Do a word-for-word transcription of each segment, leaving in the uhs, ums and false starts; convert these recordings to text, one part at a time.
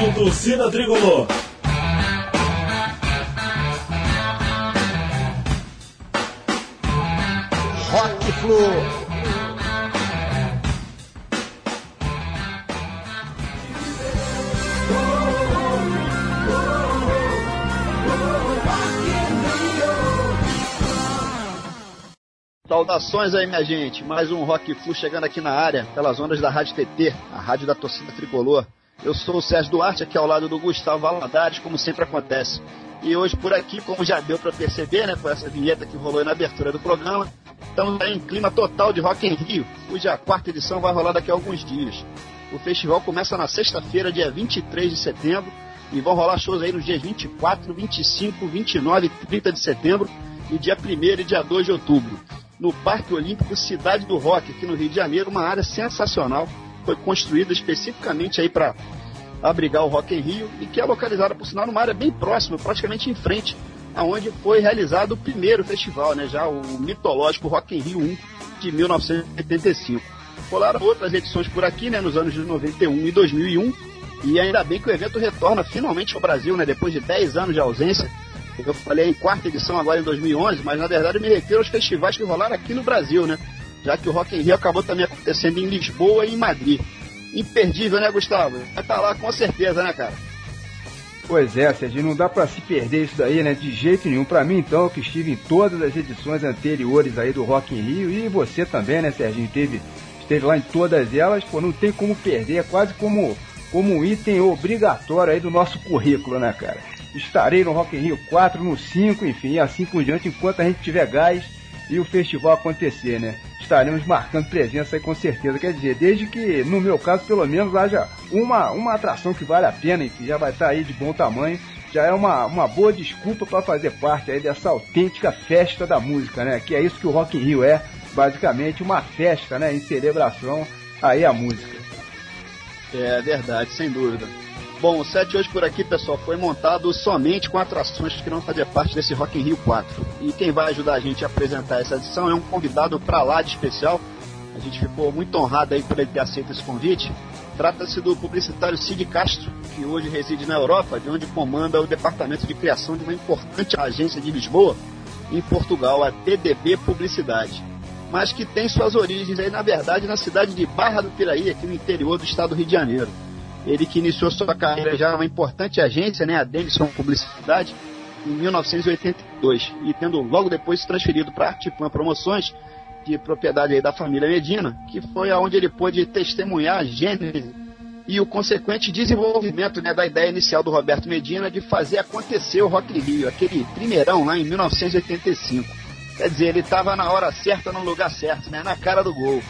Rádio Torcida Tricolor. Rock Flu. Saudações aí, minha gente. Mais um Rock Flu chegando aqui na área, pelas ondas da Rádio T T, a rádio da Torcida Tricolor. Eu sou o Sérgio Duarte, aqui ao lado do Gustavo Valadares, como sempre acontece. E hoje por aqui, como já deu para perceber, né, com essa vinheta que rolou na abertura do programa, estamos aí em clima total de Rock in Rio, cuja quarta edição vai rolar daqui a alguns dias. O festival começa na sexta-feira, dia vinte e três de setembro, e vão rolar shows aí nos dias vinte e quatro, vinte e cinco, vinte e nove e trinta de setembro, e dia primeiro e dia dois de outubro. No Parque Olímpico Cidade do Rock, aqui no Rio de Janeiro, uma área sensacional, foi construída especificamente aí para abrigar o Rock in Rio e que é localizada, por sinal, numa área bem próxima, praticamente em frente, aonde foi realizado o primeiro festival, né, já o mitológico Rock in Rio um de mil novecentos e oitenta e cinco. Rolaram outras edições por aqui, né, nos anos de noventa e um e dois mil e um, e ainda bem que o evento retorna finalmente ao Brasil, né, depois de dez anos de ausência. Eu falei em quarta edição agora em dois mil e onze, mas na verdade eu me refiro aos festivais que rolaram aqui no Brasil, né? Já que o Rock in Rio acabou também acontecendo em Lisboa e em Madrid. Imperdível, né, Gustavo? Vai estar lá com certeza, né, cara? Pois é, Sérgio, não dá pra se perder isso daí, né? De jeito nenhum. Pra mim, então, que estive em todas as edições anteriores aí do Rock in Rio, e você também, né, Sérgio? Esteve, esteve lá em todas elas, pô, não tem como perder, é quase como, como um item obrigatório aí do nosso currículo, né, cara? Estarei no Rock in Rio quatro, no cinco, enfim, assim por diante, enquanto a gente tiver gás e o festival acontecer, né? Estaremos marcando presença aí com certeza, quer dizer, desde que, no meu caso, pelo menos, haja uma, uma atração que vale a pena, enfim, já vai estar aí de bom tamanho, já é uma, uma boa desculpa para fazer parte aí dessa autêntica festa da música, né? Que é isso que o Rock in Rio é, basicamente uma festa, né? Em celebração aí à música. É verdade, sem dúvida. Bom, o set hoje por aqui, pessoal, foi montado somente com atrações que irão fazer parte desse Rock in Rio quatro. E quem vai ajudar a gente a apresentar essa edição é um convidado pra lá de especial. A gente ficou muito honrado aí por ele ter aceito esse convite. Trata-se do publicitário Cid Castro, que hoje reside na Europa, de onde comanda o departamento de criação de uma importante agência de Lisboa, em Portugal, a T D B Publicidade. Mas que tem suas origens aí, na verdade, na cidade de Barra do Piraí, aqui no interior do estado do Rio de Janeiro. Ele que iniciou sua carreira já numa importante agência, né, a Denison Publicidade, em mil novecentos e oitenta e dois, e tendo logo depois se transferido para a Artiplan Promoções, de propriedade aí da família Medina, que foi aonde ele pôde testemunhar a gênese e o consequente desenvolvimento, né, da ideia inicial do Roberto Medina de fazer acontecer o Rock in Rio, aquele primeirão lá em mil novecentos e oitenta e cinco. Quer dizer, ele estava na hora certa, no lugar certo, né, na cara do gol.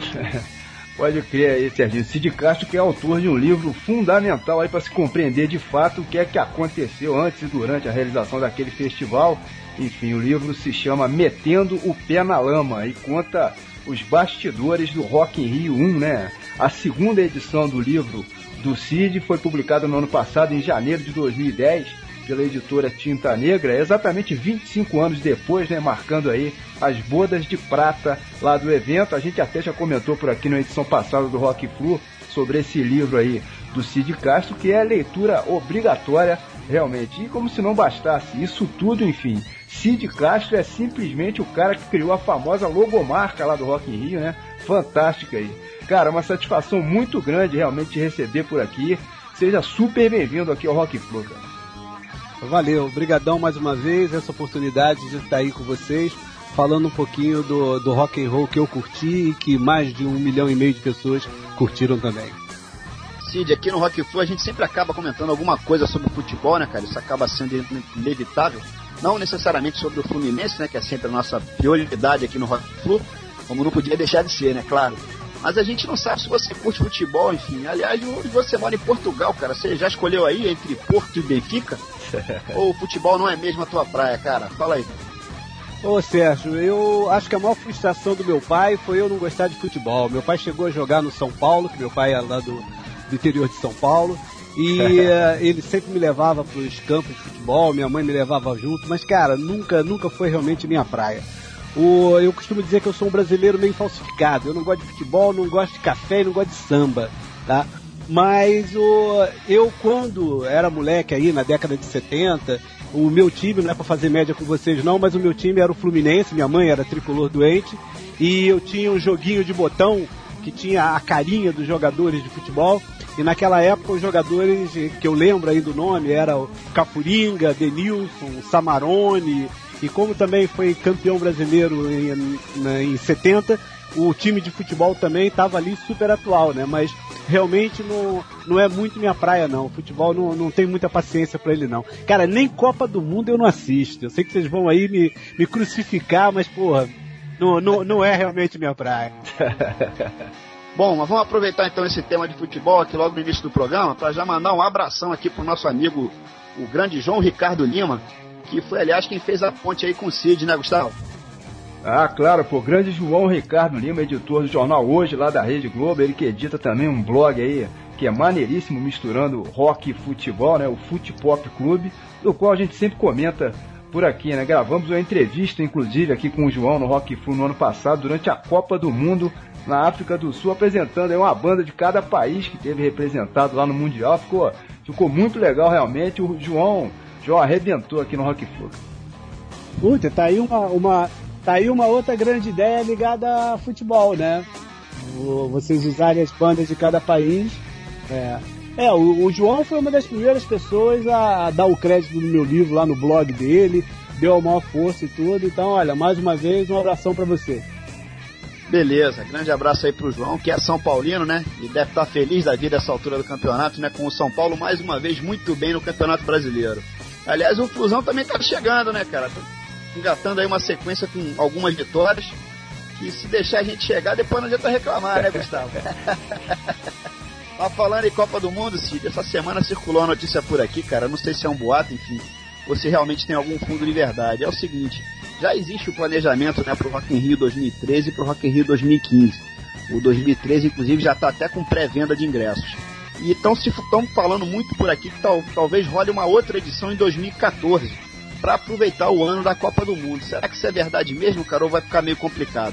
Pode crer aí, Serginho. Cid Castro, que é autor de um livro fundamental aí para se compreender de fato o que é que aconteceu antes e durante a realização daquele festival. Enfim, o livro se chama Metendo o Pé na Lama e conta os bastidores do Rock in Rio um, né? A segunda edição do livro do Cid foi publicada no ano passado, em janeiro de dois mil e dez, pela editora Tinta Negra, exatamente vinte e cinco anos depois, né, marcando aí as bodas de prata lá do evento. A gente até já comentou por aqui na edição passada do Rock Flu sobre esse livro aí do Cid Castro, que é leitura obrigatória realmente. E como se não bastasse isso tudo, enfim, Cid Castro é simplesmente o cara que criou a famosa logomarca lá do Rock in Rio, né? Fantástica aí. Cara, uma satisfação muito grande realmente te receber por aqui. Seja super bem-vindo aqui ao Rock Flu, cara. Valeu, obrigadão mais uma vez, essa oportunidade de estar aí com vocês, falando um pouquinho do, do rock and roll que eu curti e que mais de um milhão e meio de pessoas curtiram também. Cid, aqui no Rock Flu a gente sempre acaba comentando alguma coisa sobre futebol, né, cara? Isso acaba sendo inevitável. Não necessariamente sobre o Fluminense, né, que é sempre a nossa prioridade aqui no Rock Flu, como não podia deixar de ser, né, claro. Mas a gente não sabe se você curte futebol, enfim. Aliás, onde você mora em Portugal, cara, você já escolheu aí entre Porto e Benfica? Ou o futebol não é mesmo a tua praia, cara? Fala aí. Ô Sérgio, eu acho que a maior frustração do meu pai foi eu não gostar de futebol. Meu pai chegou a jogar no São Paulo, que meu pai é lá do, do interior de São Paulo, e uh, ele sempre me levava para os campos de futebol, minha mãe me levava junto, mas cara, nunca, nunca foi realmente minha praia. O, eu costumo dizer que eu sou um brasileiro meio falsificado. Eu não gosto de futebol, não gosto de café e não gosto de samba, tá? Mas o, eu, quando era moleque aí, na década de setenta, o meu time, não é pra fazer média com vocês não, mas o meu time era o Fluminense, minha mãe era tricolor doente, e eu tinha um joguinho de botão que tinha a carinha dos jogadores de futebol, e naquela época os jogadores que eu lembro aí do nome eram o Cafuringa, Denilson, Samarone, e como também foi campeão brasileiro em, em setenta, o time de futebol também estava ali super atual, né? Mas realmente não, não é muito minha praia, não. O futebol não, não tem muita paciência pra ele, não. Cara, nem Copa do Mundo eu não assisto. Eu sei que vocês vão aí me, me crucificar, mas, porra, não, não, não é realmente minha praia. Bom, mas vamos aproveitar então esse tema de futebol aqui logo no início do programa para já mandar um abração aqui pro nosso amigo, o grande João Ricardo Lima, que foi, aliás, quem fez a ponte aí com o Cid, né, Gustavo? Ah, claro, pô, grande João Ricardo Lima, editor do jornal Hoje, lá da Rede Globo, ele que edita também um blog aí, que é maneiríssimo, misturando rock e futebol, né, o Fute Pop Clube, do qual a gente sempre comenta por aqui, né, gravamos uma entrevista, inclusive, aqui com o João no Rock Flu no ano passado, durante a Copa do Mundo, na África do Sul, apresentando aí uma banda de cada país que teve representado lá no Mundial, ficou, ficou muito legal realmente, o João, João arrebentou aqui no Rock Flu. Puta, tá aí uma... uma... Tá aí uma outra grande ideia ligada a futebol, né? O, vocês usarem as bandas de cada país. É, é o, o João foi uma das primeiras pessoas a, a dar o crédito no meu livro lá no blog dele, deu a maior força e tudo. Então, olha, mais uma vez, um abração pra você. Beleza, grande abraço aí pro João, que é São Paulino, né? E deve estar feliz da vida essa altura do campeonato, né? Com o São Paulo mais uma vez muito bem no Campeonato Brasileiro. Aliás, o Flusão também tá chegando, né, cara? Engatando aí uma sequência com algumas vitórias, que se deixar a gente chegar, depois não adianta reclamar, né, Gustavo? Mas falando em Copa do Mundo, Cid, essa semana circulou a notícia por aqui, cara, não sei se é um boato, enfim, ou se realmente tem algum fundo de verdade. É o seguinte, já existe o planejamento, né, pro Rock in Rio dois mil e treze e pro Rock in Rio dois mil e quinze. O dois mil e treze, inclusive, já tá até com pré-venda de ingressos. E estão falando muito por aqui que tal, talvez role uma outra edição em dois mil e quatorze, para aproveitar o ano da Copa do Mundo. Será que isso é verdade mesmo, cara, ou vai ficar meio complicado?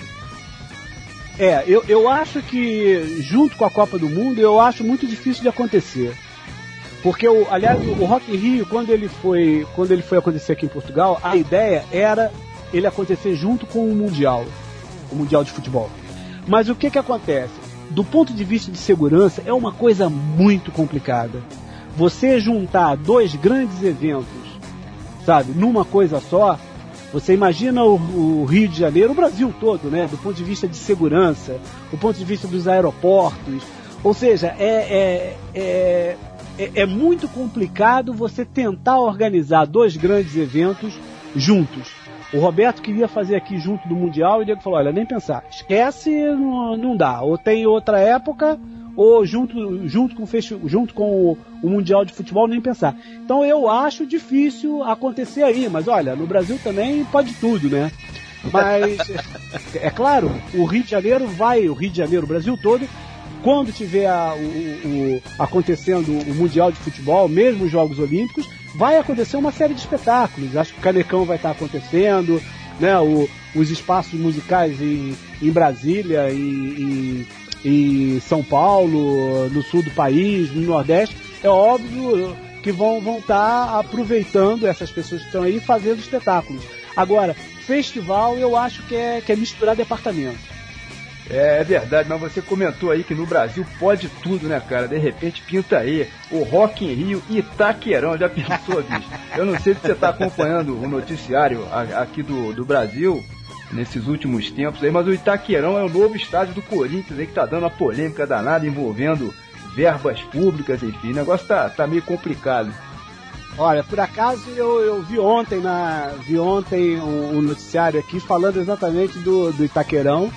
É, eu, eu acho que, junto com a Copa do Mundo, eu acho muito difícil de acontecer. Porque, o, aliás, o Rock in Rio, quando ele, foi, quando ele foi acontecer aqui em Portugal, a ideia era ele acontecer junto com o Mundial, o Mundial de Futebol. Mas o que que acontece? Do ponto de vista de segurança, é uma coisa muito complicada. Você juntar dois grandes eventos, sabe, numa coisa só, você imagina o, o Rio de Janeiro, o Brasil todo, né, do ponto de vista de segurança, do ponto de vista dos aeroportos, ou seja, é, é, é, é, é muito complicado você tentar organizar dois grandes eventos juntos. O Roberto queria fazer aqui junto do Mundial e o Diego falou, olha, nem pensar, esquece, não, não dá, ou tem outra época, ou junto, junto, com, o, junto com o, o Mundial de Futebol, nem pensar. Então eu acho difícil acontecer aí, mas olha, no Brasil também pode tudo, né? Mas, é claro, o Rio de Janeiro vai, o Rio de Janeiro, o Brasil todo, quando tiver a, o, o, acontecendo o Mundial de Futebol, mesmo os Jogos Olímpicos, vai acontecer uma série de espetáculos. Acho que o Canecão vai estar acontecendo, né? O, os espaços musicais em, em Brasília, em, em em São Paulo, no sul do país, no Nordeste, é óbvio que vão vão estar aproveitando essas pessoas que estão aí fazendo espetáculos. Agora, festival eu acho que é, que é misturar departamento. É, é verdade, mas você comentou aí que no Brasil pode tudo, né, cara? De repente pinta aí o Rock in Rio Itaquerão, já pensou, bicho? Eu não sei se você está acompanhando o noticiário aqui do, do Brasil nesses últimos tempos aí, mas o Itaquerão é o novo estádio do Corinthians aí que tá dando uma polêmica danada envolvendo verbas públicas, enfim, o negócio tá, tá meio complicado. Olha, por acaso eu, eu vi ontem, na, vi ontem um, um noticiário aqui falando exatamente do, do Itaquerão,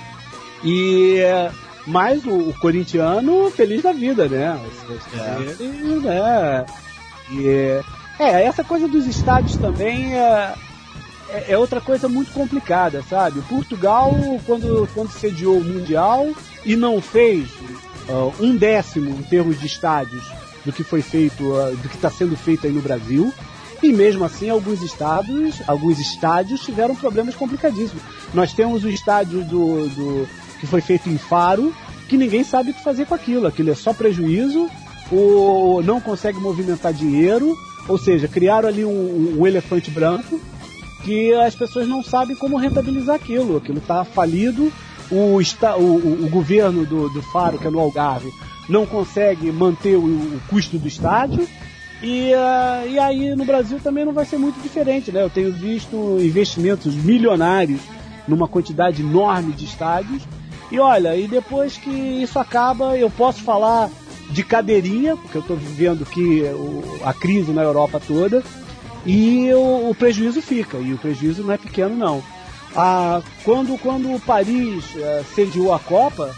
e mais o, o corintiano feliz da vida, né? É. Ele, né? E, é, essa coisa dos estádios também é, é outra coisa muito complicada, sabe? O Portugal, quando, quando sediou o Mundial e não fez uh, um décimo em termos de estádios do que foi feito, uh, do que está sendo feito aí no Brasil, e mesmo assim alguns estados, alguns estádios tiveram problemas complicadíssimos. Nós temos o estádio do, do, que foi feito em Faro, que ninguém sabe o que fazer com aquilo, aquilo é só prejuízo, o, não consegue movimentar dinheiro, ou seja, criaram ali um, um elefante branco que as pessoas não sabem como rentabilizar aquilo. Aquilo está falido, o, esta, o, o, o governo do, do Faro, que é no Algarve, não consegue manter o, o custo do estádio, e, uh, e aí no Brasil também não vai ser muito diferente, né? Eu tenho visto investimentos milionários numa quantidade enorme de estádios, e olha, e depois que isso acaba, eu posso falar de cadeirinha, porque eu estou vivendo aqui o, a crise na Europa toda, e o, o prejuízo fica, e o prejuízo não é pequeno não. Ah, quando, quando Paris uh, sediou a Copa,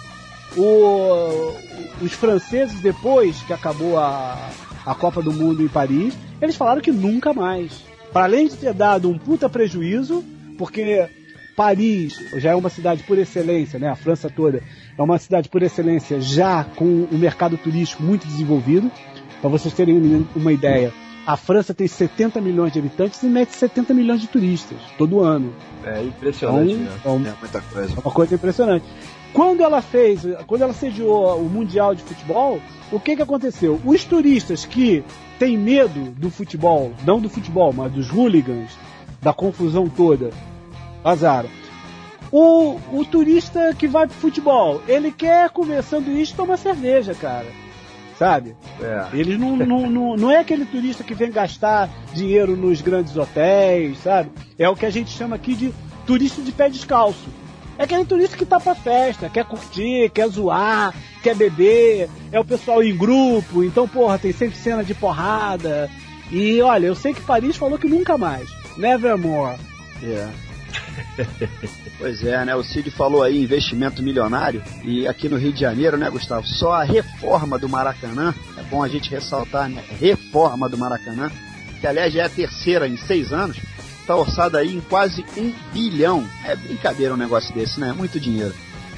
o, os franceses, depois que acabou a, a Copa do Mundo em Paris, eles falaram que nunca mais. Para além de ter dado um puta prejuízo, porque Paris já é uma cidade por excelência, né? A França toda é uma cidade por excelência já com o mercado turístico muito desenvolvido. Para vocês terem uma ideia, a França tem setenta milhões de habitantes e mete setenta milhões de turistas todo ano. É impressionante. Então, né? É muita coisa. É uma coisa impressionante. Quando ela fez, quando ela sediou o Mundial de Futebol, o que que aconteceu? Os turistas que têm medo do futebol, não do futebol, mas dos hooligans, da confusão toda, vazaram. O, o turista que vai pro futebol, ele quer comer sanduíche e tomar cerveja, cara. Sabe? É. Ele não, não, não, não é aquele turista que vem gastar dinheiro nos grandes hotéis, sabe? É o que a gente chama aqui de turista de pé descalço. É aquele turista que tá pra festa, quer curtir, quer zoar, quer beber, é o pessoal em grupo, então, porra, tem sempre cena de porrada. E olha, eu sei que Paris falou que nunca mais. Nevermore. Yeah. Pois é, né? O Cid falou aí investimento milionário, e aqui no Rio de Janeiro, né, Gustavo? Só a reforma do Maracanã, é bom a gente ressaltar, né? Reforma do Maracanã, que aliás já é a terceira em seis anos, tá orçada aí em quase um bilhão. É brincadeira um negócio desse, né? Muito dinheiro.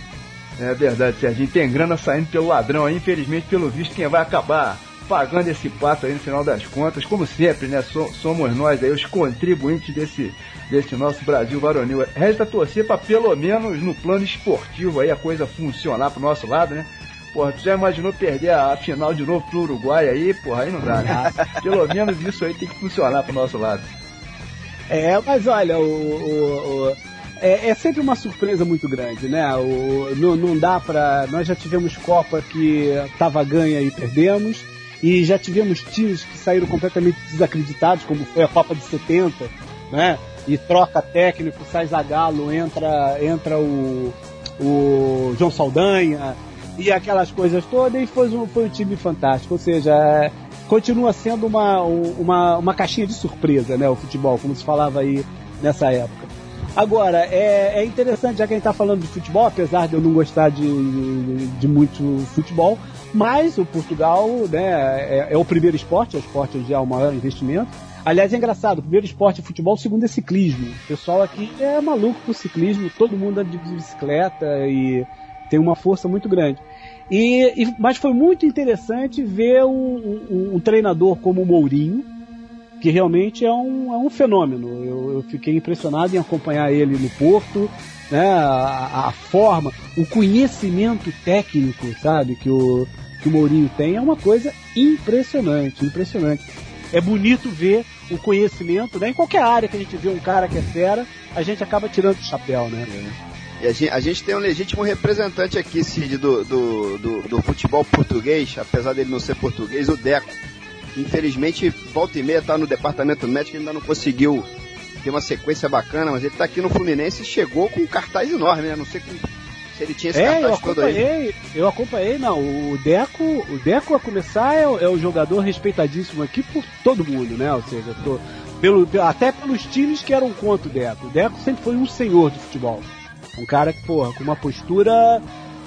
É verdade, Serginho. Tem grana saindo pelo ladrão aí, infelizmente, pelo visto, quem vai acabar pagando esse pato aí no final das contas, como sempre, né? Somos nós aí, os contribuintes desse, desse nosso Brasil varonil. Resta torcer para pelo menos no plano esportivo aí a coisa funcionar pro nosso lado, né? Porra, tu já imaginou perder a, a final de novo pro Uruguai aí? Porra, aí não dá, né? Pelo menos isso aí tem que funcionar pro nosso lado. É, mas olha, o, o, o, é, é sempre uma surpresa muito grande, né? O, não, não dá pra... Nós já tivemos Copa que tava ganha e perdemos, e já tivemos times que saíram completamente desacreditados, como foi a Copa de setenta, né? E troca técnico, sai Zagallo, entra, entra o, o João Saldanha, e aquelas coisas todas, e foi um, foi um time fantástico. Ou seja, é, continua sendo uma, uma, uma caixinha de surpresa, né? O futebol, como se falava aí nessa época. Agora, é, é interessante, já que a gente está falando de futebol, apesar de eu não gostar de, de, de muito futebol, mas o Portugal, né, é, é o primeiro esporte, é o esporte onde há o maior investimento. Aliás, é engraçado, o primeiro esporte é futebol, o segundo é ciclismo. O pessoal aqui é maluco por ciclismo, todo mundo anda de bicicleta e tem uma força muito grande. E, e, mas foi muito interessante ver um, um, um treinador como o Mourinho, que realmente é um, é um fenômeno. Eu, eu fiquei impressionado em acompanhar ele no Porto, né, a, a forma, o conhecimento técnico, sabe, que o, que o Mourinho tem é uma coisa impressionante, impressionante. É bonito ver o conhecimento, né, em qualquer área que a gente vê um cara que é fera, a gente acaba tirando o chapéu, né? É. E a gente, a gente tem um legítimo representante aqui, Cid, do, do, do, do futebol português, apesar dele não ser português, o Deco. Infelizmente, volta e meia tá no departamento médico, ainda não conseguiu ter uma sequência bacana, mas ele tá aqui no Fluminense e chegou com um cartaz enorme, né? Não sei como, se ele tinha esse é, cartaz todo aí. Eu acompanhei, não, o Deco, o Deco a começar é o, é o jogador respeitadíssimo aqui por todo mundo, né? Ou seja, tô, pelo, até pelos times que eram contra o Deco. O Deco sempre foi um senhor de futebol. Um cara que, porra, com uma postura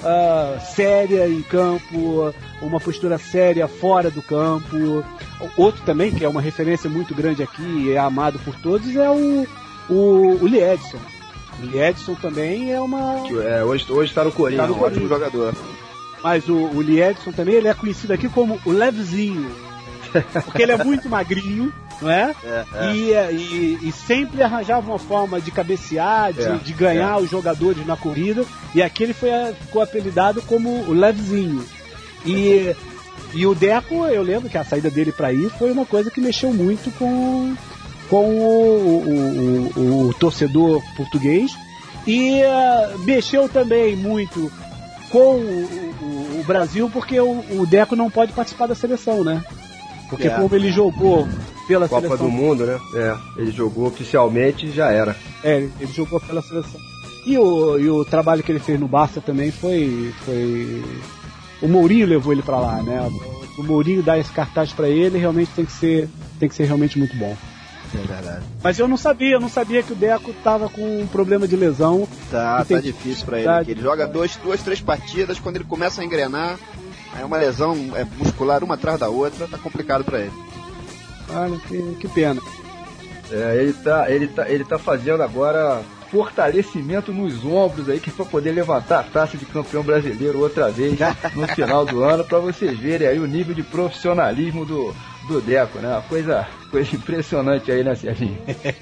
Uh, séria em campo, uma postura séria fora do campo. Outro também, que é uma referência muito grande aqui e é amado por todos, é o, o, o Liedson. O Liedson também é uma... É, hoje, hoje tá no Corinthians, tá no Corinthians, um ótimo jogador. Mas o, o Liedson também, ele é conhecido aqui como o Levezinho, porque ele é muito magrinho, não é? É, é. E, e, e sempre arranjava uma forma de cabecear, de, é, de ganhar é. os jogadores na corrida, e aqui ele foi, ficou apelidado como o Levezinho. E E o Deco, eu lembro que a saída dele para aí foi uma coisa que mexeu muito com, com o, o, o, o torcedor português e uh, mexeu também muito com o, o, o Brasil, porque o, o Deco não pode participar da seleção, né? Porque é, como ele jogou pela Copa seleção... do Mundo, né? É, ele jogou oficialmente e já era. É, ele jogou pela seleção. E o, e o trabalho que ele fez no Barça também foi... foi... O Mourinho levou ele pra lá, né? O Mourinho dá esse cartaz pra ele, realmente tem que ser, tem que ser realmente muito bom. É verdade. Mas eu não sabia, eu não sabia que o Deco tava com um problema de lesão. Tá, tem... tá difícil pra ele. Ele joga dois, duas, três partidas, quando ele começa a engrenar, aí é uma lesão é, muscular uma atrás da outra, tá complicado pra ele. Olha, que, que pena. É, ele tá, ele tá, ele tá fazendo agora fortalecimento nos ombros aí, que é pra poder levantar a taça de campeão brasileiro outra vez no final do ano, pra vocês verem aí o nível de profissionalismo do, do Deco, né? Uma coisa, coisa impressionante aí, né, Serginho?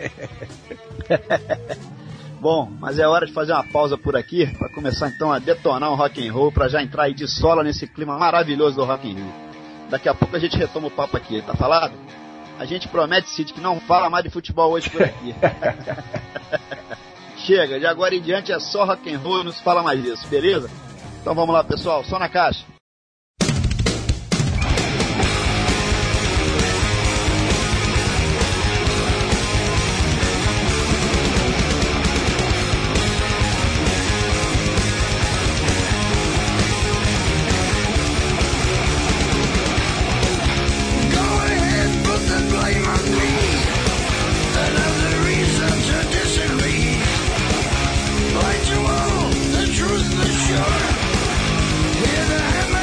Bom, mas é hora de fazer uma pausa por aqui, pra começar então a detonar o rock and roll, pra já entrar aí de sola nesse clima maravilhoso do Rock in Rio. Daqui a pouco a gente retoma o papo aqui, tá falado? A gente promete, Cid, que não fala mais de futebol hoje por aqui. Chega, de agora em diante é só rock and roll e não se fala mais disso, beleza? Então vamos lá, pessoal, só na caixa. Truth the shore, hear the hammer.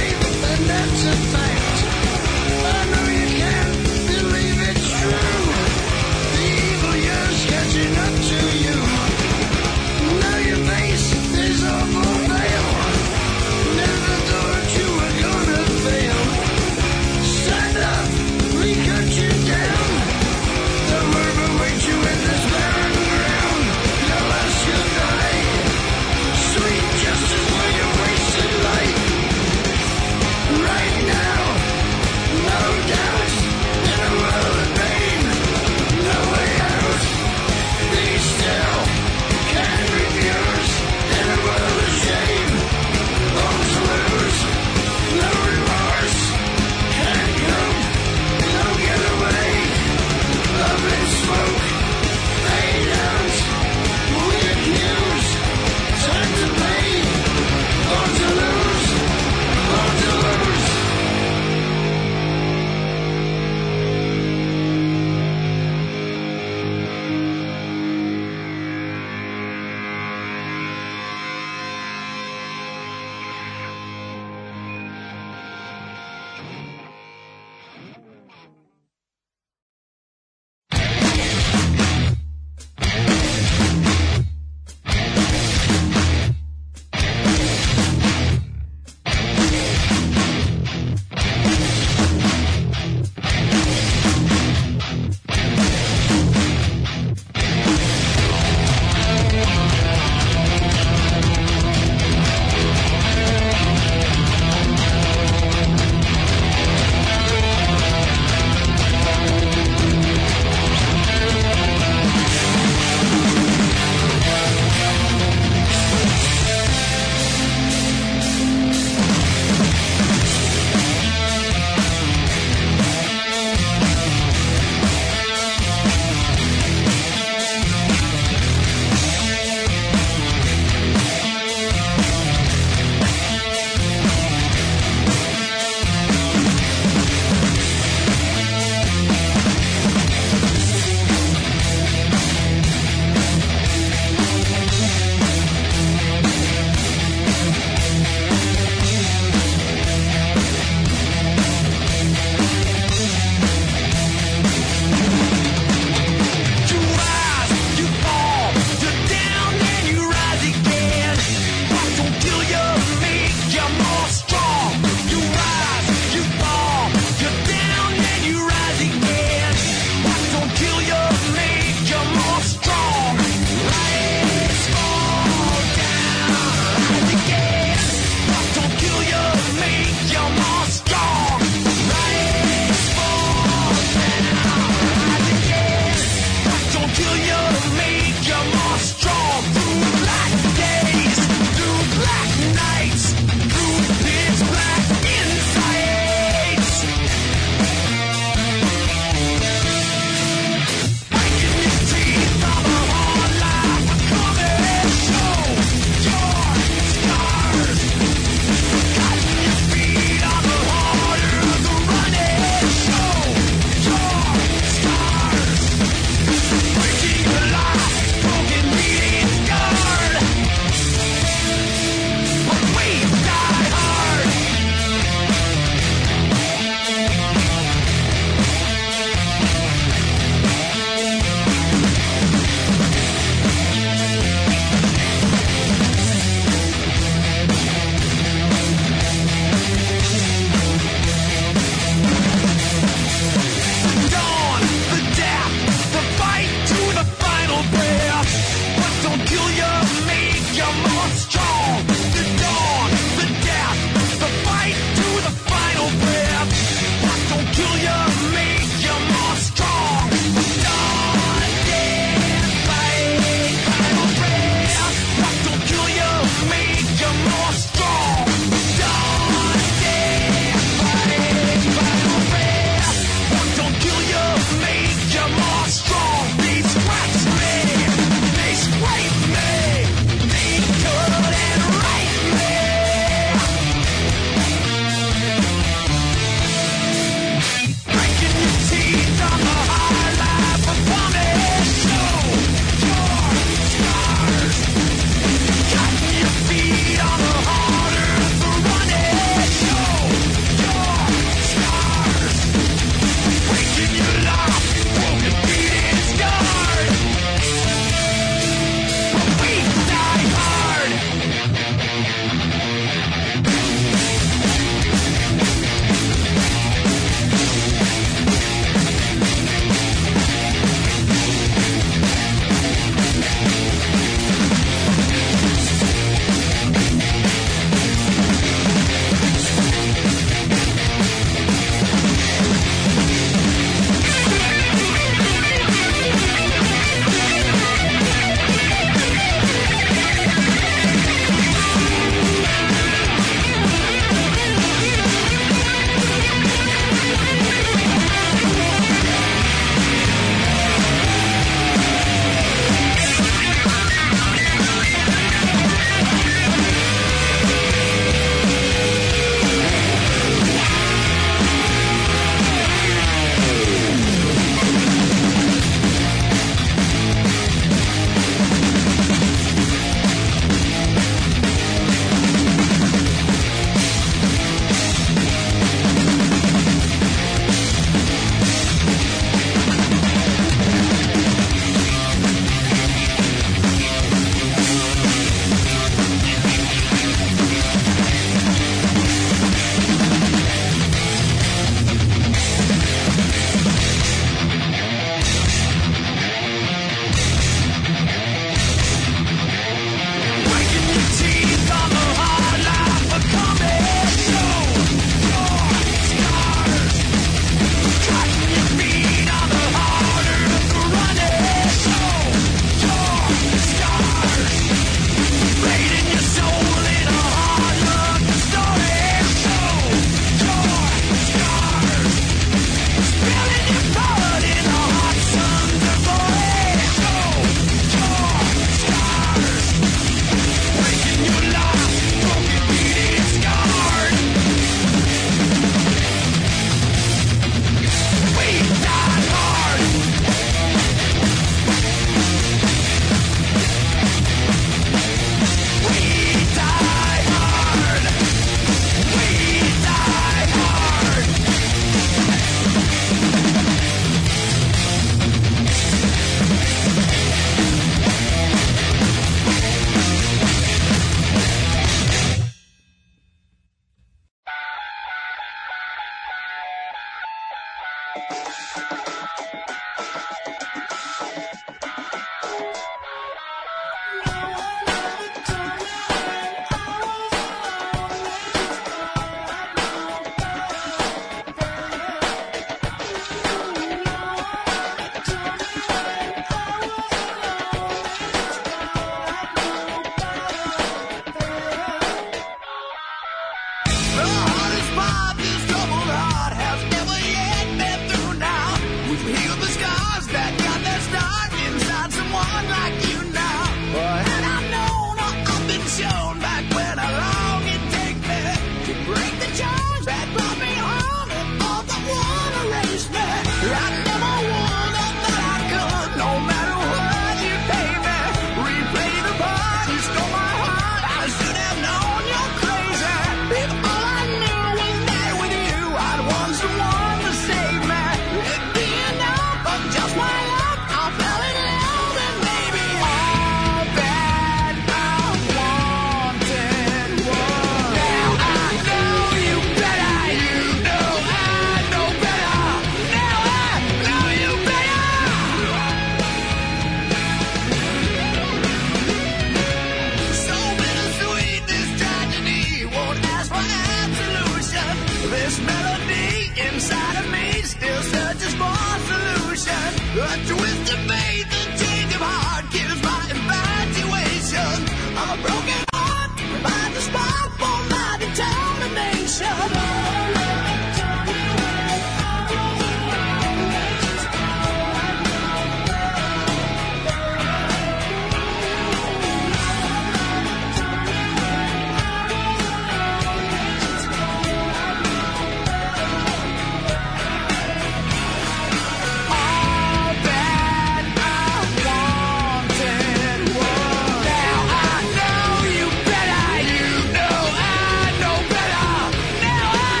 Now I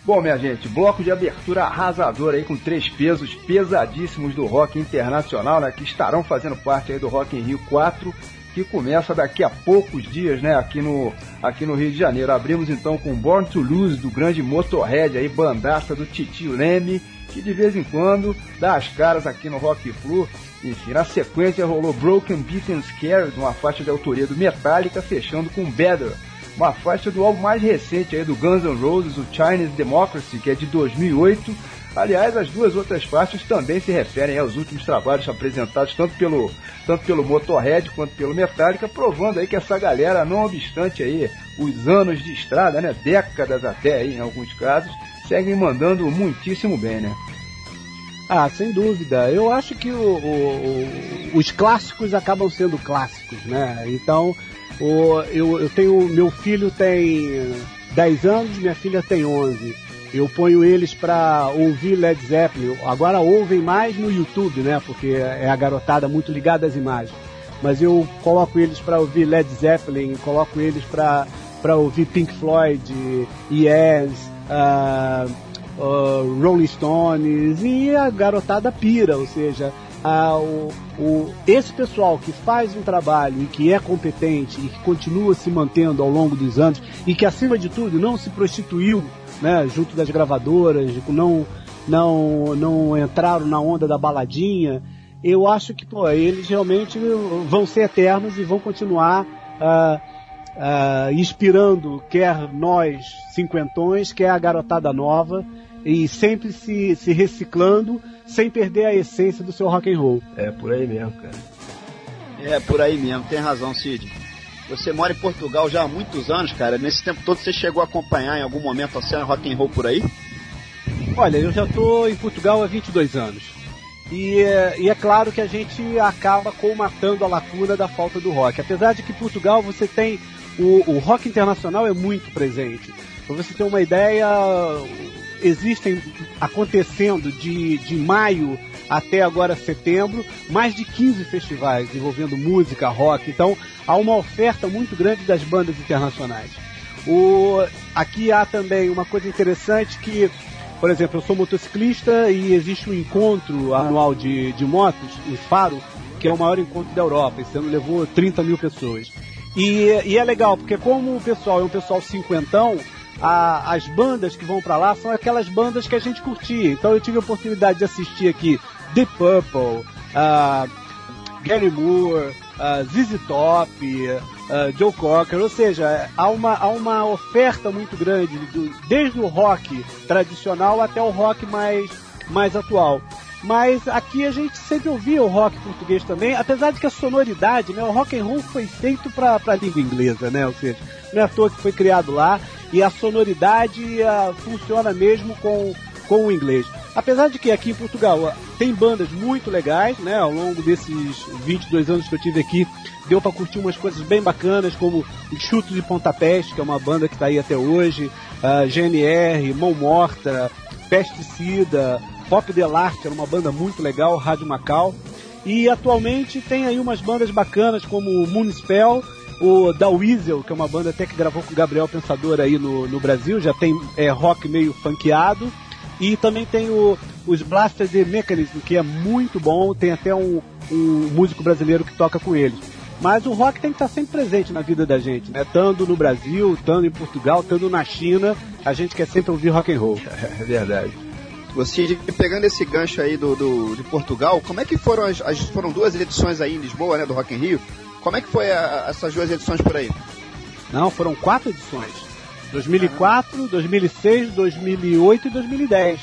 Bom, minha gente, bloco de abertura arrasador aí com três pesos pesadíssimos do rock internacional, né, que estarão fazendo parte aí do Rock in Rio quatro, que começa daqui a poucos dias, né, aqui no, aqui no Rio de Janeiro. Abrimos então com Born to Lose, do grande Motorhead, aí, bandaça do Titio Leme, que de vez em quando dá as caras aqui no Rock Flu. Enfim, na sequência rolou Broken Beaten Scared, uma faixa de autoria do Metallica, fechando com Better, uma faixa do álbum mais recente aí do Guns N' Roses, o Chinese Democracy, que é de dois mil e oito. Aliás, as duas outras faixas também se referem aos últimos trabalhos apresentados tanto pelo, tanto pelo Motorhead quanto pelo Metallica, provando aí que essa galera, não obstante aí os anos de estrada, né, décadas até aí em alguns casos, seguem mandando muitíssimo bem, né? Ah, sem dúvida. Eu acho que o, o, o, os clássicos acabam sendo clássicos, né? Então, o, eu, eu tenho, meu filho tem dez anos, minha filha tem onze. Eu ponho eles para ouvir Led Zeppelin. Agora ouvem mais no YouTube, né? Porque é a garotada muito ligada às imagens. Mas eu coloco eles para ouvir Led Zeppelin, coloco eles para para ouvir Pink Floyd, Yes, uh, uh, Rolling Stones, e a garotada pira, ou seja, uh, o, o, esse pessoal que faz um trabalho e que é competente e que continua se mantendo ao longo dos anos e que, acima de tudo, não se prostituiu, né, junto das gravadoras, não, não, não entraram na onda da baladinha, eu acho que, pô, eles realmente vão ser eternos e vão continuar uh, uh, inspirando, quer nós cinquentões, quer a garotada nova, e sempre se, se reciclando, sem perder a essência do seu rock and roll. É por aí mesmo, cara. É por aí mesmo, tem razão, Cid. Você mora em Portugal já há muitos anos, cara. Nesse tempo todo você chegou a acompanhar em algum momento a cena rock and roll por aí? Olha, eu já estou em Portugal há vinte e dois anos. E, e é claro que a gente acaba colmatando a lacuna da falta do rock. Apesar de que em Portugal você tem... O, o rock internacional é muito presente. Para você ter uma ideia, existem acontecendo de, de maio até agora setembro, mais de quinze festivais envolvendo música, rock. Então há uma oferta muito grande das bandas internacionais. O, aqui há também uma coisa interessante que, por exemplo, eu sou motociclista e existe um encontro anual de, de motos em Faro, que é o maior encontro da Europa. Esse ano levou trinta mil pessoas. E, e é legal, porque como o pessoal é um pessoal cinquentão, a, as bandas que vão pra lá são aquelas bandas que a gente curtia. Então eu tive a oportunidade de assistir aqui The Purple, uh, Gary Moore, uh, Z Z Top, uh, Joe Cocker, ou seja, há uma, há uma oferta muito grande, do, desde o rock tradicional até o rock mais, mais atual. Mas aqui a gente sempre ouvia o rock português também, apesar de que a sonoridade, né, o rock and roll foi feito para a língua inglesa, né, ou seja, não é à toa que foi criado lá, e a sonoridade uh, funciona mesmo com, com o inglês. Apesar de que aqui em Portugal uh, tem bandas muito legais, né, ao longo desses vinte e dois anos que eu tive aqui, deu para curtir umas coisas bem bacanas, como os Chutos e Pontapés, que é uma banda que está aí até hoje, uh, G N R, Mão Morta, Pesticida, Pop Delarte, era uma banda muito legal, Rádio Macau, e atualmente tem aí umas bandas bacanas como o Moonspell, o Da Weasel, que é uma banda até que gravou com o Gabriel Pensador aí no, no Brasil, já tem é, rock meio funkeado, e também tem o, os Blaster The Mechanism, que é muito bom, tem até um, um músico brasileiro que toca com eles. Mas o rock tem que estar sempre presente na vida da gente, né? Tanto no Brasil, tanto em Portugal, tanto na China, a gente quer sempre ouvir rock and roll. É verdade. Você, pegando esse gancho aí do, do, de Portugal, como é que foram as, as foram duas edições aí em Lisboa, né, do Rock in Rio? Como é que foi a, essas duas edições por aí? Não, foram quatro edições. dois mil e quatro, dois mil e seis, dois mil e oito e dois mil e dez.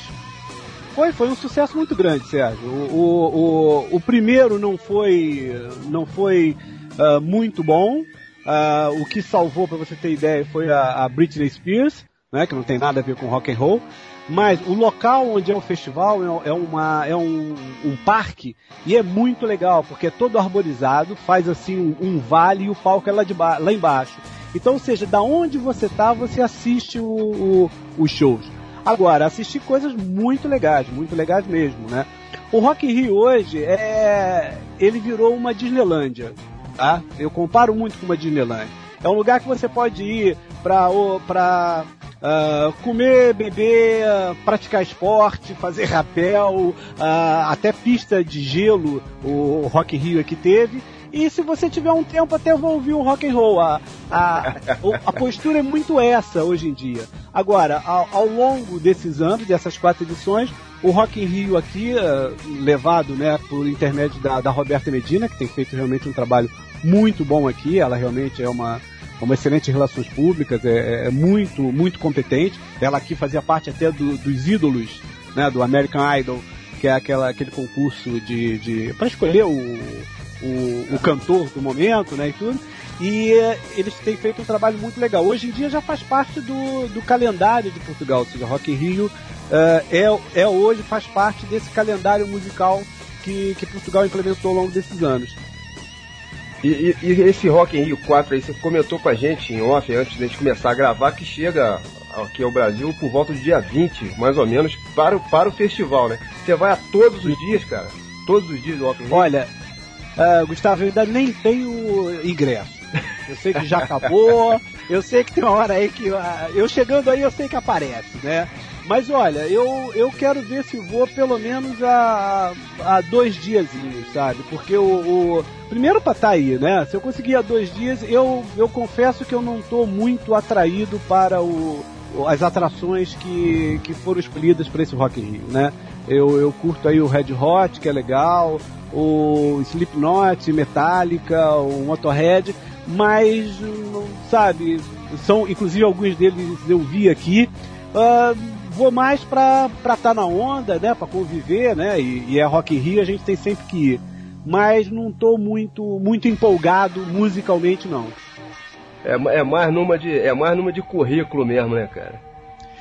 Foi, foi um sucesso muito grande, Sérgio. O, o, o, o primeiro não foi, não foi uh, muito bom. Uh, o que salvou, para você ter ideia, foi a, a Britney Spears, né, que não tem nada a ver com rock and roll. Mas o local onde é o festival é, uma, é um, um parque, e é muito legal, porque é todo arborizado, faz assim um, um vale, e o palco é lá, de ba- lá embaixo. Então, ou seja, da onde você está, você assiste o, o, os shows. Agora, assistir coisas muito legais, muito legais mesmo, né? O Rock in Rio hoje, é, ele virou uma Disneylândia, tá? Eu comparo muito com uma Disneylândia. É um lugar que você pode ir para Uh, comer, beber, uh, praticar esporte, fazer rapel, uh, até pista de gelo o Rock in Rio aqui teve. E se você tiver um tempo, até vou ouvir um rock and roll. A, a, a postura é muito essa hoje em dia. Agora, ao, ao longo desses anos, dessas quatro edições, o Rock in Rio aqui, uh, levado, né, por intermédio da, da Roberta Medina, que tem feito realmente um trabalho muito bom aqui. Ela realmente é uma, uma excelente em relações públicas, é, é muito, muito competente. Ela aqui fazia parte até do, dos ídolos, né, do American Idol, que é aquela, aquele concurso de, de para escolher o O, o cantor do momento, né, e tudo, e uh, eles têm feito um trabalho muito legal. Hoje em dia já faz parte do, do calendário de Portugal, ou seja, Rock in Rio uh, é, é hoje, faz parte desse calendário musical que, que Portugal implementou ao longo desses anos. E, e, e esse Rock in Rio quatro aí, você comentou com a gente em off, antes de a gente começar a gravar, que chega aqui ao Brasil por volta do dia vinte, mais ou menos, para, para o festival, né? Você vai a todos os dias, cara? Todos os dias do Rock in Rio? Olha, Uh, Gustavo, eu ainda nem tenho ingresso. Eu sei que já acabou, eu sei que tem uma hora aí que... Uh, eu chegando aí, eu sei que aparece, né? Mas olha, eu, eu quero ver se vou pelo menos a, a dois diazinhos, sabe? Porque o... o primeiro pra tá aí, né? Se eu conseguir a dois dias, eu, eu confesso que eu não tô muito atraído para o, as atrações que, que foram escolhidas para esse Rock in Rio, né? Eu, eu curto aí o Red Hot, que é legal, o Slipknot, Metallica, o Motorhead, mas, sabe, são, inclusive alguns deles eu vi aqui, uh, vou mais pra estar tá na onda, né, pra conviver, né, e, e é Rock in Rio, a gente tem sempre que ir, mas não tô muito, muito empolgado musicalmente, não. É, é, mais numa de, é mais numa de currículo mesmo, né, cara?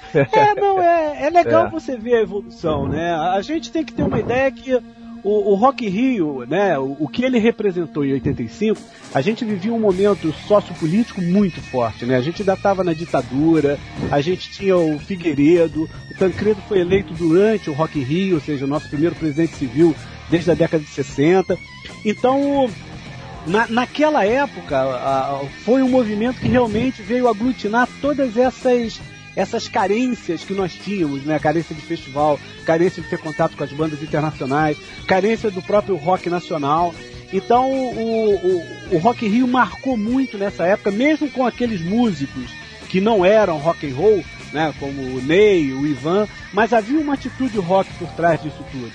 É, não, é, é legal é. Você ver a evolução, né? A gente tem que ter uma ideia que o, o Rock in Rio, né, o, o que ele representou em oitenta e cinco, a gente vivia um momento sociopolítico muito forte, né? A gente ainda estava na ditadura, a gente tinha o Figueiredo, o Tancredo foi eleito durante o Rock in Rio, ou seja, o nosso primeiro presidente civil desde a década de sessenta. Então, na, naquela época, a, a, foi um movimento que realmente veio aglutinar todas essas... essas carências que nós tínhamos, né? Carência de festival, carência de ter contato com as bandas internacionais, carência do próprio rock nacional. Então o, o, o Rock in Rio marcou muito nessa época, mesmo com aqueles músicos que não eram rock and roll, né? Como o Ney, o Ivan, mas havia uma atitude rock por trás disso tudo.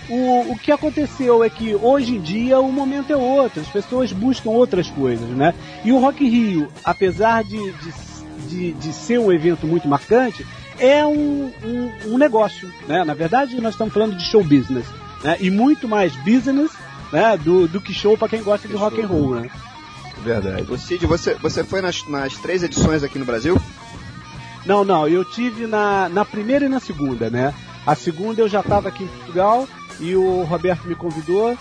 O, o que aconteceu é que hoje em dia o momento é outro, as pessoas buscam outras coisas, né? E o Rock in Rio, apesar de, de De, de ser um evento muito marcante, é um, um, um negócio, né? Na verdade, nós estamos falando de show business, né? E muito mais business, né? do, do que show para quem gosta de rock and roll, né? Verdade. O Cid, você, você foi nas, nas três edições aqui no Brasil? Não, não, eu tive na, na primeira e na segunda, né? A segunda eu já estava aqui em Portugal e o Roberto me convidou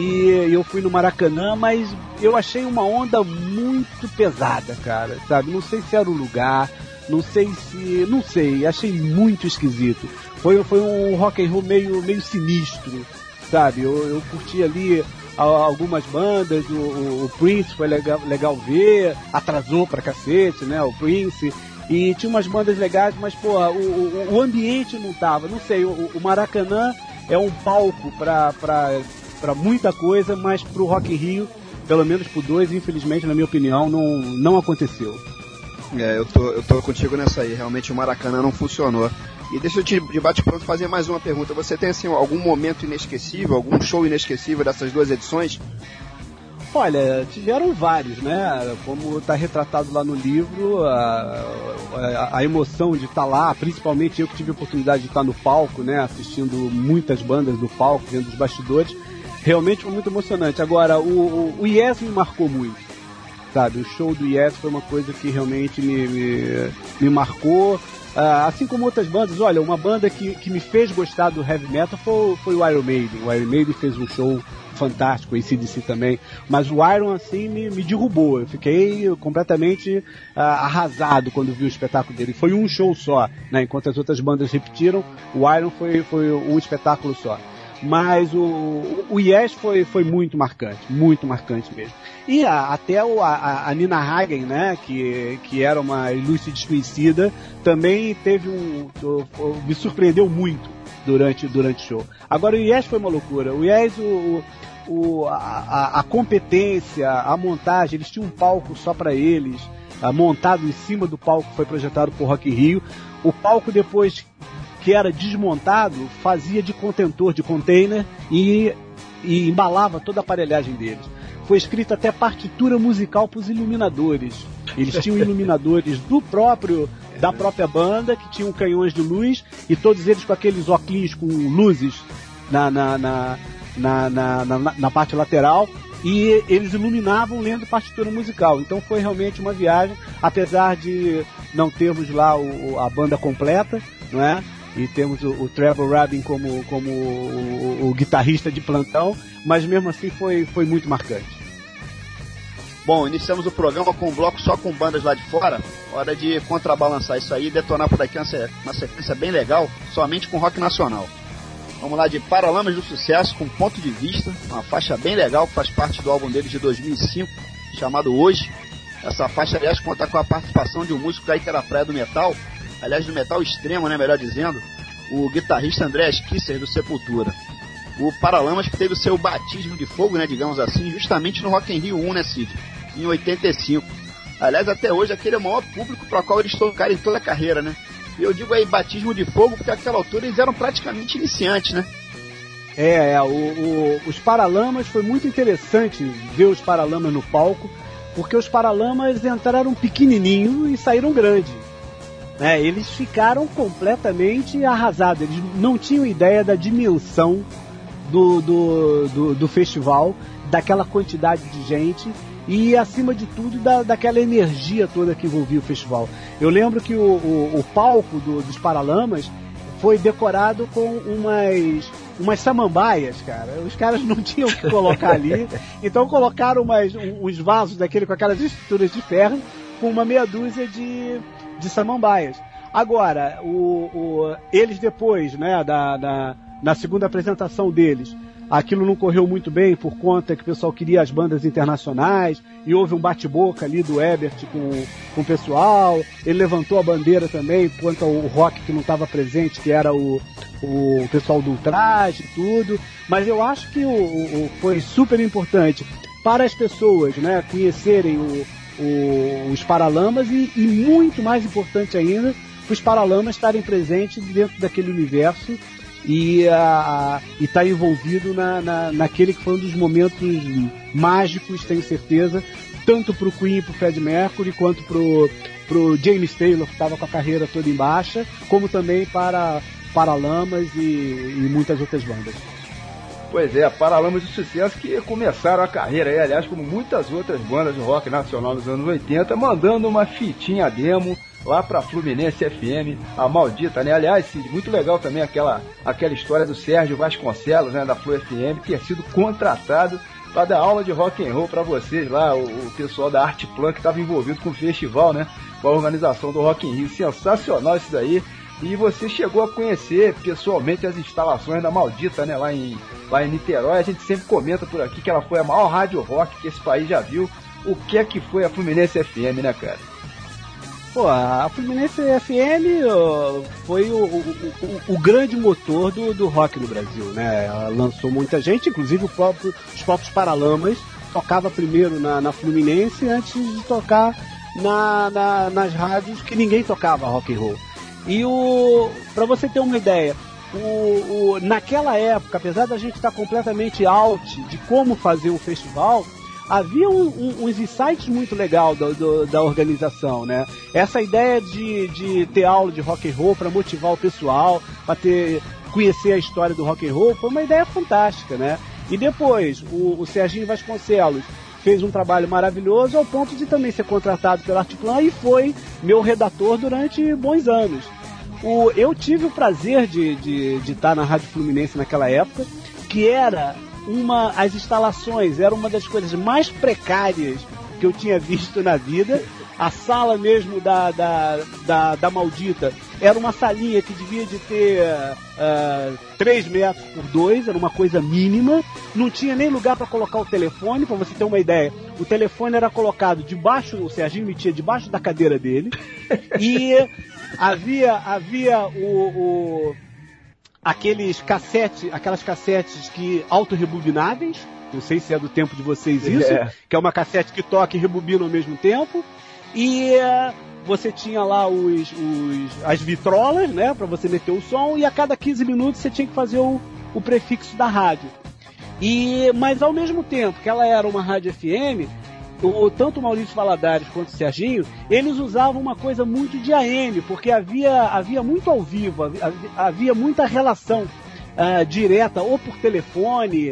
e eu fui no Maracanã, mas eu achei uma onda muito pesada, cara, sabe? Não sei se era o lugar, não sei se... não sei, achei muito esquisito. Foi, foi um rock and roll meio, meio sinistro, sabe? Eu, eu curti ali algumas bandas, o, o Prince foi legal, legal ver, atrasou pra cacete, né, o Prince, e tinha umas bandas legais, mas, pô, o, o, o ambiente não tava, não sei, o, o Maracanã é um palco pra... pra para muita coisa, mas pro Rock in Rio, pelo menos pro dois, infelizmente, na minha opinião, não, não aconteceu. É, eu tô, eu tô contigo nessa aí, realmente o Maracanã não funcionou. E deixa eu te, de bate-pronto, fazer mais uma pergunta. Você tem, assim, algum momento inesquecível, algum show inesquecível dessas duas edições? Olha, tiveram vários, né? Como está retratado lá no livro, a, a, a emoção de estar tá lá, principalmente eu que tive a oportunidade de estar tá no palco, né? Assistindo muitas bandas do palco, vendo os bastidores. Realmente foi muito emocionante. Agora, o, o, o Yes me marcou muito, sabe? O show do Yes foi uma coisa que realmente me, me, me marcou. Uh, assim como outras bandas, olha, uma banda que, que me fez gostar do heavy metal foi, foi o Iron Maiden. O Iron Maiden fez um show fantástico, o A C D C também, mas o Iron, assim, me, me derrubou. Eu fiquei completamente uh, arrasado quando vi o espetáculo dele. Foi um show só, né? Enquanto as outras bandas repetiram, o Iron foi, foi um espetáculo só. Mas o, o Yes foi, foi muito marcante, muito marcante mesmo. E a, até o, a, a Nina Hagen, né, que, que era uma ilustre desconhecida, também teve um... me surpreendeu muito durante, durante o show. Agora o Yes foi uma loucura. O Yes, o, o, a, a competência, a montagem, eles tinham um palco só para eles, montado em cima do palco que foi projetado por Rock in Rio. O palco, depois que era desmontado, fazia de contentor, de container, e, e embalava toda a aparelhagem deles. Foi escrita até partitura musical para os iluminadores. Eles tinham iluminadores do próprio, da própria banda, que tinham canhões de luz, e todos eles com aqueles óculos com luzes na, na, na, na, na, na, na parte lateral, e eles iluminavam lendo partitura musical. Então foi realmente uma viagem, apesar de não termos lá o, a banda completa, não é? E temos o, o Trevor Rabin como, como o, o, o guitarrista de plantão, mas mesmo assim foi, foi muito marcante. Bom, iniciamos o programa com um bloco só com bandas lá de fora. Hora de contrabalançar isso aí e detonar por aqui uma, uma sequência bem legal, somente com rock nacional. Vamos lá de Paralamas do Sucesso com Ponto de Vista, uma faixa bem legal que faz parte do álbum deles de dois mil e cinco, chamado Hoje. Essa faixa, aliás, conta com a participação de um músico daí que era praia do metal, aliás, do metal extremo, né, melhor dizendo, o guitarrista Andreas Kisser, do Sepultura. O Paralamas que teve o seu batismo de fogo, né, digamos assim, justamente no Rock in Rio um, né, Cid? Em oitenta e cinco. Aliás, até hoje, aquele é o maior público para o qual eles tocaram em toda a carreira, né? E eu digo aí batismo de fogo porque naquela altura eles eram praticamente iniciantes, né? É, é o, o, os Paralamas, foi muito interessante ver os Paralamas no palco, porque os Paralamas entraram pequenininho e saíram grande. É, eles ficaram completamente arrasados, eles não tinham ideia da dimensão do, do, do, do festival, daquela quantidade de gente e, acima de tudo, da, daquela energia toda que envolvia o festival. Eu lembro que o, o, o palco do, dos Paralamas foi decorado com umas, umas samambaias, cara. Os caras não tinham o que colocar ali, então colocaram umas, uns vasos daquele com aquelas estruturas de ferro com uma meia dúzia de, de samambaias. Agora, o, o, eles depois, né, da, da, na segunda apresentação deles, aquilo não correu muito bem por conta que o pessoal queria as bandas internacionais e houve um bate-boca ali do Ebert com, com o pessoal. Ele levantou a bandeira também quanto ao rock que não estava presente, que era o, o pessoal do Ultraje e tudo. Mas eu acho que o, o, foi super importante para as pessoas, né, conhecerem o, o, os Paralamas e, e muito mais importante ainda, os Paralamas estarem presentes dentro daquele universo e estar tá envolvido na, na, naquele que foi um dos momentos mágicos, tenho certeza, tanto para o Queen e para o Fred Mercury, quanto para o James Taylor, que estava com a carreira toda em baixa, como também para Paralamas e, e muitas outras bandas. Pois é, Paralamas de Sucesso que começaram a carreira aí, aliás, como muitas outras bandas de rock nacional nos anos oitenta, mandando uma fitinha demo lá pra Fluminense F M, a maldita, né? Aliás, Cid, muito legal também aquela, aquela história do Sérgio Vasconcelos, né, da Flu F M, ter sido contratado para dar aula de rock and roll para vocês lá, o, o pessoal da Arte Plan que estava envolvido com o festival, né, com a organização do Rock in Rio. Sensacional isso daí. E você chegou a conhecer pessoalmente as instalações da maldita, né, lá em, lá em Niterói. A gente sempre comenta por aqui que ela foi a maior rádio rock que esse país já viu. O que é que foi a Fluminense F M, né, cara? Pô, a Fluminense F M ó, foi o, o, o, o grande motor do, do rock no Brasil, né? Ela lançou muita gente, inclusive o próprio, os próprios Paralamas tocava primeiro na, na Fluminense antes de tocar na, na, nas rádios que ninguém tocava rock and roll. E o, pra você ter uma ideia, o, o, naquela época, apesar da gente estar completamente out de como fazer um festival, havia um, um, uns insights muito legais do, do, da organização, né? Essa ideia de, de ter aula de rock and roll para motivar o pessoal, para ter conhecer a história do rock and roll, foi uma ideia fantástica, né? E depois, o, o Serginho Vasconcelos fez um trabalho maravilhoso ao ponto de também ser contratado pela Arte Plan e foi meu redator durante bons anos. O, eu tive o prazer de, de, de estar na Rádio Fluminense naquela época, que era uma, as instalações, era uma das coisas mais precárias que eu tinha visto na vida. A sala mesmo da, da, da, da maldita era uma salinha que devia de ter uh, três metros por dois, era uma coisa mínima, não tinha nem lugar para colocar o telefone, para você ter uma ideia. o telefone era colocado debaixo, o Serginho metia debaixo da cadeira dele, e havia, havia o, o, aqueles cassetes, aquelas cassetes que autorrebobináveis, não sei se é do tempo de vocês isso, é. que é uma cassete que toca e rebobina ao mesmo tempo, e você tinha lá os, os, as vitrolas, né, para você meter o som, e a cada quinze minutos você tinha que fazer o, o prefixo da rádio. E, mas ao mesmo tempo que ela era uma rádio F M, o, tanto o Maurício Valadares quanto o Serginho, eles usavam uma coisa muito de A M, porque havia, havia muito ao vivo, havia, havia muita relação uh, direta, ou por telefone,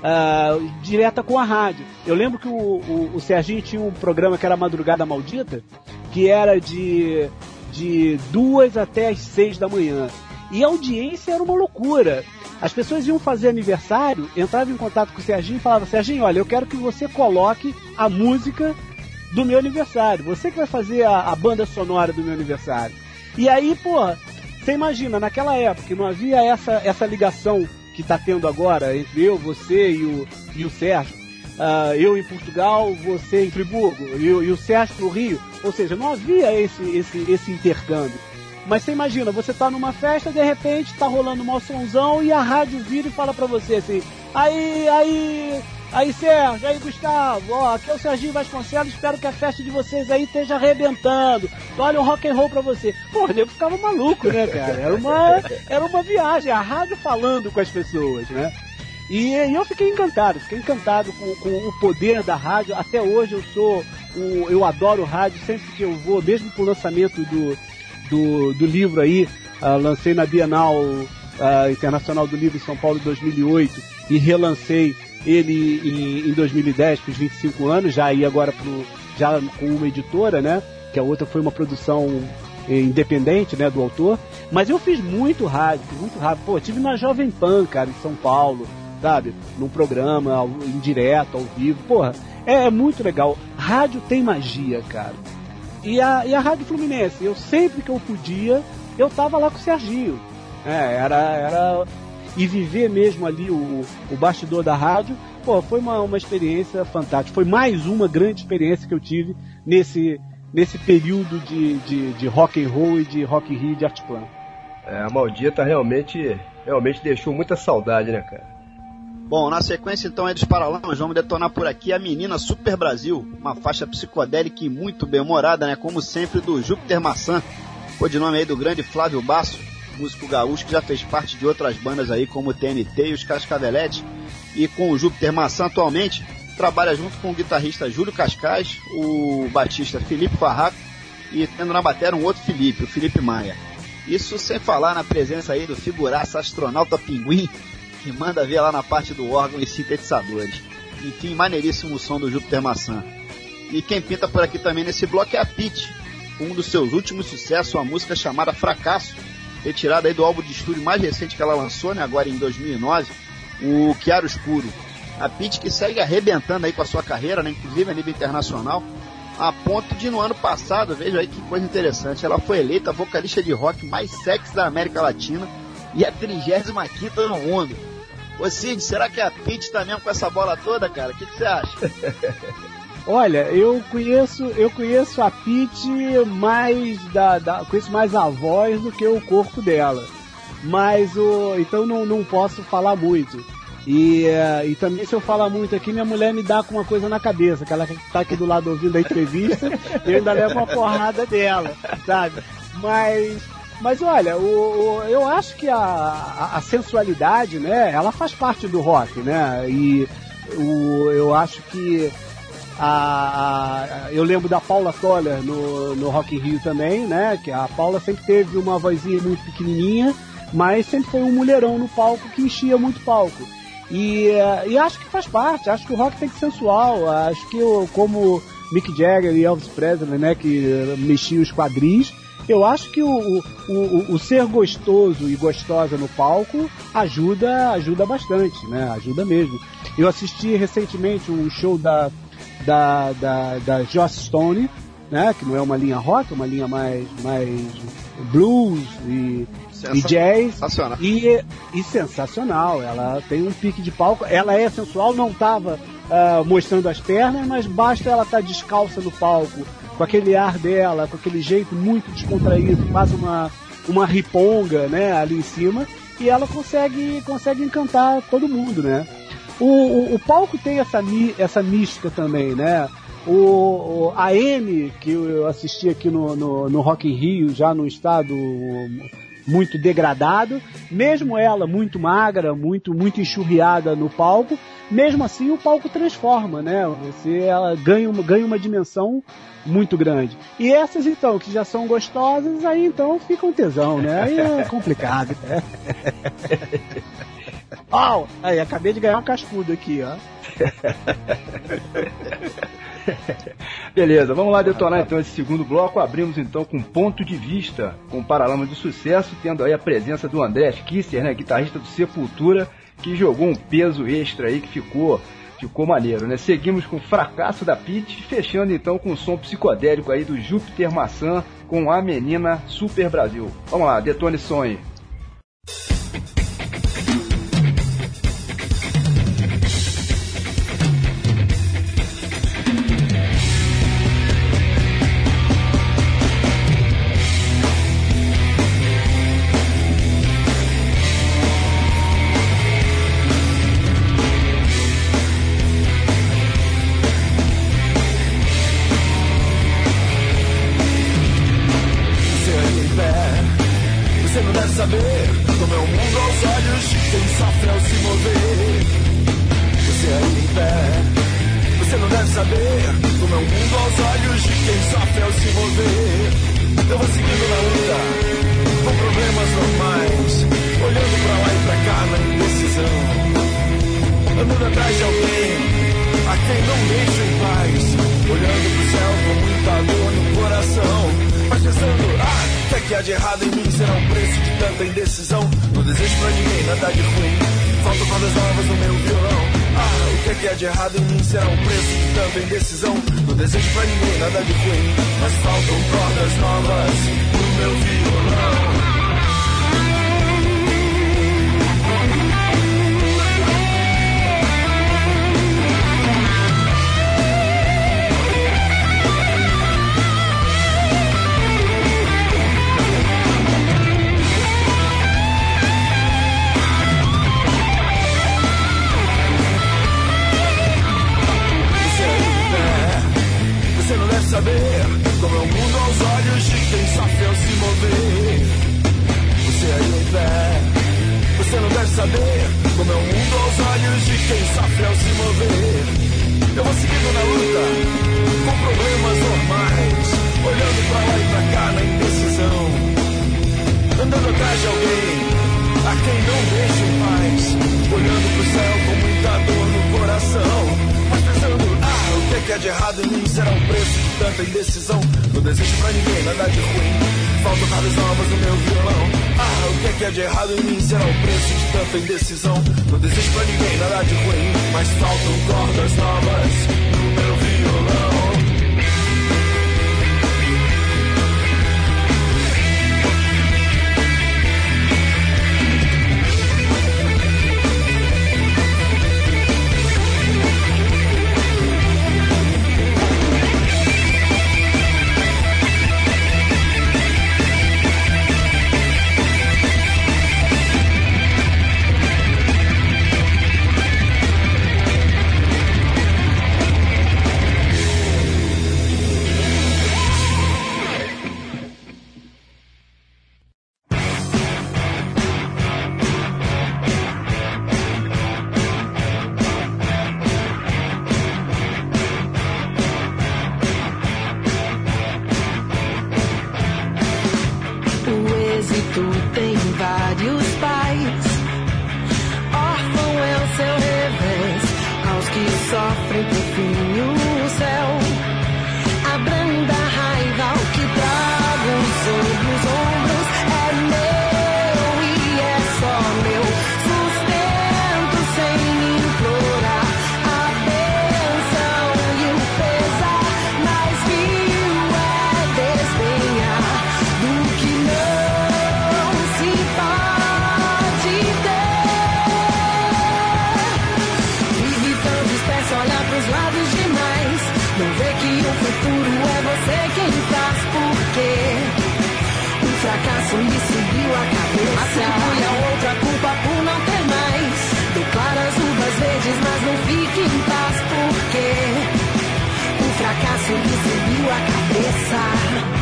uh, direta com a rádio. Eu lembro que o, o, o Serginho tinha um programa que era Madrugada Maldita, que era de, de duas até as seis da manhã. E a audiência era uma loucura. As pessoas iam fazer aniversário, entravam em contato com o Serginho e falavam: Serginho, olha, eu quero que você coloque a música do meu aniversário. Você que vai fazer a, a banda sonora do meu aniversário. E aí, porra, você imagina, naquela época que não havia essa, essa ligação que está tendo agora entre eu, você e o, e o Sérgio. Uh, eu em Portugal, você em Friburgo, e, e o Sérgio no Rio. Ou seja, não havia esse, esse, esse intercâmbio. Mas você imagina, você tá numa festa, de repente tá rolando um somzão e a rádio vira e fala pra você assim: aí, aí, aí Sérgio, aí Gustavo, ó, aqui é o Serginho Vasconcelos, espero que a festa de vocês aí esteja arrebentando. Olha o rock and roll pra você. Pô, o nego ficava maluco, né, cara? Era uma, era uma viagem, a rádio falando com as pessoas, né? E, e eu fiquei encantado, fiquei encantado com, com o poder da rádio. Até hoje eu sou, o, eu adoro rádio, sempre que eu vou, mesmo pro lançamento do Do, do livro aí, uh, lancei na Bienal uh, Internacional do Livro em São Paulo em dois mil e oito e relancei ele em, em dois mil e dez, para os vinte e cinco anos, já aí agora pro, já com uma editora, né, que a outra foi uma produção independente, né, do autor, mas eu fiz muito rádio, fiz muito rádio, pô, tive na Jovem Pan, cara, em São Paulo, sabe, num programa ao, em direto, ao vivo, porra, é, é muito legal, rádio tem magia, cara. E a, e a Rádio Fluminense, eu sempre que eu podia, eu tava lá com o Serginho. É, era, era... E viver mesmo ali o, o bastidor da rádio, pô, foi uma, uma experiência fantástica. Foi mais uma grande experiência que eu tive nesse, nesse período de, de, de rock and roll e de Rock in Rio de Arte Plan. É, a Maldita realmente, realmente deixou muita saudade, né, cara? Bom, na sequência então é dos Paralamas, vamos detonar por aqui a Menina Super Brasil, uma faixa psicodélica e muito bem-humorada, né, como sempre, do Júpiter Maçã, codinome aí do grande Flávio Basso, músico gaúcho que já fez parte de outras bandas aí como o T N T e os Cascaveletes, e com o Júpiter Maçã atualmente trabalha junto com o guitarrista Júlio Cascais, o baixista Felipe Farraco e tendo na bateria um outro Felipe, o Felipe Maia. Isso sem falar na presença aí do figuraça Astronauta Pinguim, que manda ver lá na parte do órgão e sintetizadores. Enfim, maneiríssimo o som do Júpiter Maçã. E quem pinta por aqui também nesse bloco é a Pitty, um dos seus últimos sucessos, uma música chamada Fracasso, retirada aí do álbum de estúdio mais recente que ela lançou, né, agora em dois mil e nove, o Chiaro Escuro. A Pitty que segue arrebentando aí com a sua carreira, né, inclusive a nível internacional, a ponto de no ano passado, veja aí que coisa interessante, ela foi eleita a vocalista de rock mais sexy da América Latina e a trigésima quinta no mundo. Ô Cid, será que a Pitty tá mesmo com essa bola toda, cara? O que você acha? Olha, eu conheço, eu conheço a Pitty mais da, da, conheço mais a voz do que o corpo dela. Mas o, então não, não posso falar muito. E, uh, e também se eu falar muito aqui, minha mulher me dá com uma coisa na cabeça, que ela tá aqui do lado ouvindo a entrevista, e eu ainda levo uma porrada dela, sabe? Mas Mas olha, o, o, eu acho que a, a, a sensualidade, né, ela faz parte do rock, né? E o, eu acho que a, a, eu lembro da Paula Toller no, no Rock in Rio também, né? Que a Paula sempre teve uma vozinha muito pequenininha, mas sempre foi um mulherão no palco que enchia muito palco. E, e acho que faz parte, acho que o rock tem que ser sensual, acho que eu, como Mick Jagger e Elvis Presley, né, que mexiam os quadris, eu acho que o, o, o, o ser gostoso e gostosa no palco ajuda, ajuda bastante, né? Ajuda mesmo. Eu assisti recentemente um show da, da, da, da Joss Stone, né? Que não é uma linha rock, é uma linha mais, mais blues e, e jazz. E, e sensacional. Ela tem um pique de palco. Ela é sensual, não estava uh, mostrando as pernas, mas basta ela estar descalça no palco, com aquele ar dela, com aquele jeito muito descontraído, quase uma, uma riponga, né, ali em cima, e ela consegue, consegue encantar todo mundo, né? O, o, o palco tem essa, essa mística também, né? O, o, a Amy, que eu assisti aqui no, no, no Rock in Rio, já num estado muito degradado, mesmo ela muito magra, muito, muito enxurriada no palco, mesmo assim o palco transforma, né? Você, ela ganha uma, ganha uma dimensão muito grande. E essas então, que já são gostosas, aí então ficam tesão, né? Aí é complicado. Né? Oh, aí, acabei de ganhar um cascudo aqui, ó. Beleza, vamos lá detonar então esse segundo bloco. Abrimos então com Ponto de Vista, com Paralamas do Sucesso, tendo aí a presença do André Kisser, né, guitarrista do Sepultura, que jogou um peso extra aí que ficou, ficou maneiro, né? Seguimos com Fracasso da Pitty, fechando então com o som psicodélico aí do Júpiter Maçã com A Menina Super Brasil. Vamos lá, detone som aí. Olha Não vê que o futuro é você quem faz, porque o fracasso lhe subiu a cabeça. Atribui a outra culpa por não ter mais. Declara as uvas verdes, mas não fique em paz, porque o fracasso lhe subiu a cabeça.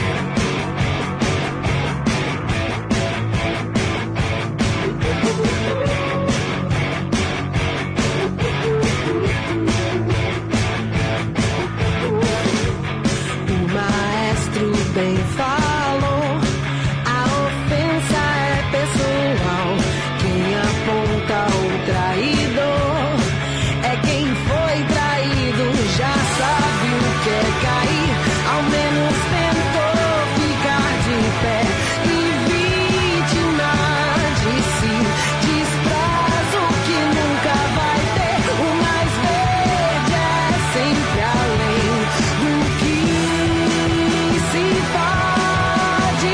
Bem falou, a ofensa é pessoal. Quem aponta o traidor é quem foi traído. Já sabe o que é cair, ao menos tentou ficar de pé. E vítima de si, desprazo que nunca vai ter. O mais verde é sempre além do que se pode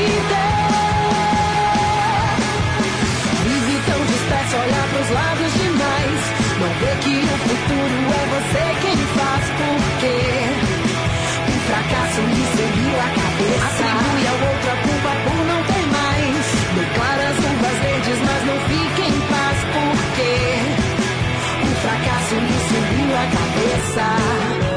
ter. Vive tão disperso, olhar pros lados demais. Não vê que o futuro é você quem faz, porque o fracasso lhe subiu a cabeça. Atribui a outra culpa por não ter mais. Declara as uvas verdes, mas não fique em paz, porque o fracasso lhe subiu a cabeça.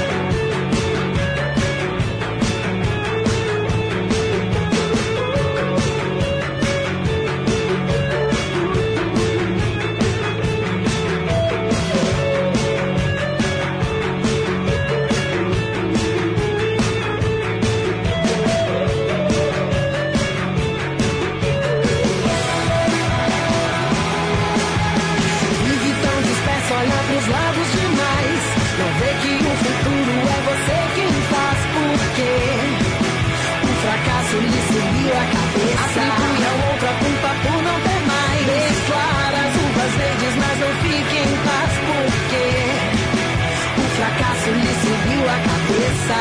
Lados demais, não vê que o futuro é você quem faz, porque o fracasso lhe subiu a cabeça. Atribui a outra culpa por não ter mais. Declara as uvas verdes, mas não fique em paz, porque o fracasso lhe subiu a cabeça.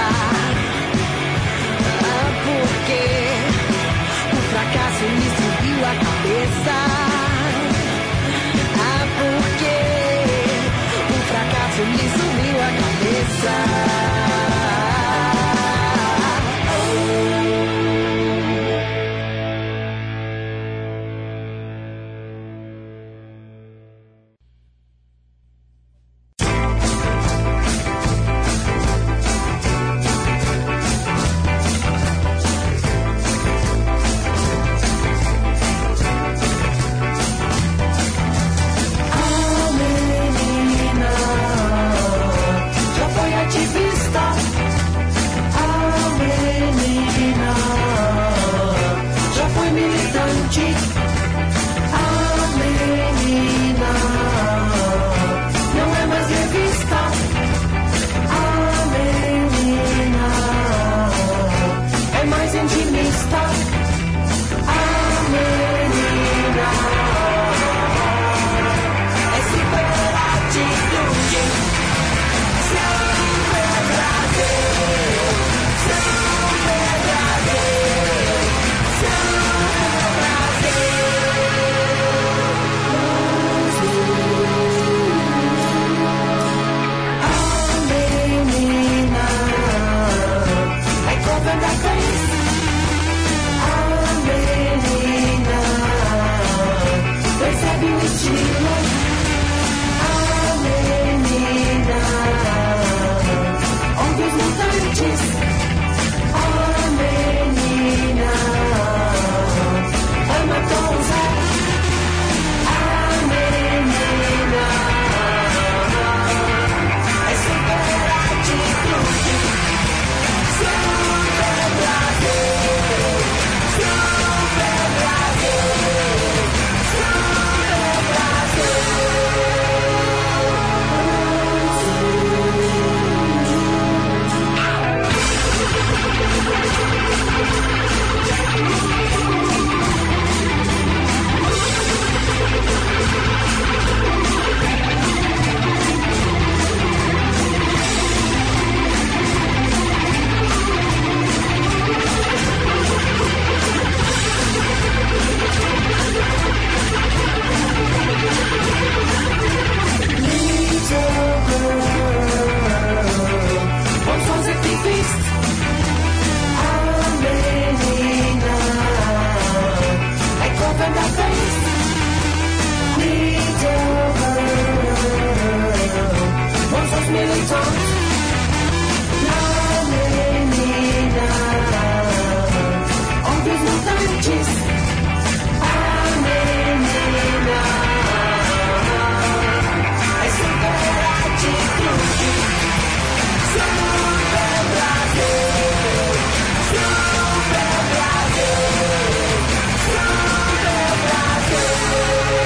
Ah, porque o fracasso lhe subiu a cabeça. Ah, porque o fracasso me subiu a cabeça. Te militantes. Na menina, homens mutantes. A menina é super atitude. Super Brasil, super Brasil, super Brasil.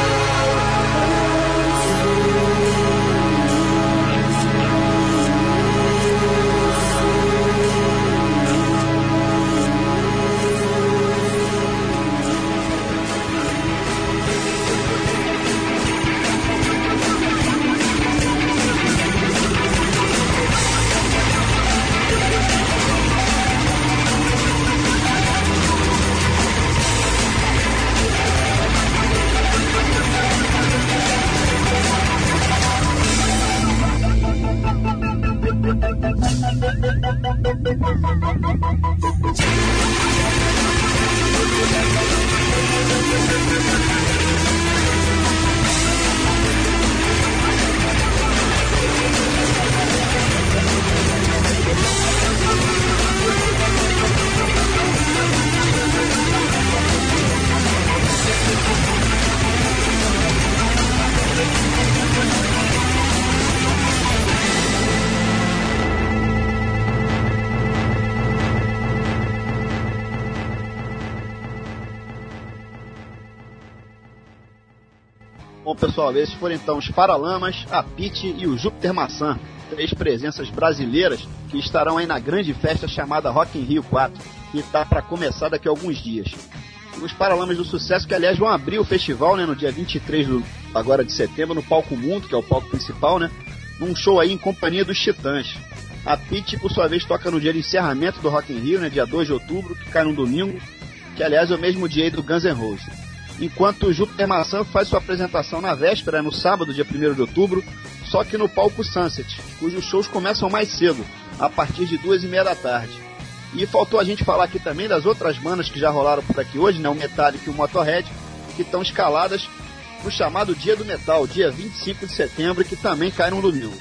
Bom, pessoal, esses foram então os Paralamas, a Pitty e o Júpiter Maçã, três presenças brasileiras que estarão aí na grande festa chamada Rock in Rio quatro, que está para começar daqui a alguns dias. Os Paralamas do Sucesso, que aliás vão abrir o festival, né, no dia vinte e três do, agora de setembro, no Palco Mundo, que é o palco principal, né, num show aí em companhia dos Titãs. A Pitty, por sua vez, toca no dia de encerramento do Rock in Rio, né, dia dois de outubro, que cai num domingo, que aliás é o mesmo dia aí do Guns N' Roses. Enquanto o Júpiter Maçã faz sua apresentação na véspera, no sábado, dia primeiro de outubro, só que no palco Sunset, cujos shows começam mais cedo, a partir de duas e meia da tarde. E faltou a gente falar aqui também das outras bandas que já rolaram por aqui hoje, né, o Metallica e o Motorhead, que estão escaladas no chamado Dia do Metal, dia vinte e cinco de setembro, que também cai no domingo.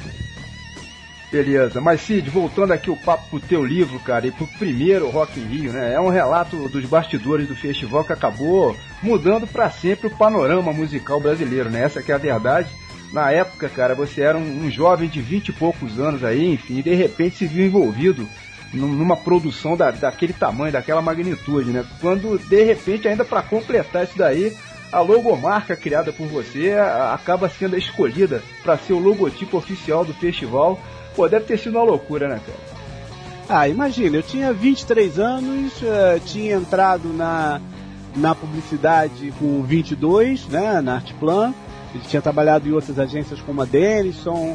Beleza, mas Cid, voltando aqui o papo pro teu livro, cara, e pro primeiro Rock in Rio, né? É um relato dos bastidores do festival que acabou mudando pra sempre o panorama musical brasileiro, né? Essa que é a verdade. Na época, cara, você era um, um jovem de vinte e poucos anos aí, enfim, e de repente se viu envolvido numa produção da, daquele tamanho, daquela magnitude, né? Quando, de repente, ainda pra completar isso daí, a logomarca criada por você a, acaba sendo escolhida para ser o logotipo oficial do festival. Pô, deve ter sido uma loucura, né, cara? Ah, imagina, eu tinha vinte e três anos, uh, tinha entrado na, na publicidade com vinte e dois, né, na Artplan. Eu tinha trabalhado em outras agências como a Denison,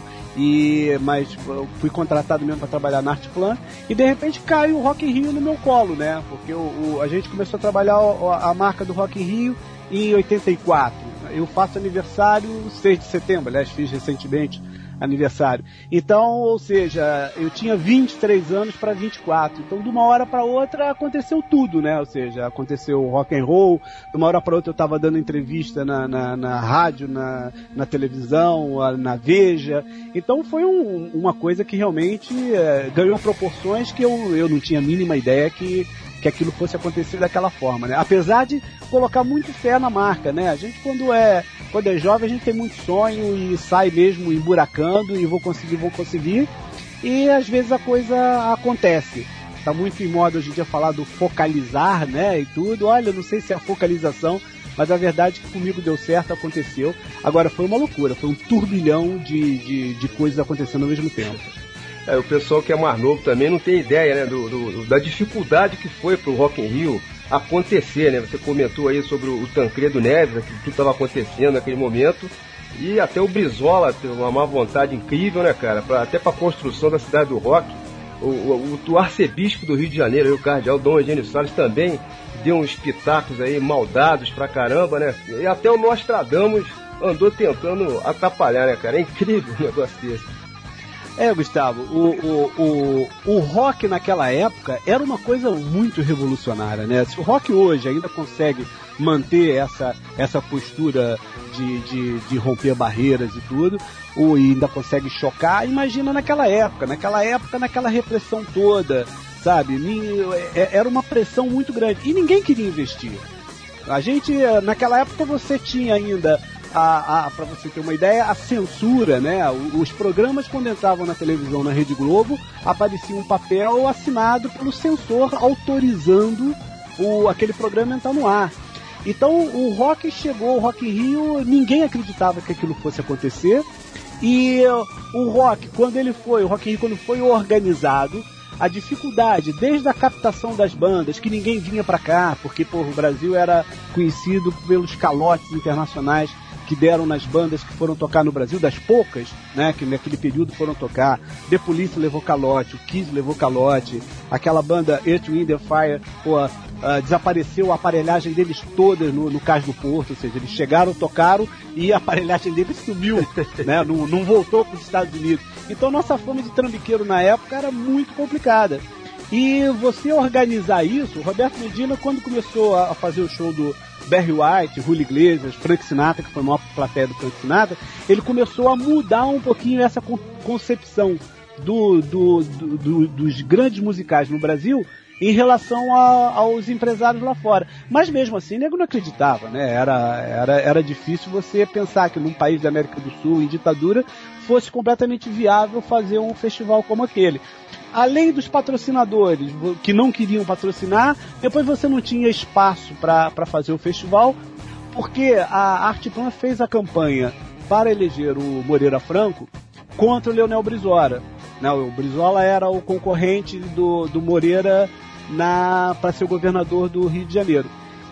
e, mas fui contratado mesmo para trabalhar na Artplan. E de repente caiu o Rock in Rio no meu colo, né? Porque o, o, a gente começou a trabalhar a, a marca do Rock in Rio em oitenta e quatro. Eu faço aniversário seis de setembro, aliás, fiz recentemente aniversário. Então, ou seja, eu tinha vinte e três anos para vinte e quatro. Então, de uma hora para outra aconteceu tudo, né? Ou seja, aconteceu o rock and roll. De uma hora para outra eu estava dando entrevista na, na, na rádio, na, na televisão, na Veja. Então, foi um, uma coisa que realmente é, ganhou proporções que eu, eu não tinha a mínima ideia que que aquilo fosse acontecer daquela forma, né? Apesar de colocar muito fé na marca, né? A gente quando é, quando é jovem a gente tem muito sonho e sai mesmo emburacando e vou conseguir, vou conseguir, e às vezes a coisa acontece. Tá muito em moda hoje em dia falar do focalizar, né? E tudo. Olha, não sei se é a focalização, mas a verdade é que comigo deu certo, aconteceu. Agora foi uma loucura, foi um turbilhão de, de, de coisas acontecendo ao mesmo tempo. É, o pessoal que é mais novo também não tem ideia, né, do, do, da dificuldade que foi pro Rock in Rio acontecer, né? Você comentou aí sobre o Tancredo Neves, que tudo estava acontecendo naquele momento, e até o Brizola teve uma má vontade incrível, né, cara? Pra, até para a construção da cidade do rock. O, o, o arcebispo do Rio de Janeiro, o cardeal Dom Eugênio Salles, também deu uns pitacos aí maldados pra caramba, né? E até o Nostradamus andou tentando atrapalhar, né, cara? É incrível o negócio desse. É, Gustavo, o, o, o, o rock naquela época era uma coisa muito revolucionária, né? Se o rock hoje ainda consegue manter essa, essa postura de, de, de romper barreiras e tudo, ou ainda consegue chocar, imagina naquela época, naquela época, naquela repressão toda, sabe? Era uma pressão muito grande e ninguém queria investir. A gente, naquela época, você tinha ainda, a, a, para você ter uma ideia, a censura, né? Os programas, quando entravam na televisão, na Rede Globo, aparecia um papel assinado pelo censor autorizando o, aquele programa entrar no ar. Então o rock chegou, o Rock in Rio, ninguém acreditava que aquilo fosse acontecer. E o rock, quando ele foi, o Rock in Rio, quando foi organizado, a dificuldade, desde a captação das bandas, que ninguém vinha pra cá, porque pô, o Brasil era conhecido pelos calotes internacionais que deram nas bandas que foram tocar no Brasil, das poucas, né, que naquele período foram tocar. The Police levou calote, o Kiss levou calote, aquela banda Earth, Wind and Fire, pô, uh, desapareceu a aparelhagem deles toda no, no Cais do Porto, ou seja, eles chegaram, tocaram e a aparelhagem deles sumiu, né, não, não voltou para os Estados Unidos. Então nossa fama de trambiqueiro na época era muito complicada. E você organizar isso, o Roberto Medina, quando começou a fazer o show do Barry White, Julio Iglesias, Frank Sinatra, que foi a maior plateia do Frank Sinatra, ele começou a mudar um pouquinho essa concepção do, do, do, do, dos grandes musicais no Brasil em relação a, aos empresários lá fora. Mas mesmo assim, o nego não acreditava, né? Era, era, era difícil você pensar que num país da América do Sul, em ditadura, fosse completamente viável fazer um festival como aquele. Além dos patrocinadores que não queriam patrocinar, depois você não tinha espaço para fazer o festival, porque a Arte Plan fez a campanha para eleger o Moreira Franco contra o Leonel Brizola. Né? O Brizola era o concorrente do, do Moreira para ser o governador do Rio de Janeiro.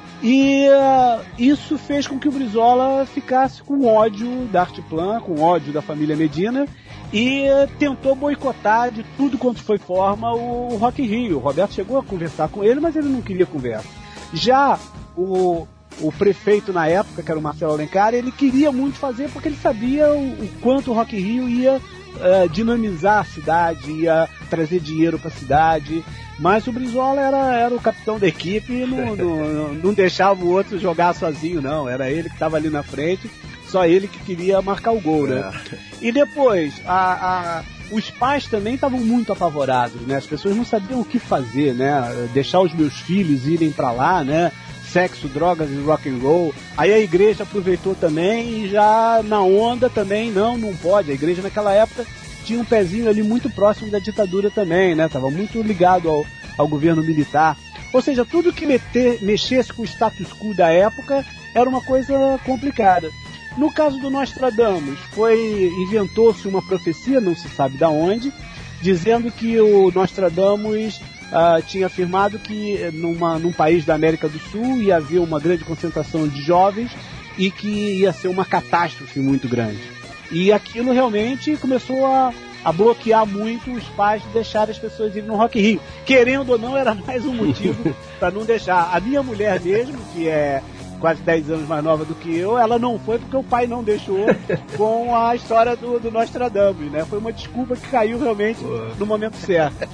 E uh, isso fez com que o Brizola ficasse com ódio da Arte Plan, com ódio da família Medina, e uh, tentou boicotar de tudo quanto foi forma o, o Rock in Rio. O Roberto chegou a conversar com ele, mas ele não queria conversa. Já o, o prefeito na época, que era o Marcelo Alencar, ele queria muito fazer porque ele sabia o, o quanto o Rock in Rio ia uh, dinamizar a cidade, ia trazer dinheiro para a cidade. Mas o Brizola era, era o capitão da equipe e não, não, não deixava o outro jogar sozinho, não. Era ele que estava ali na frente, só ele que queria marcar o gol, né? E depois, a, a, os pais também estavam muito apavorados, né? As pessoas não sabiam o que fazer, né? Deixar os meus filhos irem para lá, né? Sexo, drogas e rock and roll. Aí a igreja aproveitou também e já na onda também, não, não pode. A igreja naquela época tinha um pezinho ali muito próximo da ditadura também, né? Tava muito ligado ao, ao governo militar. Ou seja, tudo que meter, mexesse com o status quo da época era uma coisa complicada. No caso do Nostradamus, foi, inventou-se uma profecia, não se sabe de onde, dizendo que o Nostradamus uh, tinha afirmado que numa, num país da América do Sul ia haver uma grande concentração de jovens e que ia ser uma catástrofe muito grande. E aquilo realmente começou a, a bloquear muito os pais de deixar as pessoas irem no Rock in Rio. Querendo ou não, era mais um motivo para não deixar. A minha mulher mesmo, que é quase dez anos mais nova do que eu, ela não foi porque o pai não deixou com a história do, do Nostradamus, né? Foi uma desculpa que caiu realmente no momento certo.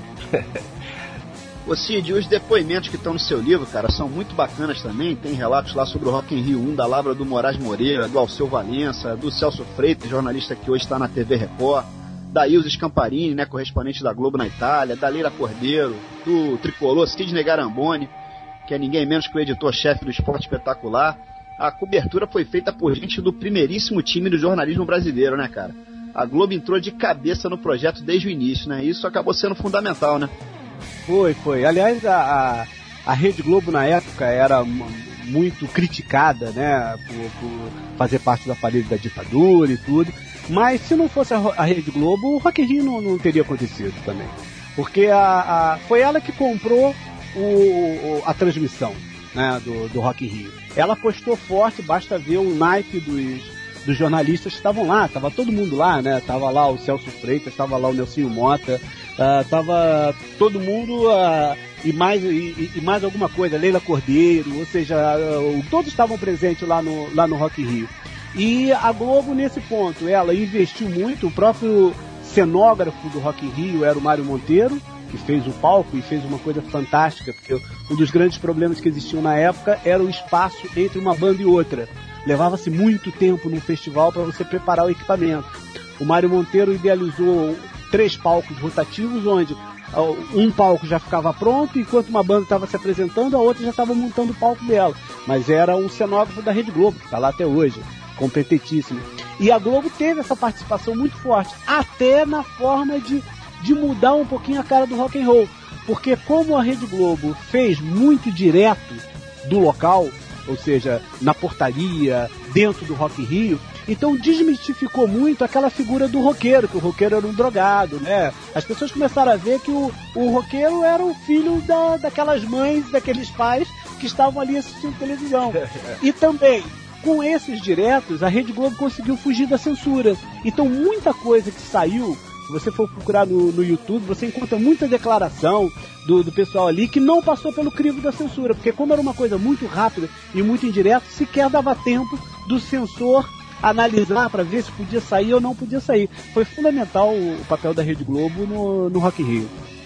Ô Cid, os depoimentos que estão no seu livro, cara, são muito bacanas também. Tem relatos lá sobre o Rock in Rio um, da Lavra do Moraes Moreira, do Alceu Valença, do Celso Freitas, jornalista que hoje está na T V Record, da Ilse Scamparini, né, correspondente da Globo na Itália, da Leila Cordeiro, do tricolor Sidney Garamboni, que é ninguém menos que o editor-chefe do Esporte Espetacular. A cobertura foi feita por gente do primeiríssimo time do jornalismo brasileiro, né, cara? A Globo entrou de cabeça no projeto desde o início, né? Isso acabou sendo fundamental, né? Foi, foi. Aliás, a, a, a Rede Globo na época era muito criticada, né, por, por fazer parte do aparelho da ditadura e tudo. Mas se não fosse a, a Rede Globo, o Rock in Rio não, não teria acontecido também. Porque a, a, foi ela que comprou o, o, a transmissão, né, do, do Rock in Rio. Ela apostou forte, basta ver o naipe dos... dos jornalistas que estavam lá, tava todo mundo lá, né? Tava lá o Celso Freitas, tava lá o Nelsinho Mota, uh, tava todo mundo uh, e, mais, e, e mais alguma coisa, Leila Cordeiro, ou seja, uh, todos estavam presentes lá no, lá no Rock in Rio. E a Globo, nesse ponto, ela investiu muito, o próprio cenógrafo do Rock in Rio era o Mário Monteiro, que fez o palco e fez uma coisa fantástica, porque um dos grandes problemas que existiam na época era o espaço entre uma banda e outra. levava-se muito tempo num festival para você preparar o equipamento. O Mário Monteiro idealizou três palcos rotativos, onde um palco já ficava pronto, enquanto uma banda estava se apresentando, a outra já estava montando o palco dela. Mas era um cenógrafo da Rede Globo, que está lá até hoje, competentíssimo. E a Globo teve essa participação muito forte, até na forma de, de mudar um pouquinho a cara do rock and roll. Porque como a Rede Globo fez muito direto do local, ou seja, na portaria, dentro do Rock in Rio, então desmistificou muito aquela figura do roqueiro, que o roqueiro era um drogado, né? As pessoas começaram a ver que o, o roqueiro era o filho da, daquelas mães, daqueles pais que estavam ali assistindo televisão. E também, com esses diretos, a Rede Globo conseguiu fugir da censura. Então muita coisa que saiu, se você for procurar no, no YouTube, você encontra muita declaração do, do pessoal ali que não passou pelo crivo da censura, porque como era uma coisa muito rápida e muito indireta, sequer dava tempo do censor analisar para ver se podia sair ou não podia sair. Foi fundamental o, o papel da Rede Globo no, no Rock in Rio.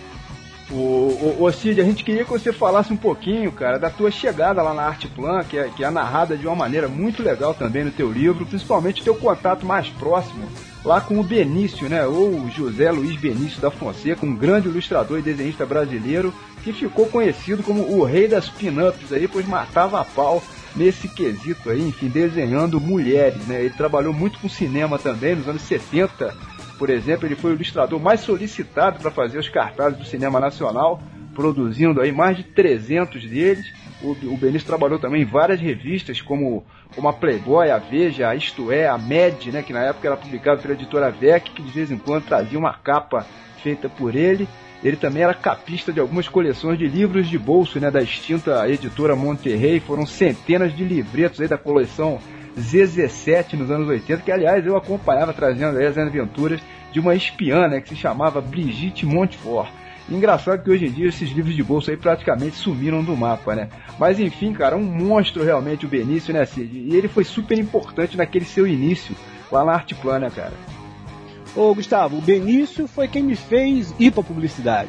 Ô, ô, ô Cid, a gente queria que você falasse um pouquinho, cara, da tua chegada lá na Artplan, que é, que é narrada de uma maneira muito legal também no teu livro, principalmente teu contato mais próximo lá com o Benício, né, ou José Luiz Benício da Fonseca, um grande ilustrador e desenhista brasileiro que ficou conhecido como o rei das pin-ups aí, pois matava a pau nesse quesito aí, enfim, desenhando mulheres, né? Ele trabalhou muito com cinema também, nos anos setenta, por exemplo, ele foi o ilustrador mais solicitado para fazer os cartazes do cinema nacional, produzindo aí mais de trezentos deles. O, o Benício trabalhou também em várias revistas, como, como a Playboy, a Veja, a Isto É, a Mad, né? Que na época era publicada pela editora Vec, que de vez em quando trazia uma capa feita por ele. Ele também era capista de algumas coleções de livros de bolso, né, da extinta editora Monterrey. Foram centenas de livretos aí da coleção Zezé sete nos anos oitenta, que aliás eu acompanhava trazendo aí as aventuras de uma espiã, né, que se chamava Brigitte Montfort. Engraçado que hoje em dia esses livros de bolso aí praticamente sumiram do mapa, né? Mas enfim, cara, um monstro realmente o Benício, né, Cid? E ele foi super importante naquele seu início lá na Artplan, né, cara? Ô Gustavo, o Benício foi quem me fez ir pra publicidade.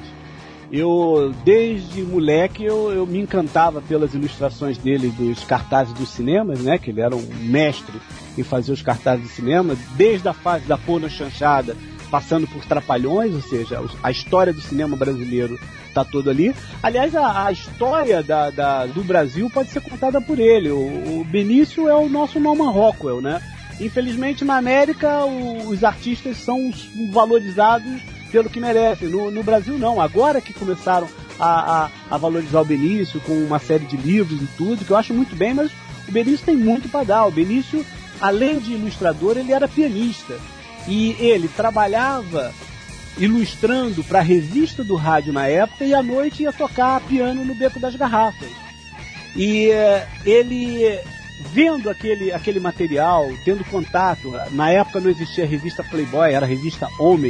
Eu, desde moleque, eu, eu me encantava pelas ilustrações dele dos cartazes dos cinemas, né? Que ele era um mestre em fazer os cartazes de cinema, desde a fase da Pona Chanchada, passando por Trapalhões, ou seja, a história do cinema brasileiro tá todo ali. Aliás, a, a história da, da, do Brasil pode ser contada por ele. O, o Benício é o nosso Norman Rockwell, né? Infelizmente, na América, o, os artistas são valorizados pelo que merecem. No, no Brasil, não. Agora que começaram a, a, a valorizar o Benício com uma série de livros e tudo, que eu acho muito bem, mas o Benício tem muito para dar. O Benício, além de ilustrador, ele era pianista. E ele trabalhava ilustrando para a revista do rádio na época e à noite ia tocar piano no Beco das Garrafas. E uh, ele... vendo aquele, aquele material, tendo contato, na época não existia a revista Playboy, era a revista Homem,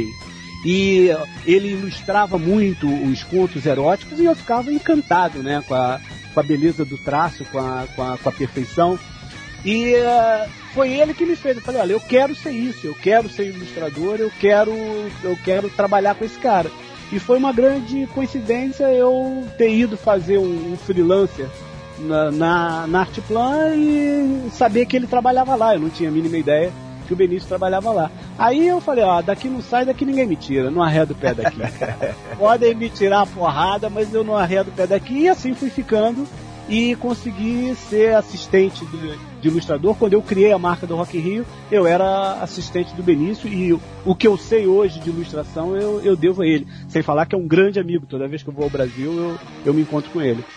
e ele ilustrava muito os contos eróticos e eu ficava encantado, né, com a, com a beleza do traço, com a, com a, com a perfeição. E uh, foi ele que me fez. Eu falei, olha, eu quero ser isso, eu quero ser ilustrador, eu quero, eu quero trabalhar com esse cara. E foi uma grande coincidência eu ter ido fazer um, um freelancer na, na, na Artplan e saber que ele trabalhava lá. Eu não tinha a mínima ideia que o Benício trabalhava lá. Aí eu falei, ó, daqui não sai, daqui ninguém me tira, não arredo o pé daqui. Podem me tirar a porrada, mas eu não arredo o pé daqui. E assim fui ficando e consegui ser assistente de, de ilustrador. Quando eu criei a marca do Rock in Rio, eu era assistente do Benício e o que eu sei hoje de ilustração eu, eu devo a ele. Sem falar que é um grande amigo, toda vez que eu vou ao Brasil eu, eu me encontro com ele.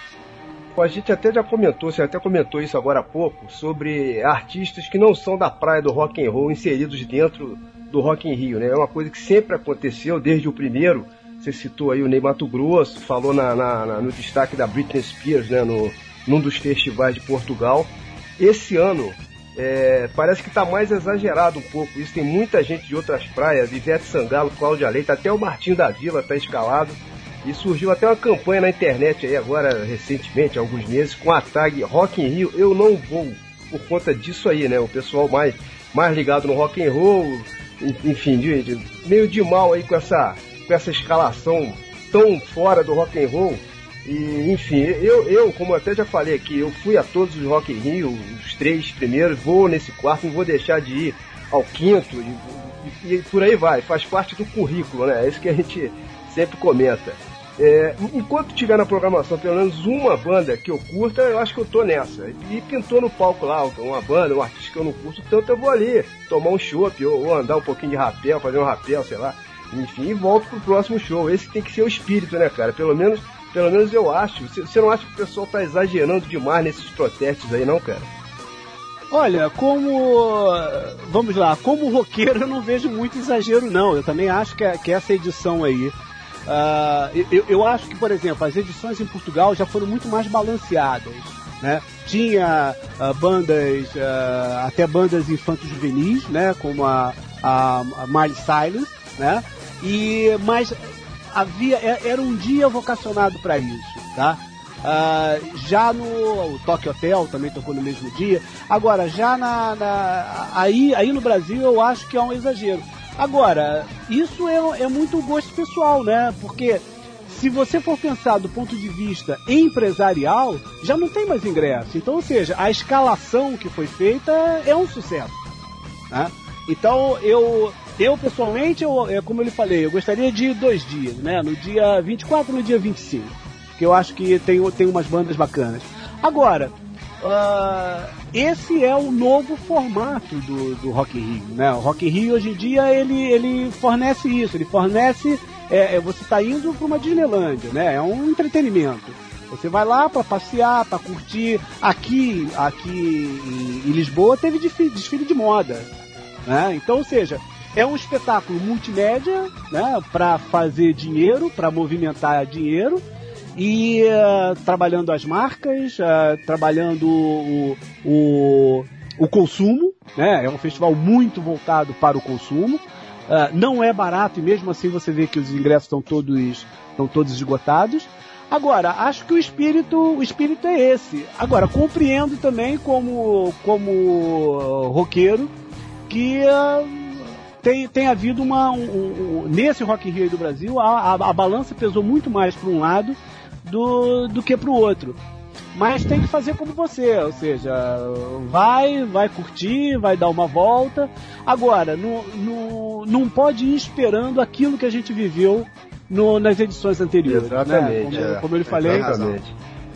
A gente até já comentou, você até comentou isso agora há pouco, sobre artistas que não são da praia do rock and roll inseridos dentro do Rock in Rio, né? É uma coisa que sempre aconteceu desde o primeiro. Você citou aí o Ney Matogrosso, falou na, na, na, no destaque da Britney Spears, né? No, num dos festivais de Portugal. Esse ano é, parece que está mais exagerado um pouco isso. Tem muita gente de outras praias, Ivete Sangalo, Cláudia Leite, até o Martinho da Vila está escalado. E surgiu até uma campanha na internet aí agora, recentemente, há alguns meses, com a tag Rock in Rio, eu não vou, por conta disso aí, né? O pessoal mais, mais ligado no rock and roll, enfim, de, de, meio de mal aí com essa, com essa escalação tão fora do rock and roll, E, enfim, eu, eu, como até já falei aqui, eu fui a todos os Rock in Rio, os três primeiros, vou nesse quarto, não vou deixar de ir ao quinto, e, e, e por aí vai, faz parte do currículo, né? É isso que a gente sempre comenta. É, enquanto tiver na programação pelo menos uma banda que eu curta, eu acho que eu tô nessa. E pintou no palco lá uma banda, um artista que eu não curto tanto, eu vou ali tomar um chopp, ou, ou andar um pouquinho de rapel, fazer um rapel, sei lá. Enfim, e volto pro próximo show. Esse tem que ser o espírito, né, cara? Pelo menos... Pelo menos eu acho. Você não acha que o pessoal tá exagerando demais nesses protestos aí, não, cara? Olha, como... Vamos lá, como roqueiro eu não vejo muito exagero, não. Eu também acho que, que essa edição aí... Uh, eu, eu acho que, por exemplo, as edições em Portugal já foram muito mais balanceadas, né? Tinha uh, bandas, uh, até bandas infanto-juvenis, né? Como a, a, a Miley Cyrus, né? E, mas... Havia, era um dia vocacionado para isso, tá? Uh, já no o Tokyo Hotel também tocou no mesmo dia. Agora, já na, na, aí, aí no Brasil eu acho que é um exagero. Agora, isso é, é muito gosto pessoal, né? Porque se você for pensar do ponto de vista empresarial, já não tem mais ingresso. Então, ou seja, a escalação que foi feita é um sucesso, né? Então, eu... Eu, pessoalmente, eu, é como eu lhe falei, eu gostaria de ir dois dias, né? No dia vinte e quatro e no dia vinte e cinco. Que eu acho que tem, tem umas bandas bacanas. Agora, uh, esse é o novo formato do, do Rock in Rio, né? O Rock in Rio, hoje em dia, ele, ele fornece isso. Ele fornece... É, você está indo para uma Disneylândia, né? É um entretenimento. Você vai lá para passear, para curtir. Aqui, aqui em, em Lisboa, teve desfile, desfile de moda, né? Então, ou seja... É um espetáculo multimédia, né, para fazer dinheiro, para movimentar dinheiro, e uh, trabalhando as marcas, uh, trabalhando o, o, o consumo, né, é um festival muito voltado para o consumo, uh, não é barato e mesmo assim você vê que os ingressos estão todos, estão todos esgotados. Agora, acho que o espírito, o espírito é esse. Agora, compreendo também como, como roqueiro que... Uh, Tem, tem havido uma... Um, um, nesse Rock in Rio do Brasil, a, a, a balança pesou muito mais para um lado do, do que para o outro. Mas tem que fazer como você, ou seja, vai, vai curtir, vai dar uma volta. Agora, no, no, não pode ir esperando aquilo que a gente viveu no, nas edições anteriores. Exatamente. Né? Como, é. como eu lhe falei, Exatamente.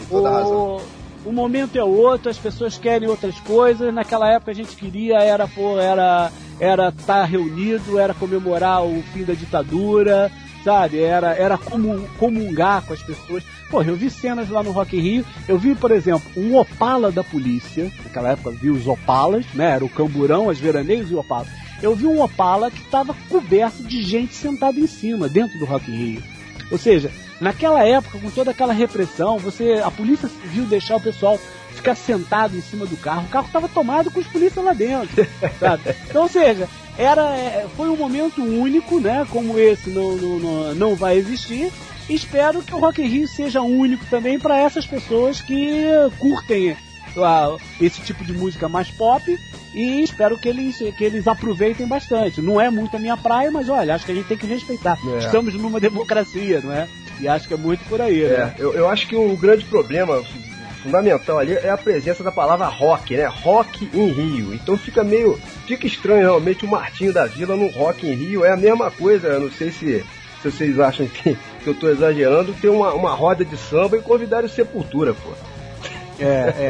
o, o momento é outro, as pessoas querem outras coisas. Naquela época a gente queria, era pô, era era estar reunido, era comemorar o fim da ditadura, sabe? Era, era comungar com as pessoas. Pô, eu vi cenas lá no Rock in Rio, eu vi, por exemplo, um Opala da polícia, naquela época eu vi os Opalas, né? Era o Camburão, as Veraneios e o Opala. Eu vi um Opala que estava coberto de gente sentada em cima, dentro do Rock in Rio. Ou seja, naquela época, com toda aquela repressão, você, a polícia viu deixar o pessoal ficar sentado em cima do carro. O carro estava tomado com os polícias lá dentro, sabe? Então, ou seja, era, foi um momento único, né? Como esse não, não, não vai existir. Espero que o Rock in Rio seja único também para essas pessoas que curtem uh, esse tipo de música mais pop, e espero que eles, que eles aproveitem bastante. Não é muito a minha praia, mas olha, acho que a gente tem que respeitar. É. Estamos numa democracia, não é? E acho que é muito por aí, é, né? Eu, eu acho que o grande problema fundamental ali é a presença da palavra rock, né? Rock in Rio. Então fica meio... Fica estranho realmente o Martinho da Vila no Rock in Rio. É a mesma coisa, eu não sei se, se vocês acham que, que eu tô exagerando, ter uma, uma roda de samba e convidar o Sepultura, pô. É,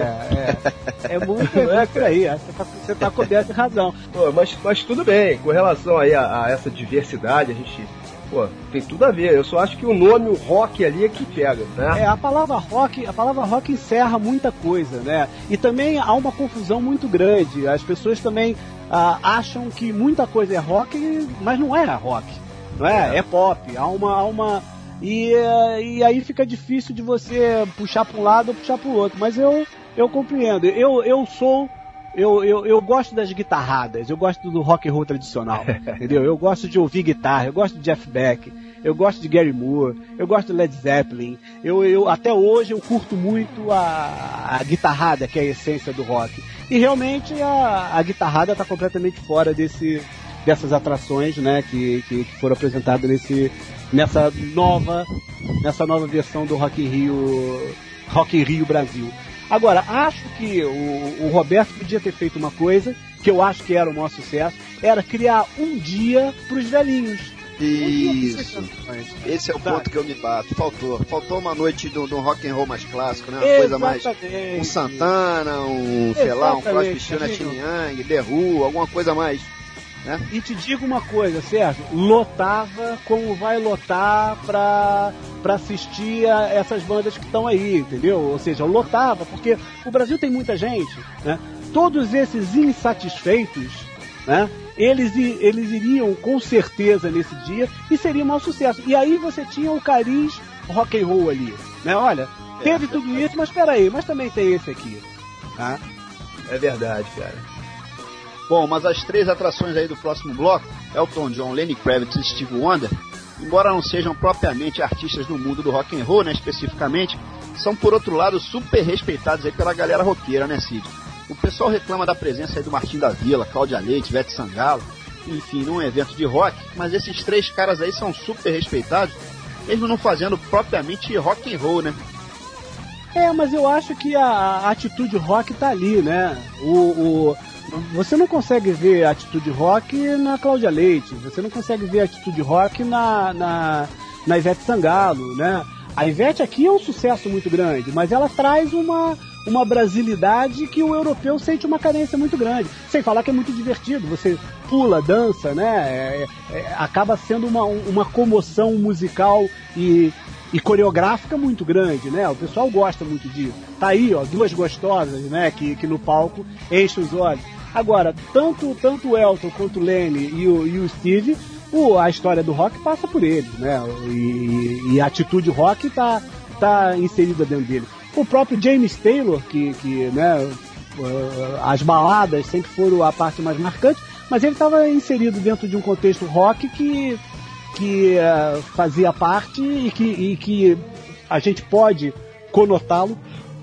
é, é. É muito, é por aí. Você tá, você tá coberto de razão. Pô, mas, mas tudo bem, com relação aí a, a essa diversidade, a gente... Pô, tem tudo a ver. Eu só acho que o nome, o rock ali é que pega, né? É, a palavra rock, a palavra rock encerra muita coisa, né? E também há uma confusão muito grande. As pessoas também ah, acham que muita coisa é rock, mas não é rock, não é? É, é pop. Há uma, há uma e, e aí fica difícil de você puxar para um lado ou puxar para o outro. Mas eu, eu compreendo. Eu, eu sou Eu, eu, eu gosto das guitarradas, eu gosto do rock and roll tradicional, entendeu? Eu gosto de ouvir guitarra, eu gosto de Jeff Beck, eu gosto de Gary Moore, eu gosto de Led Zeppelin. Eu, eu, até hoje eu curto muito a, a guitarrada, que é a essência do rock. E realmente a, a guitarrada está completamente fora desse, dessas atrações, né, que, que, que foram apresentadas nesse, nessa nova, nessa nova versão do Rock in Rio, Rock in Rio Brasil. Agora, acho que o, o Roberto podia ter feito uma coisa que eu acho que era o maior sucesso, era criar um dia para os velhinhos. Isso. Esse é o ponto que eu me bato. Faltou. Faltou uma noite do, do rock and roll mais clássico, né? Uma Exatamente. coisa mais. Um Santana, um, sei lá, um Crosby, Stills, Nash Young, The Who, alguma coisa mais. Né? E te digo uma coisa, Sérgio, lotava como vai lotar pra, pra assistir a essas bandas que estão aí, entendeu? Ou seja, lotava, porque o Brasil tem muita gente, né? Todos esses insatisfeitos, né? Eles, eles iriam com certeza nesse dia e seria um maior sucesso. E aí você tinha o cariz rock and roll ali, né? Olha, teve tudo isso, mas peraí, mas também tem esse aqui, tá? É verdade, cara. Bom, mas as três atrações aí do próximo bloco, Elton John, Lenny Kravitz e Stevie Wonder, embora não sejam propriamente artistas no mundo do rock and roll, né, especificamente, são por outro lado super respeitados aí pela galera roqueira, né, Cid? O pessoal reclama da presença aí do Martinho da Vila, Cláudia Leite, Ivete Sangalo, enfim, num evento de rock, mas esses três caras aí são super respeitados, mesmo não fazendo propriamente rock and roll, né? É, mas eu acho que a, a atitude rock tá ali, né? O, o, você não consegue ver a atitude rock na Cláudia Leite, você não consegue ver a atitude rock na, na, na Ivete Sangalo, né? A Ivete aqui é um sucesso muito grande, mas ela traz uma, uma brasilidade que o europeu sente uma carência muito grande. Sem falar que é muito divertido, você pula, dança, né? É, é, acaba sendo uma, uma comoção musical e, e coreográfica muito grande, né? O pessoal gosta muito disso. Tá aí, ó, duas gostosas, né? Que, que no palco enchem os olhos. Agora, tanto, tanto o Elton quanto o Lenny e o, e o Steve, o, a história do rock passa por eles, né? E, e a atitude rock tá, tá inserida dentro dele. O próprio James Taylor, que, que né, as baladas sempre foram a parte mais marcante, mas ele estava inserido dentro de um contexto rock que, que uh, fazia parte e que, e que a gente pode conotá-lo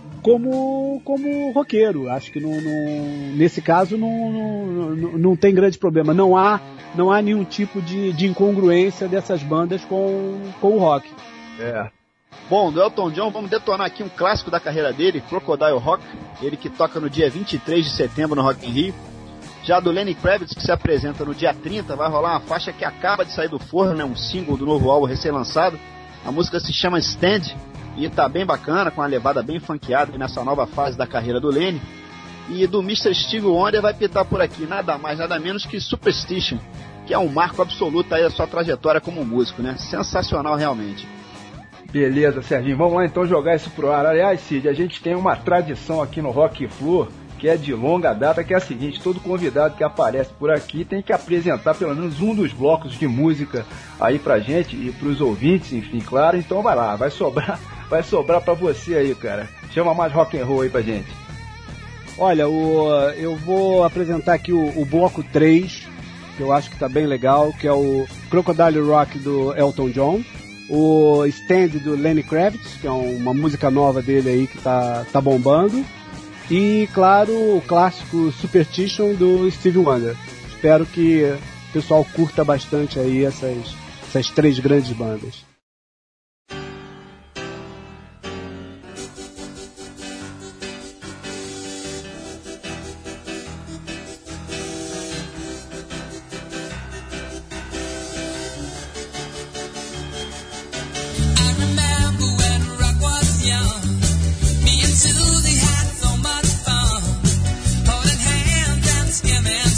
como, como roqueiro. Acho que não, não, nesse caso não, não, não, não tem grande problema. Não há, não há nenhum tipo de, de incongruência dessas bandas com, com o rock. É. Bom, do Elton John, vamos detonar aqui um clássico da carreira dele, Crocodile Rock, ele que toca no dia vinte e três de setembro no Rock in Rio. Já do Lenny Kravitz, que se apresenta no dia trinta, vai rolar uma faixa que acaba de sair do forno, né, um single do novo álbum recém-lançado. A música se chama Stand e tá bem bacana, com uma levada bem funkeada nessa nova fase da carreira do Lenny. E do mister Steve Wonder vai pitar por aqui nada mais, nada menos que Superstition, que é um marco absoluto aí da sua trajetória como músico, né? Sensacional realmente. Beleza, Serginho, vamos lá então jogar isso pro ar. Aliás, Cid, a gente tem uma tradição aqui no Rock Flu, que é de longa data, que é a seguinte: todo convidado que aparece por aqui tem que apresentar pelo menos um dos blocos de música aí pra gente e pros ouvintes, enfim, claro. Então vai lá, vai sobrar, vai sobrar pra você aí, cara. Chama mais rock and roll aí pra gente. Olha, o, eu vou apresentar aqui o, o bloco três, que eu acho que tá bem legal, que é o Crocodile Rock do Elton John, o Stand do Lenny Kravitz, que é uma música nova dele aí que tá, tá bombando, e, claro, o clássico Superstition do Stevie Wonder. Espero que o pessoal curta bastante aí essas, essas três grandes bandas.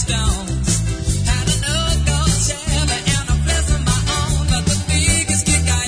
Stones. Had a no-go Chevy and a place of my own, but the biggest kick I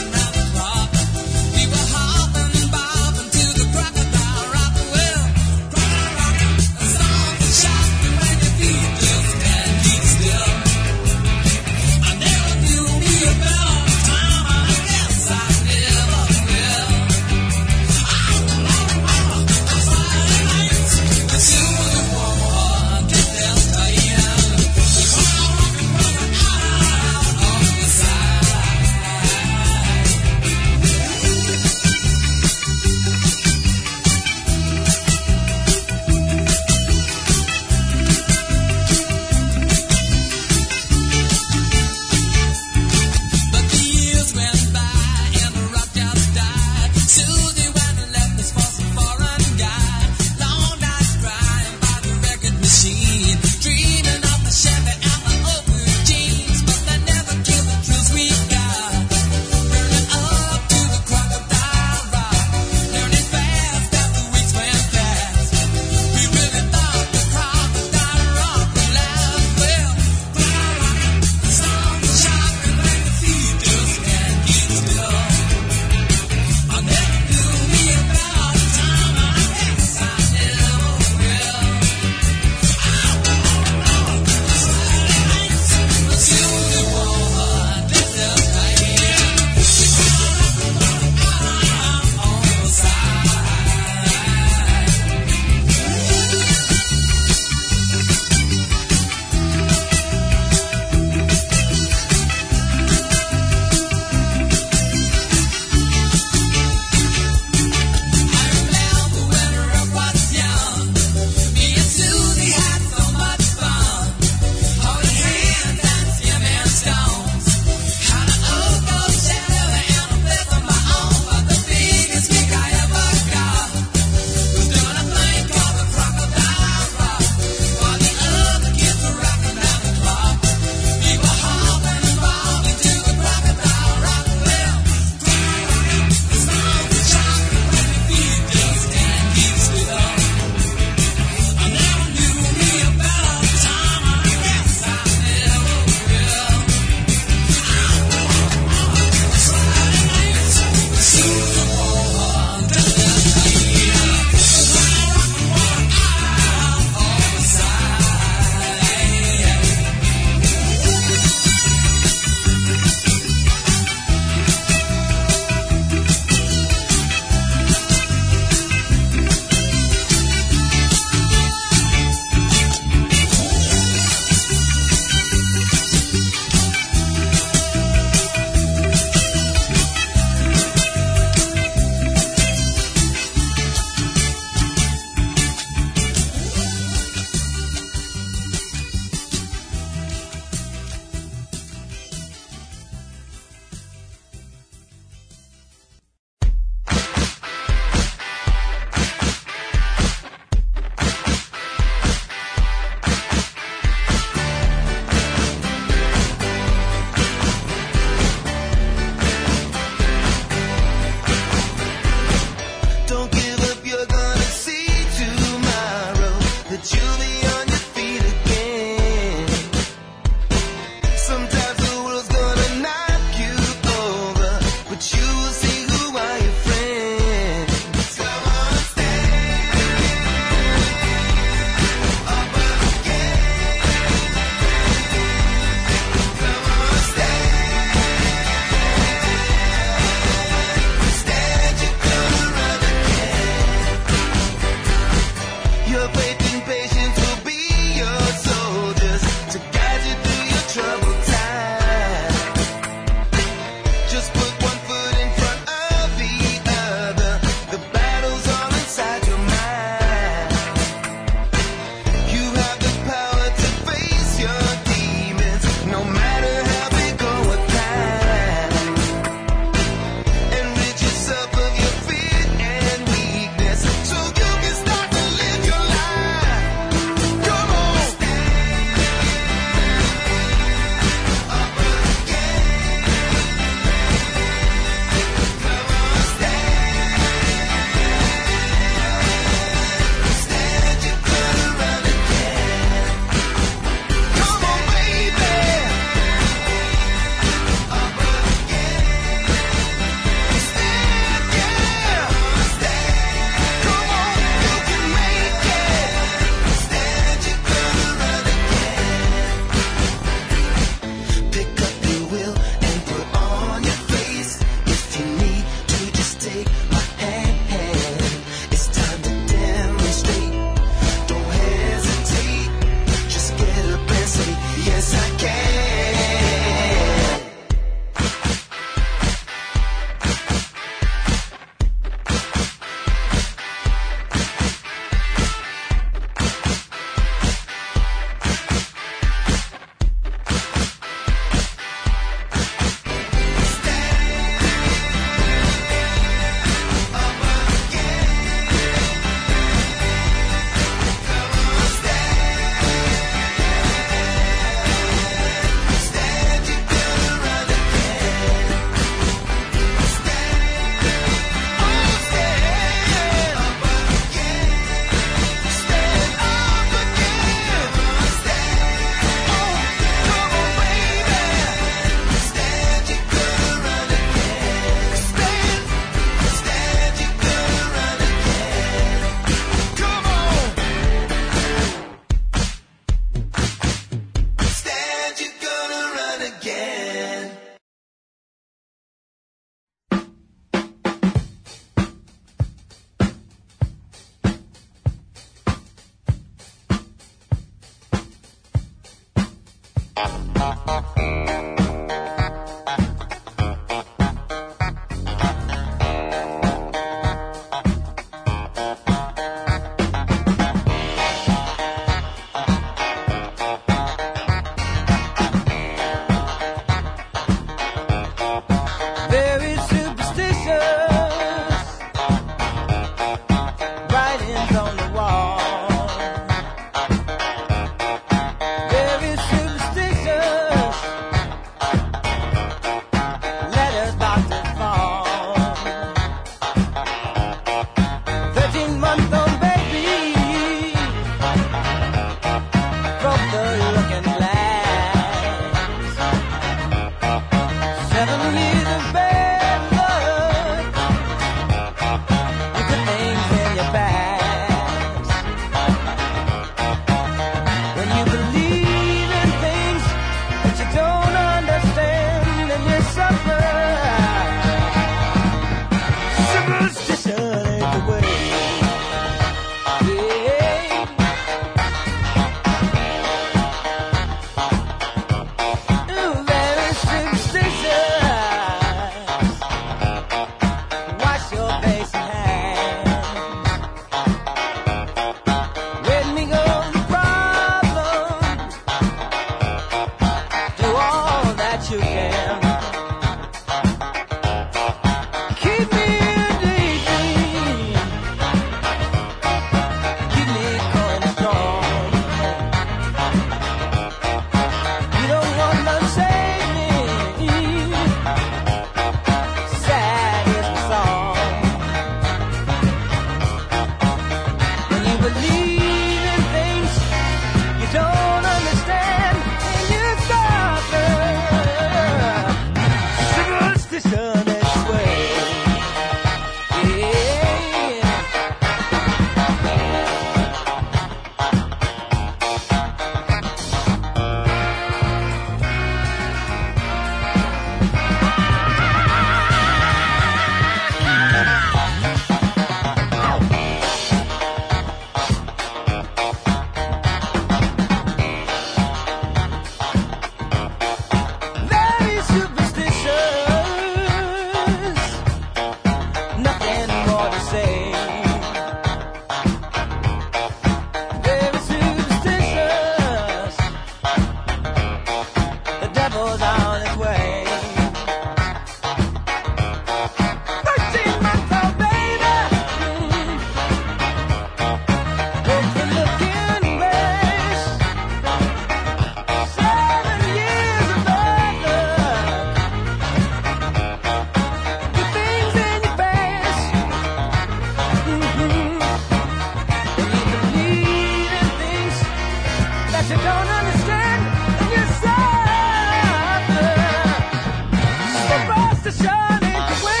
'cause you don't understand and you suffer. Supposed to shine in the way.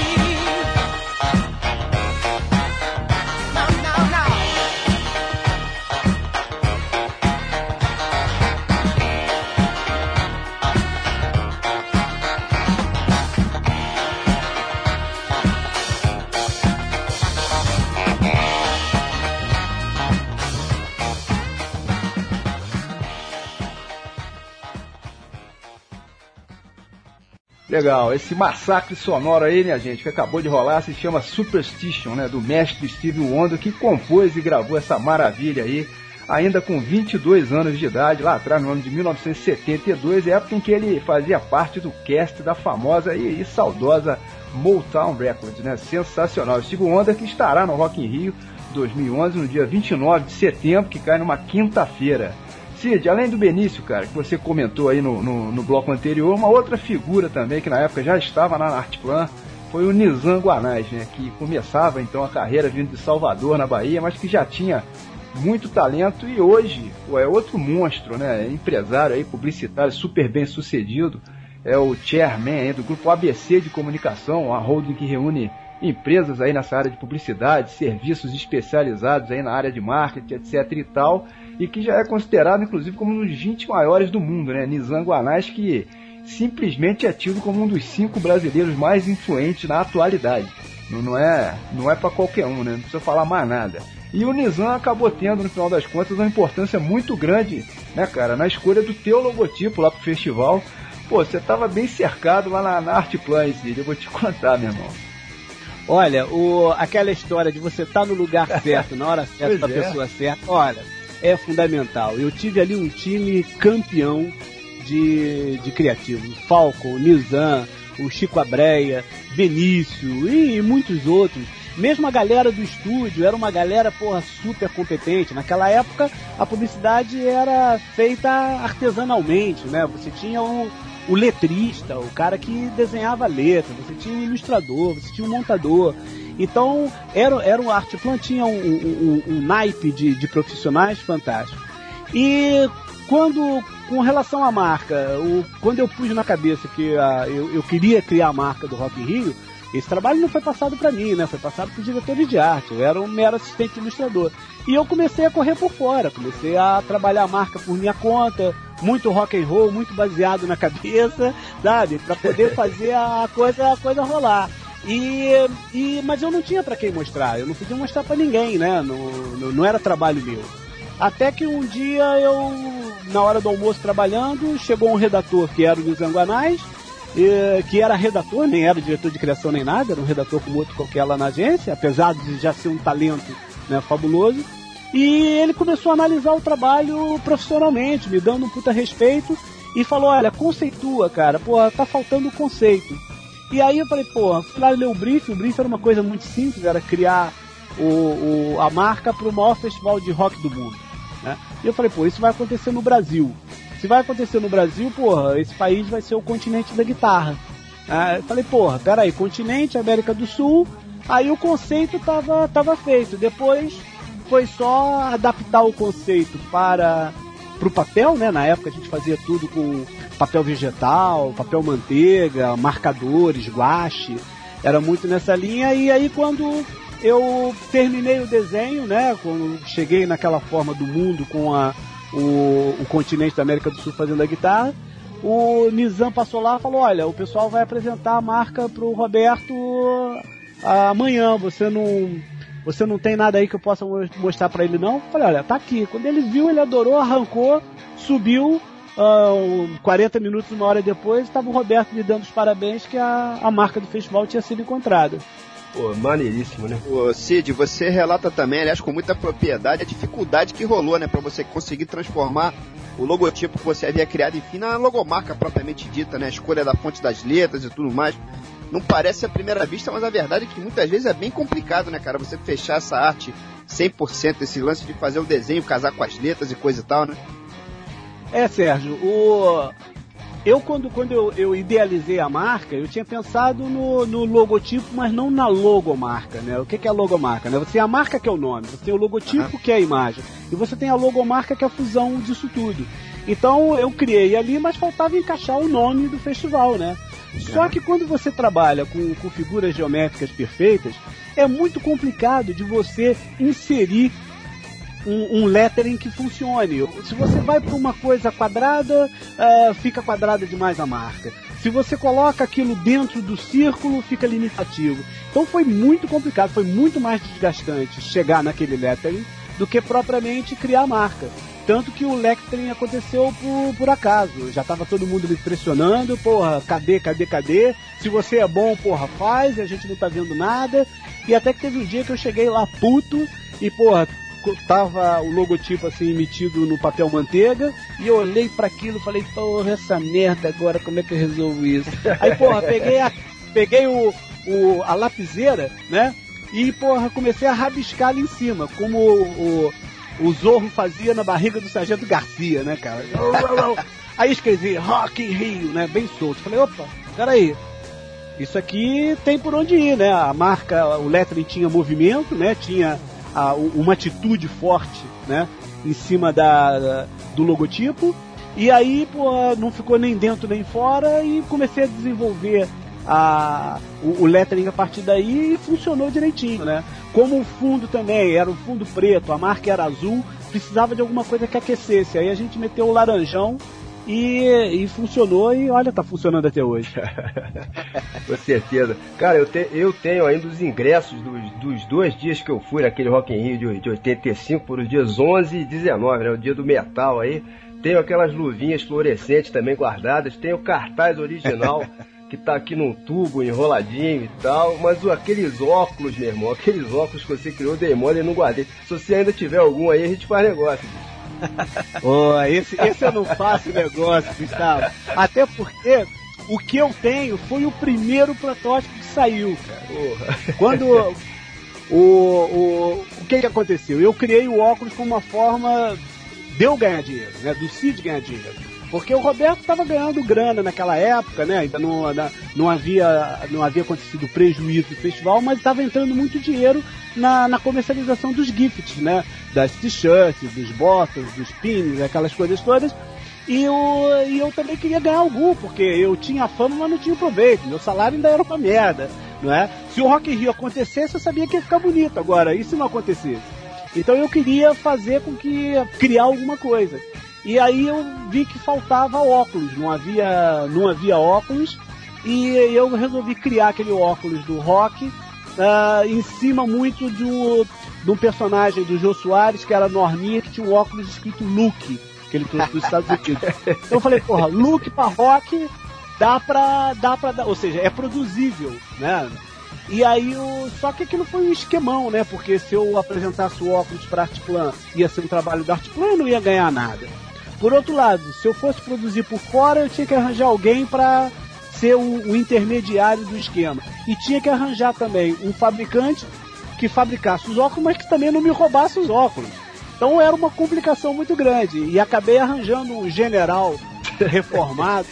No, no, no. Legal, esse massacre sonoro aí, minha gente, que acabou de rolar, se chama Superstition, né, do mestre Stevie Wonder, que compôs e gravou essa maravilha aí, ainda com vinte e dois anos de idade, lá atrás, no ano de mil novecentos e setenta e dois, época em que ele fazia parte do cast da famosa e, e saudosa Motown Records, né, sensacional. Stevie Wonder que estará no Rock in Rio dois mil e onze, no dia vinte e nove de setembro, que cai numa quinta-feira. Cid, além do Benício, cara, que você comentou aí no, no, no bloco anterior, uma outra figura também, que na época já estava na Artplan, foi o Nizam Guanais, né, que começava então a carreira vindo de Salvador, na Bahia, mas que já tinha muito talento e hoje pô, é outro monstro, né, é empresário aí, publicitário, super bem sucedido, é o chairman aí do grupo A B C de Comunicação, a holding que reúne empresas aí nessa área de publicidade, serviços especializados aí na área de marketing, etc e tal, e que já é considerado, inclusive, como um dos vinte maiores do mundo, né? Nizam Guanais, que simplesmente é tido como um dos cinco brasileiros mais influentes na atualidade. Não, não é, não é para qualquer um, né? Não precisa falar mais nada. E o Nizam acabou tendo, no final das contas, uma importância muito grande, né, cara, na escolha do teu logotipo lá pro festival. Pô, você tava bem cercado lá na, na Artplan, Cid, eu vou te contar, meu irmão. Olha, o, aquela história de você estar tá no lugar certo, na hora certa, com a é. pessoa certa, olha, é fundamental. Eu tive ali um time campeão de, de criativos. Falcon, Nizam, o Chico Abreia, Benício e, e muitos outros. Mesmo a galera do estúdio era uma galera, porra, super competente. Naquela época, a publicidade era feita artesanalmente, né? Você tinha um... o letrista, o cara que desenhava a letra, você tinha um ilustrador, você tinha um montador. Então, era, era um Artplan, tinha um, um, um, um naipe de, de profissionais fantástico. E quando, com relação à marca, o, quando eu pus na cabeça que a, eu, eu queria criar a marca do Rock in Rio, esse trabalho não foi passado para mim, né? Foi passado para os diretores de arte. Eu era um mero assistente ilustrador. E eu comecei a correr por fora, comecei a trabalhar a marca por minha conta, muito rock and roll, muito baseado na cabeça, sabe? Para poder fazer a coisa, a coisa rolar. E, e, mas eu não tinha para quem mostrar, eu não podia mostrar para ninguém, né? Não, não, não era trabalho meu. Até que um dia eu, na hora do almoço trabalhando, chegou um redator que era o Nizam Guanais, que era redator, nem era diretor de criação nem nada, era um redator como outro qualquer lá na agência, apesar de já ser um talento, né, fabuloso. E ele começou a analisar o trabalho profissionalmente, me dando um puta respeito, e falou, olha, conceitua, cara, pô, tá faltando o conceito. E aí eu falei, pô, fui lá ler o brief, o brief era uma coisa muito simples, era criar o, o, a marca para o maior festival de rock do mundo, né? E eu falei, pô, isso vai acontecer no Brasil. Se vai acontecer no Brasil, porra, esse país vai ser o continente da guitarra. Ah, eu falei, porra, peraí, continente, América do Sul, aí o conceito tava, tava feito. Depois foi só adaptar o conceito para pro papel, né? Na época a gente fazia tudo com papel vegetal, papel manteiga, marcadores, guache, era muito nessa linha. E aí quando eu terminei o desenho, né? Quando cheguei naquela forma do mundo com a O, o continente da América do Sul fazendo a guitarra, o Nizam passou lá e falou, olha, o pessoal vai apresentar a marca pro Roberto amanhã, você não, você não tem nada aí que eu possa mostrar pra ele não? Eu falei, olha, tá aqui. Quando ele viu, ele adorou, arrancou, subiu, uh, quarenta minutos, uma hora depois, estava o Roberto me dando os parabéns que a, a marca do festival tinha sido encontrada. Pô, maneiríssimo, né? Ô, Cid, você relata também, aliás, com muita propriedade, a dificuldade que rolou, né, pra você conseguir transformar o logotipo que você havia criado, enfim, na logomarca propriamente dita, né, a escolha da fonte das letras e tudo mais. Não parece à primeira vista, mas a verdade é que muitas vezes é bem complicado, né, cara, você fechar essa arte cem por cento, esse lance de fazer o desenho, casar com as letras e coisa e tal, né? É, Sérgio, o... Eu, quando, quando eu, eu idealizei a marca, eu tinha pensado no, no logotipo, mas não na logomarca, né? O que, que é a logomarca, né? Você tem a marca, que é o nome, você tem o logotipo, uhum. que é a imagem, e você tem a logomarca, que é a fusão disso tudo. Então, eu criei ali, mas faltava encaixar o nome do festival, né? Uhum. Só que quando você trabalha com, com figuras geométricas perfeitas, é muito complicado de você inserir Um, um lettering que funcione. Se você vai para uma coisa quadrada, uh, fica quadrada demais a marca. Se você coloca aquilo dentro do círculo, fica limitativo. Então foi muito complicado, foi muito mais desgastante chegar naquele lettering do que propriamente criar a marca. Tanto que o lettering aconteceu por, por acaso. Já estava todo mundo me pressionando, porra, cadê, cadê, cadê? Se você é bom, porra, faz, a gente não tá vendo nada. E até que teve um dia que eu cheguei lá puto e, porra, tava o logotipo assim emitido no papel manteiga e eu olhei para aquilo e falei, porra, essa merda agora, como é que eu resolvo isso? Aí, porra, peguei, a, peguei o, o, a lapiseira, né? E, porra, comecei a rabiscar ali em cima, como o, o, o Zorro fazia na barriga do Sargento Garcia, né, cara? Aí escrevi Rock in Rio, né? Bem solto. Falei, opa, peraí. Isso aqui tem por onde ir, né? A marca, o lettering tinha movimento, né? Tinha a, uma atitude forte, né? Em cima da, da, do logotipo. E aí, pô, não ficou nem dentro nem fora e comecei a desenvolver a, o, o lettering a partir daí e funcionou direitinho, né? Como o fundo também era um fundo preto, a marca era azul, precisava de alguma coisa que aquecesse. Aí a gente meteu o laranjão e, e funcionou e olha, tá funcionando até hoje. Com certeza. Cara, eu, te, eu tenho ainda os ingressos dos, dos dois dias que eu fui naquele Rock in Rio de, de oitenta e cinco, por os dias onze e dezenove, né? O dia do metal aí. Tenho aquelas luvinhas fluorescentes também guardadas, tenho o cartaz original que tá aqui num tubo enroladinho e tal, mas o, aqueles óculos, meu irmão, aqueles óculos que você criou, dei mole e não guardei. Se você ainda tiver algum aí, a gente faz negócio, bicho. Oh, esse, esse eu não faço negócio, Gustavo. Até porque o que eu tenho foi o primeiro protótipo que saiu, cara. Porra. Quando o, o, o que que aconteceu? Eu criei o óculos como uma forma de eu ganhar dinheiro, né? Do Cid ganhar dinheiro. Porque o Roberto estava ganhando grana naquela época, né? Ainda não, não, havia, não havia acontecido prejuízo do festival, mas estava entrando muito dinheiro na, na comercialização dos gifts, né? Das t-shirts, dos bottoms, dos pins, aquelas coisas todas. E eu, e eu também queria ganhar algum, porque eu tinha fama, mas não tinha proveito. Meu salário ainda era uma merda, não é? Se o Rock in Rio acontecesse, eu sabia que ia ficar bonito. Agora, e se não acontecesse? Então eu queria fazer com que... criar alguma coisa. E aí eu vi que faltava óculos, não havia, não havia óculos, e eu resolvi criar aquele óculos do Rock uh, em cima muito do, de um personagem do Jô Soares, que era Norminha, que tinha um óculos escrito Luke, que ele trouxe dos Estados Unidos. Então eu falei, porra, Luke pra Rock dá pra, dá pra dar, ou seja, é produzível, né? E aí, eu... só que aquilo foi um esquemão, né? Porque se eu apresentasse o óculos pra Artplan, ia ser um trabalho da Artplan, eu não ia ganhar nada. Por outro lado, se eu fosse produzir por fora, eu tinha que arranjar alguém para ser o, o intermediário do esquema. E tinha que arranjar também um fabricante que fabricasse os óculos, mas que também não me roubasse os óculos. Então era uma complicação muito grande. E acabei arranjando um general reformado,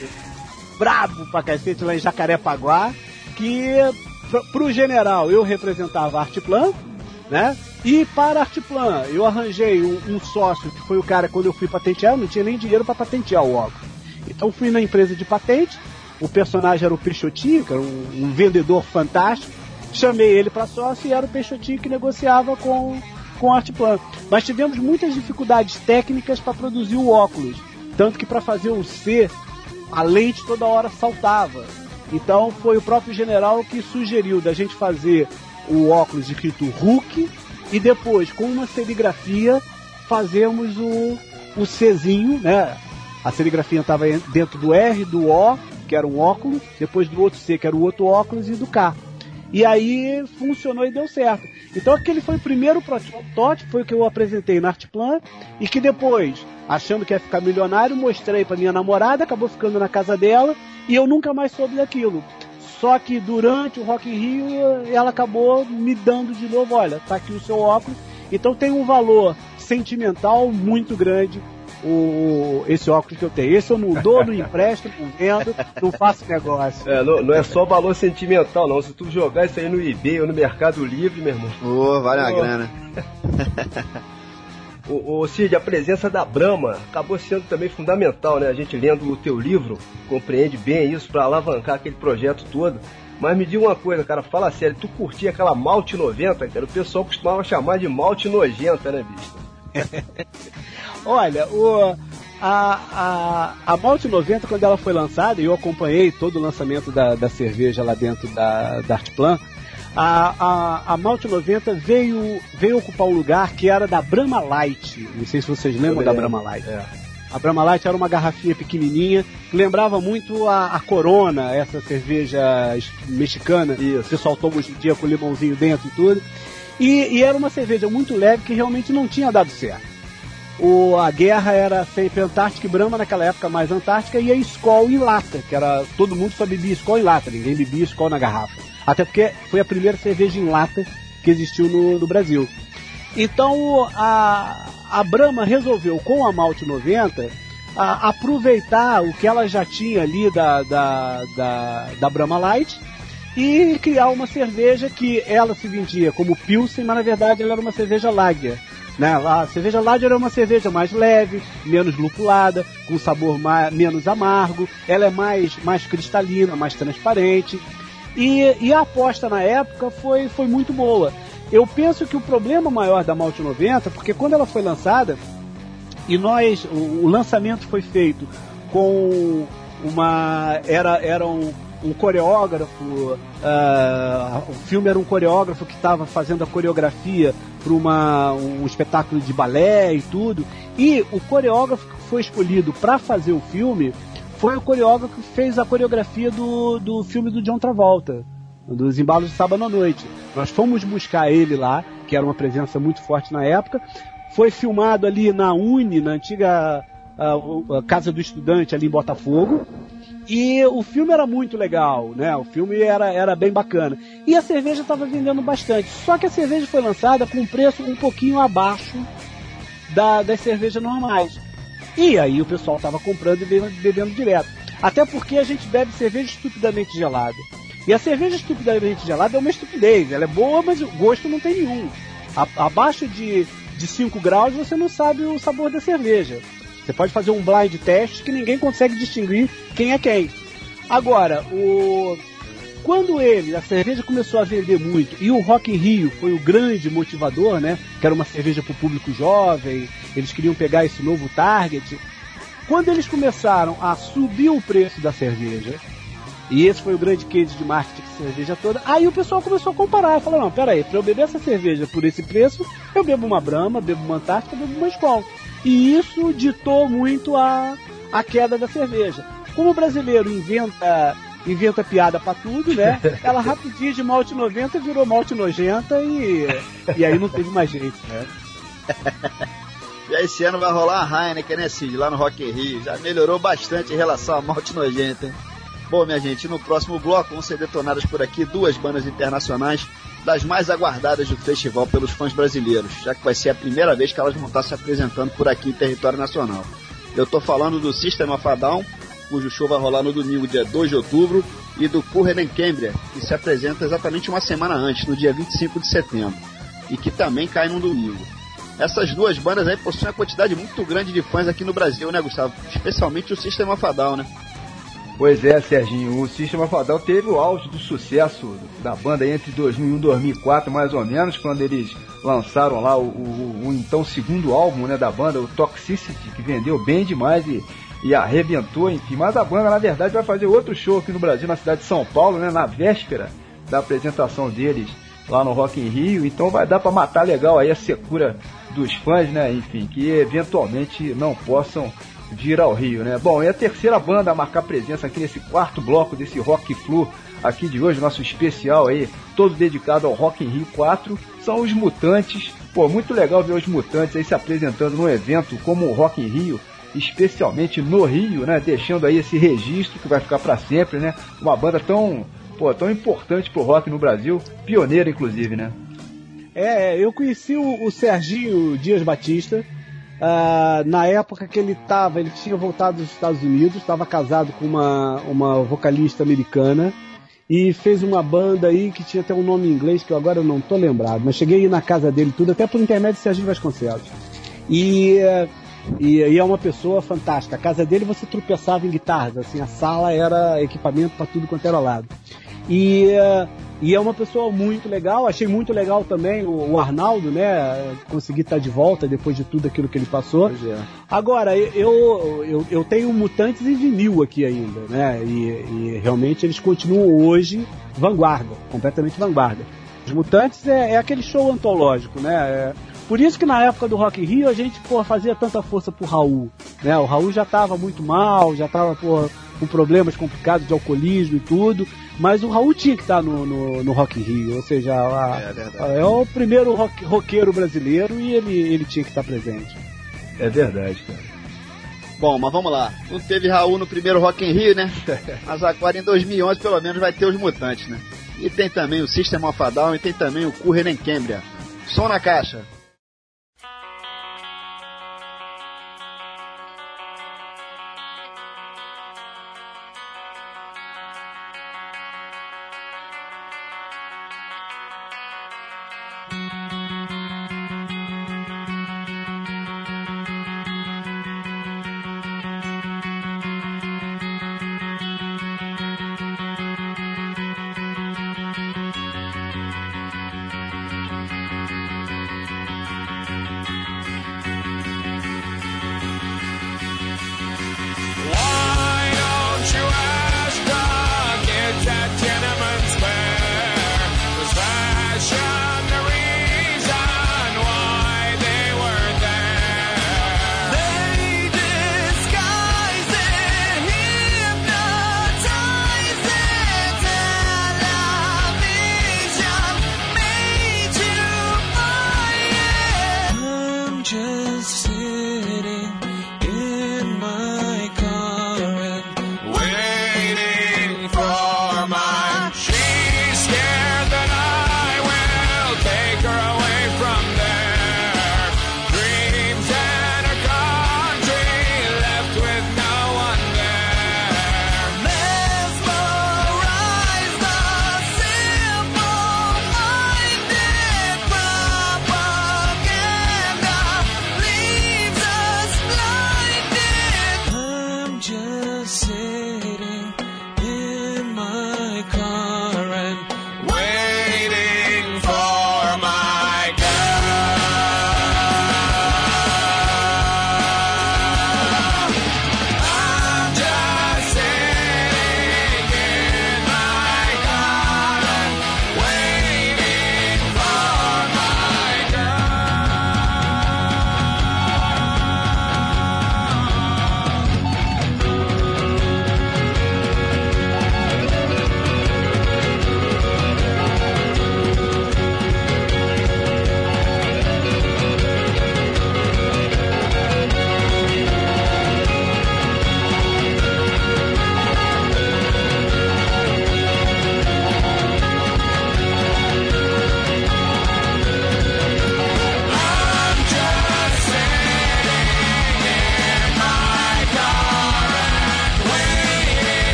brabo pra cacete lá em Jacarepaguá, que pro general eu representava a Artplan, né? E para a Artplan, eu arranjei um, um sócio, que foi o cara, quando eu fui patentear, eu não tinha nem dinheiro para patentear o óculos. Então fui na empresa de patente, o personagem era o Peixotinho, que era um, um vendedor fantástico, chamei ele para sócio e era o Peixotinho que negociava com, com a Artplan. Mas tivemos muitas dificuldades técnicas para produzir o óculos, tanto que para fazer o C, a lente toda hora saltava. Então foi o próprio general que sugeriu da gente fazer o óculos escrito Hulk, e depois, com uma serigrafia, fazemos o, o Czinho, né? A serigrafia estava dentro do R, do O, que era um óculos, depois do outro C, que era o outro óculos, e do K. E aí funcionou e deu certo. Então aquele foi o primeiro protótipo, foi o que eu apresentei na Artplan, e que depois, achando que ia ficar milionário, mostrei para minha namorada, acabou ficando na casa dela, e eu nunca mais soube daquilo. Só que durante o Rock in Rio, ela acabou me dando de novo, olha, tá aqui o seu óculos. Então tem um valor sentimental muito grande o, esse óculos que eu tenho. Esse eu não dou, não empresto, não vendo, não faço negócio. É, não, não é só valor sentimental, não. Se tu jogar isso aí no eBay ou no Mercado Livre, meu irmão. Ô, oh, vale a grana. Ô, ô Cid, a presença da Brahma acabou sendo também fundamental, né? A gente lendo o teu livro compreende bem isso para alavancar aquele projeto todo. Mas me diga uma coisa, cara, fala sério, tu curtia aquela Malte noventa, cara? O pessoal costumava chamar de Malte nojenta, né, bicho? Olha, o, a, a, a Malte noventa, quando ela foi lançada, e eu acompanhei todo o lançamento da, da cerveja lá dentro da, da Artplan, A, a, a Malte noventa veio, veio ocupar um lugar que era da Brahma Light. Não sei se vocês lembram da Brahma Light. É. A Brahma Light era uma garrafinha pequenininha, que lembrava muito a, a Corona, essa cerveja mexicana. Isso. O pessoal toma hoje em dia com limãozinho dentro e tudo. E, e era uma cerveja muito leve que realmente não tinha dado certo. O, a guerra era sempre Antártica e Brahma, naquela época mais Antártica, e a Skol em lata, que era, todo mundo só bebia Skol em lata, ninguém bebia Skol na garrafa. Até porque foi a primeira cerveja em lata que existiu no, no Brasil. Então a, a Brahma resolveu, com a Malte noventa, a, aproveitar o que ela já tinha ali da, da, da, da Brahma Light e criar uma cerveja que ela se vendia como Pilsen, mas na verdade ela era uma cerveja Lager. Né? A cerveja Lager era uma cerveja mais leve, menos lupulada, com sabor mais, menos amargo, ela é mais, mais cristalina, mais transparente. E, e a aposta na época foi, foi muito boa. Eu penso que o problema maior da Malte noventa, porque quando ela foi lançada, e nós, o, o lançamento foi feito com uma, era, era um, um coreógrafo, uh, o filme era um coreógrafo que estava fazendo a coreografia para um espetáculo de balé e tudo, e o coreógrafo que foi escolhido para fazer o filme foi o coreógrafo que fez a coreografia do, do filme do John Travolta, dos Embalos de Sábado à Noite. Nós fomos buscar ele lá, que era uma presença muito forte na época. Foi filmado ali na Uni, na antiga a, a Casa do Estudante, ali em Botafogo. E o filme era muito legal, né? O filme era, era bem bacana. E a cerveja estava vendendo bastante. Só que a cerveja foi lançada com um preço um pouquinho abaixo da, das cervejas normais. E aí o pessoal estava comprando e bebendo, bebendo direto. Até porque a gente bebe cerveja estupidamente gelada. E a cerveja estupidamente gelada é uma estupidez. Ela é boa, mas o gosto não tem nenhum. A, abaixo de, de cinco graus você não sabe o sabor da cerveja. Você pode fazer um blind test que ninguém consegue distinguir quem é quem. Agora, o... quando ele, a cerveja começou a vender muito, e o Rock in Rio foi o grande motivador, né? Que era uma cerveja para o público jovem, eles queriam pegar esse novo target. Quando eles começaram a subir o preço da cerveja, e esse foi o grande case de marketing da cerveja toda, aí o pessoal começou a comparar, falou, não, peraí, para eu beber essa cerveja por esse preço, eu bebo uma Brahma, bebo uma Antártica, bebo uma Skol. E isso ditou muito a, a queda da cerveja. Como o brasileiro inventa... inventa piada pra tudo, né? Ela rapidinho de Malte noventa virou Malte nojenta e, e aí não teve mais jeito, né? E aí esse ano vai rolar a Heineken, né, Cid? Lá no Rock in Rio. Já melhorou bastante em relação a Malte nojenta, hein? Bom, minha gente, no próximo bloco vão ser detonadas por aqui duas bandas internacionais das mais aguardadas do festival pelos fãs brasileiros, já que vai ser a primeira vez que elas vão estar se apresentando por aqui em território nacional. Eu tô falando do System of a Down, cujo show vai rolar no domingo, dia dois de outubro, e do Curren and Cambria, que se apresenta exatamente uma semana antes, no dia vinte e cinco de setembro, e que também cai num domingo. Essas duas bandas aí possuem uma quantidade muito grande de fãs aqui no Brasil, né, Gustavo? Especialmente o System of a Down, né? Pois é, Serginho, o System of a Down teve o auge do sucesso da banda entre dois mil e um e dois mil e quatro, mais ou menos, quando eles lançaram lá o, o, o então segundo álbum, né, da banda, o Toxicity, que vendeu bem demais e E arrebentou, enfim. Mas a banda, na verdade, vai fazer outro show aqui no Brasil, na cidade de São Paulo, né? Na véspera da apresentação deles lá no Rock in Rio. Então vai dar pra matar legal aí a secura dos fãs, né? Enfim, que eventualmente não possam vir ao Rio, né? Bom, e a terceira banda a marcar presença aqui nesse quarto bloco desse Rock Flu aqui de hoje, nosso especial aí, todo dedicado ao Rock in Rio quatro, são os Mutantes. Pô, muito legal ver os Mutantes aí se apresentando num evento como o Rock in Rio, especialmente no Rio, né, deixando aí esse registro que vai ficar para sempre, né, uma banda tão, pô, tão importante pro rock no Brasil, pioneira inclusive, né. É, eu conheci o, o Serginho Dias Batista uh, na época que ele estava, ele tinha voltado dos Estados Unidos, estava casado com uma, uma vocalista americana e fez uma banda aí que tinha até um nome em inglês que eu agora não tô lembrado, mas cheguei aí na casa dele tudo, até por intermédio de Serginho Vasconcelos. E, e, e é uma pessoa fantástica. A casa dele você tropeçava em guitarras, assim, a sala era equipamento para tudo quanto era lado. E, e é uma pessoa muito legal. Achei muito legal também o, o Arnaldo, né? Conseguir estar de volta depois de tudo aquilo que ele passou. É. Agora, eu, eu, eu tenho Mutantes em vinil aqui ainda, né? E, e realmente eles continuam hoje vanguarda, completamente vanguarda. Os Mutantes é, é aquele show antológico, né? É, por isso que na época do Rock in Rio a gente, pô, fazia tanta força pro Raul, né? O Raul já estava muito mal, já estava, pô, com problemas complicados de alcoolismo e tudo, mas o Raul tinha que estar no, no, no Rock in Rio, ou seja, a, é, é o primeiro rock, roqueiro brasileiro e ele, ele tinha que estar presente. É verdade, cara. Bom, mas vamos lá. Não teve Raul no primeiro Rock in Rio, né? Mas agora em dois mil e onze pelo menos vai ter os Mutantes, né? E tem também o System of a Down e tem também o Curren and Cambria. Som na caixa.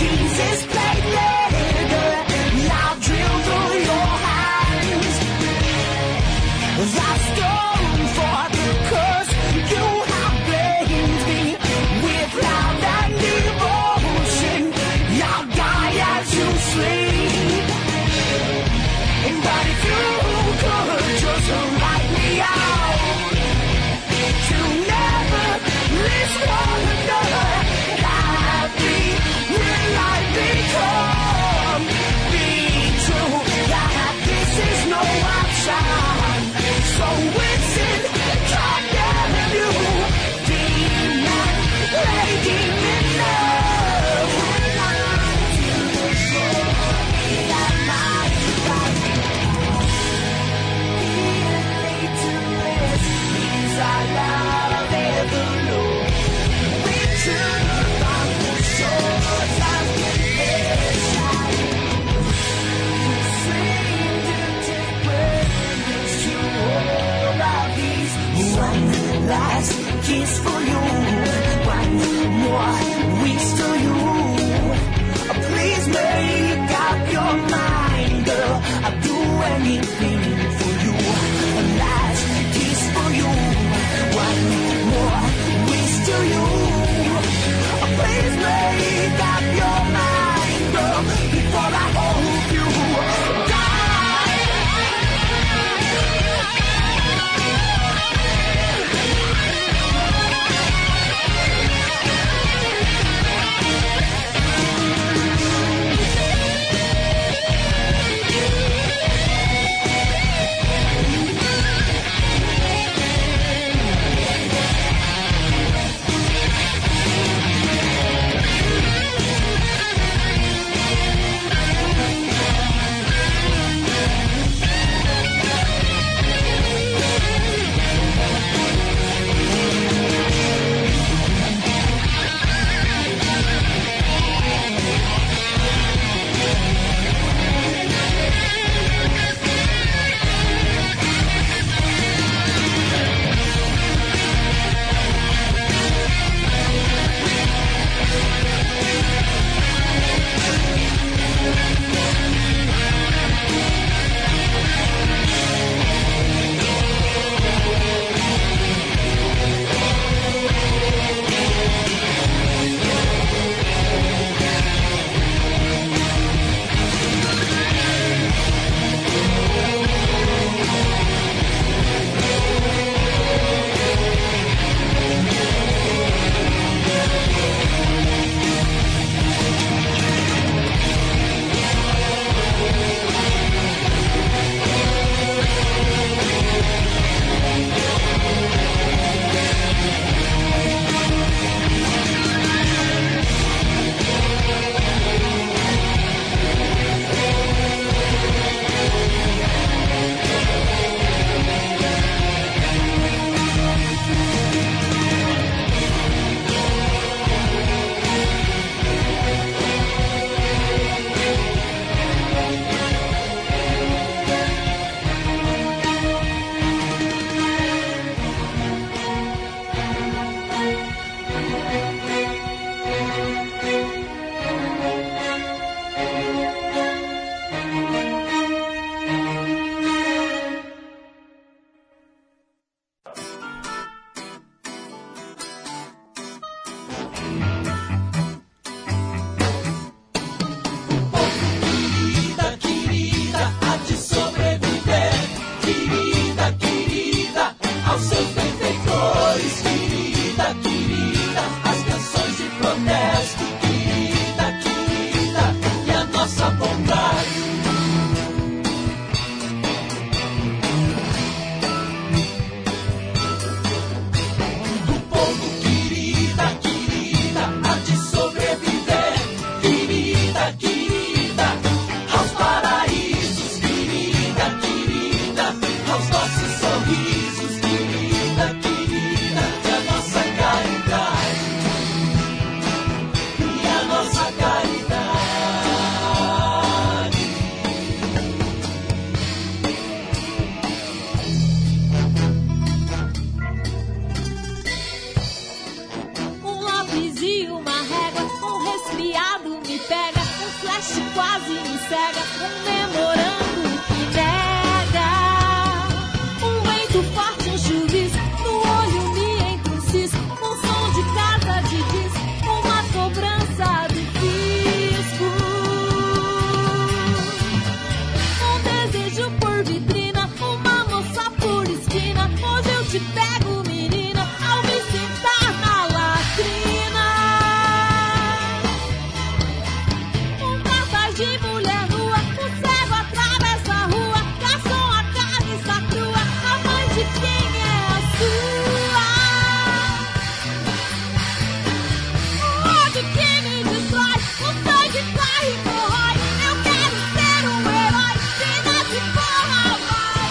Jesus played leather, now drilled through your hands. That stone for the curse you have blamed me with love and devotion. I'll die as you sleep. But if you could just write me out to never live one another, happy will I become? Be true that this is no option. So it's in condemn you, demon, lady in love. That night, that means I love pega, um flash quase me cega, um memorando que nega. Um vento forte, um chuvisco, no olho me entra um cisco, um som de casa de disco, uma cobrança do fisco. Um desejo por vitrina, uma moça por esquina, hoje eu te pego, menina, ao me sentar na latrina. Um cartaz de mulher nua, o cego atravessa a rua, garçom a carne está crua, a mãe de quem é a sua? O ódio que me destrói, o sangue corre e corrói, eu quero ser um herói, vida de porra, vai,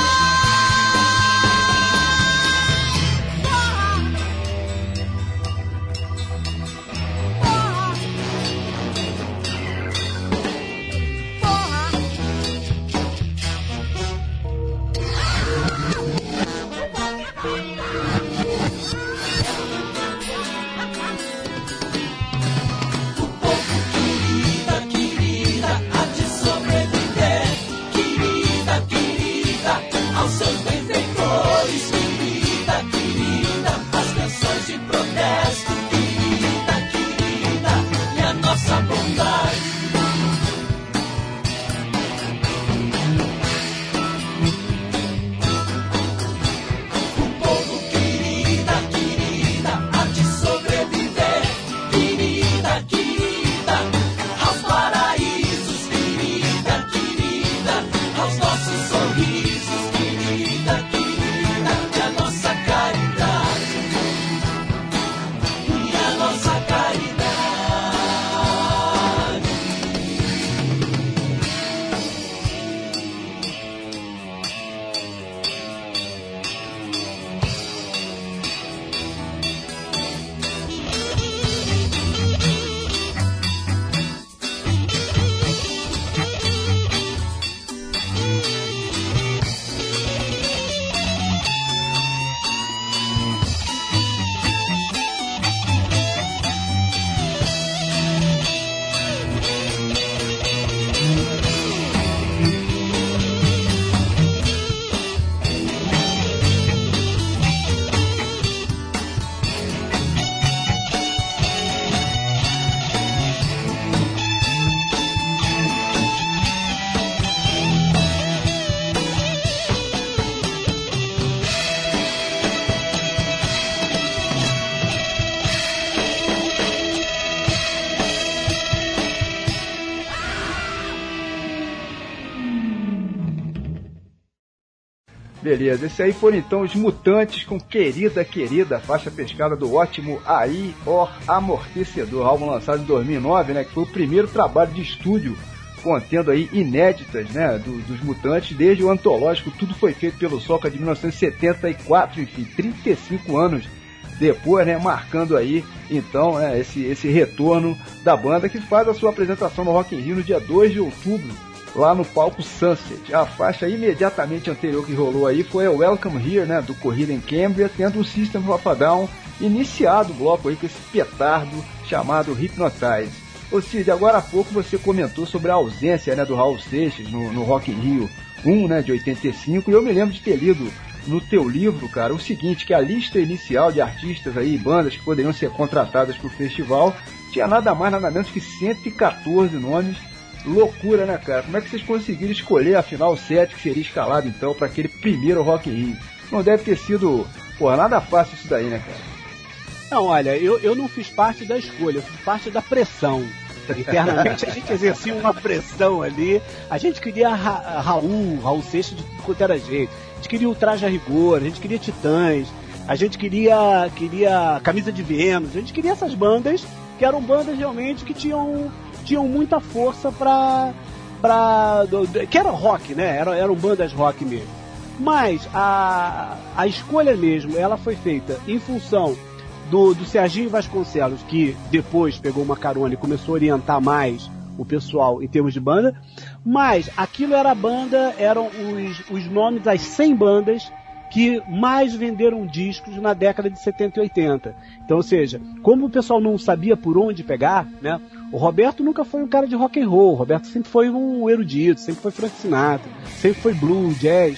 Beleza, esse aí foram então os Mutantes com Querida Querida, faixa pescada do ótimo Aí Or Amortecedor, álbum lançado em dois mil e nove, né, que foi o primeiro trabalho de estúdio contendo aí inéditas, né, do, dos Mutantes, desde o antológico Tudo Foi Feito pelo Soca de mil novecentos e setenta e quatro, enfim, trinta e cinco anos depois, né, marcando aí então, né, esse, esse retorno da banda, que faz a sua apresentação no Rock in Rio no dia dois de outubro, lá no palco Sunset. A faixa imediatamente anterior que rolou aí foi a Welcome Here, né, do Corrida em Cambria, tendo o System of a Down iniciado o bloco aí com esse petardo chamado Hypnotize. Ô Cid, agora há pouco você comentou sobre a ausência, né, do Raul Seixas no, no Rock in Rio um, né, de oitenta e cinco, e eu me lembro de ter lido no teu livro, cara, o seguinte, que a lista inicial de artistas aí, bandas que poderiam ser contratadas para o festival, tinha nada mais, nada menos que cento e quatorze nomes. Loucura, né, cara? Como é que vocês conseguiram escolher, afinal, o sete que seria escalado, então, para aquele primeiro Rock in Rio? Não deve ter sido, pô, nada fácil isso daí, né, cara? Não, olha, eu, eu não fiz parte da escolha, eu fiz parte da pressão. Internamente a gente exercia uma pressão ali. A gente queria Ra- Raul, Raul Seixas de tudo quanto era jeito. A gente queria o Traje a Rigor, a gente queria Titãs, a gente queria, queria Camisa de Vênus, a gente queria essas bandas que eram bandas realmente que tinham, tinham muita força pra, pra, que era rock, né? Eram, eram bandas rock mesmo. Mas a, a escolha mesmo, ela foi feita em função do, do Serginho Vasconcelos, que depois pegou uma carona e começou a orientar mais o pessoal em termos de banda, mas aquilo era a banda, eram os, os nomes das cem bandas que mais venderam discos na década de setenta e oitenta. Então, ou seja, como o pessoal não sabia por onde pegar, né, O Roberto nunca foi um cara de rock and roll, o Roberto sempre foi um erudito, sempre foi Frank Sinatra, sempre foi blues, jazz,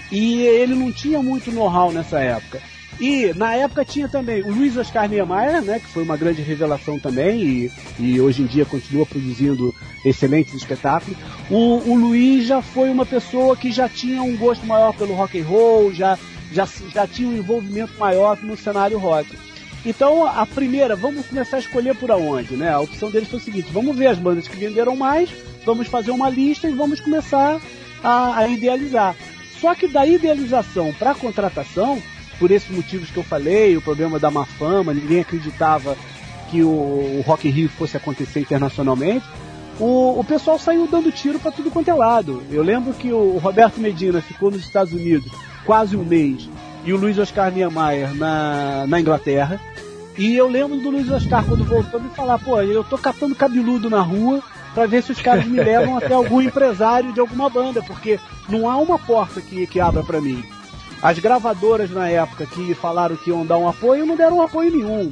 e ele não tinha muito know-how nessa época. E na época tinha também o Luiz Oscar Niemeyer, né, que foi uma grande revelação também, e, e hoje em dia continua produzindo excelentes espetáculos. O, o Luiz já foi uma pessoa que já tinha um gosto maior pelo rock and roll, já, já, já tinha um envolvimento maior no cenário rock. Então, a primeira, vamos começar a escolher por aonde, né? A opção deles foi o seguinte: vamos ver as bandas que venderam mais, vamos fazer uma lista e vamos começar a, a idealizar. Só que da idealização para a contratação, por esses motivos que eu falei, o problema da má fama, ninguém acreditava que o, o Rock in Rio fosse acontecer internacionalmente, o, o pessoal saiu dando tiro para tudo quanto é lado. Eu lembro que o Roberto Medina ficou nos Estados Unidos quase um mês, e o Luiz Oscar Niemeyer na, na Inglaterra. E eu lembro do Luiz Oscar, quando voltou, me falar: pô, eu tô catando cabeludo na rua pra ver se os caras me levam até algum empresário de alguma banda, porque não há uma porta que, que abra pra mim. As gravadoras na época que falaram que iam dar um apoio, não deram apoio nenhum.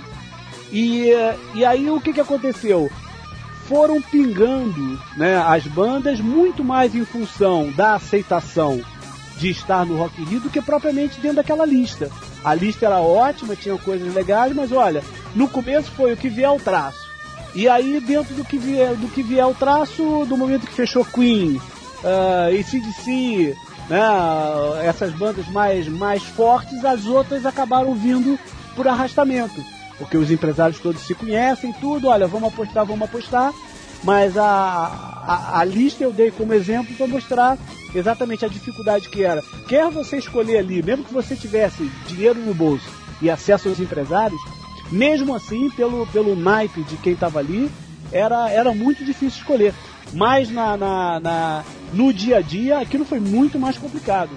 E, e aí o que, que aconteceu? Foram pingando, né, as bandas muito mais em função da aceitação de estar no Rock in Rio do que propriamente dentro daquela lista. A lista era ótima, tinha coisas legais, mas olha, no começo foi o que vier o traço. E aí dentro do que vier, do que vier o traço, do momento que fechou Queen, uh, A C D C, né, essas bandas mais, mais fortes, as outras acabaram vindo por arrastamento. Porque os empresários todos se conhecem, tudo, olha, vamos apostar, vamos apostar. Mas a, a, a lista eu dei como exemplo para mostrar exatamente a dificuldade que era. Quer você escolher ali, mesmo que você tivesse dinheiro no bolso e acesso aos empresários, mesmo assim, pelo, pelo naipe de quem estava ali, era, era muito difícil escolher. Mas na, na, na, no dia a dia, aquilo foi muito mais complicado.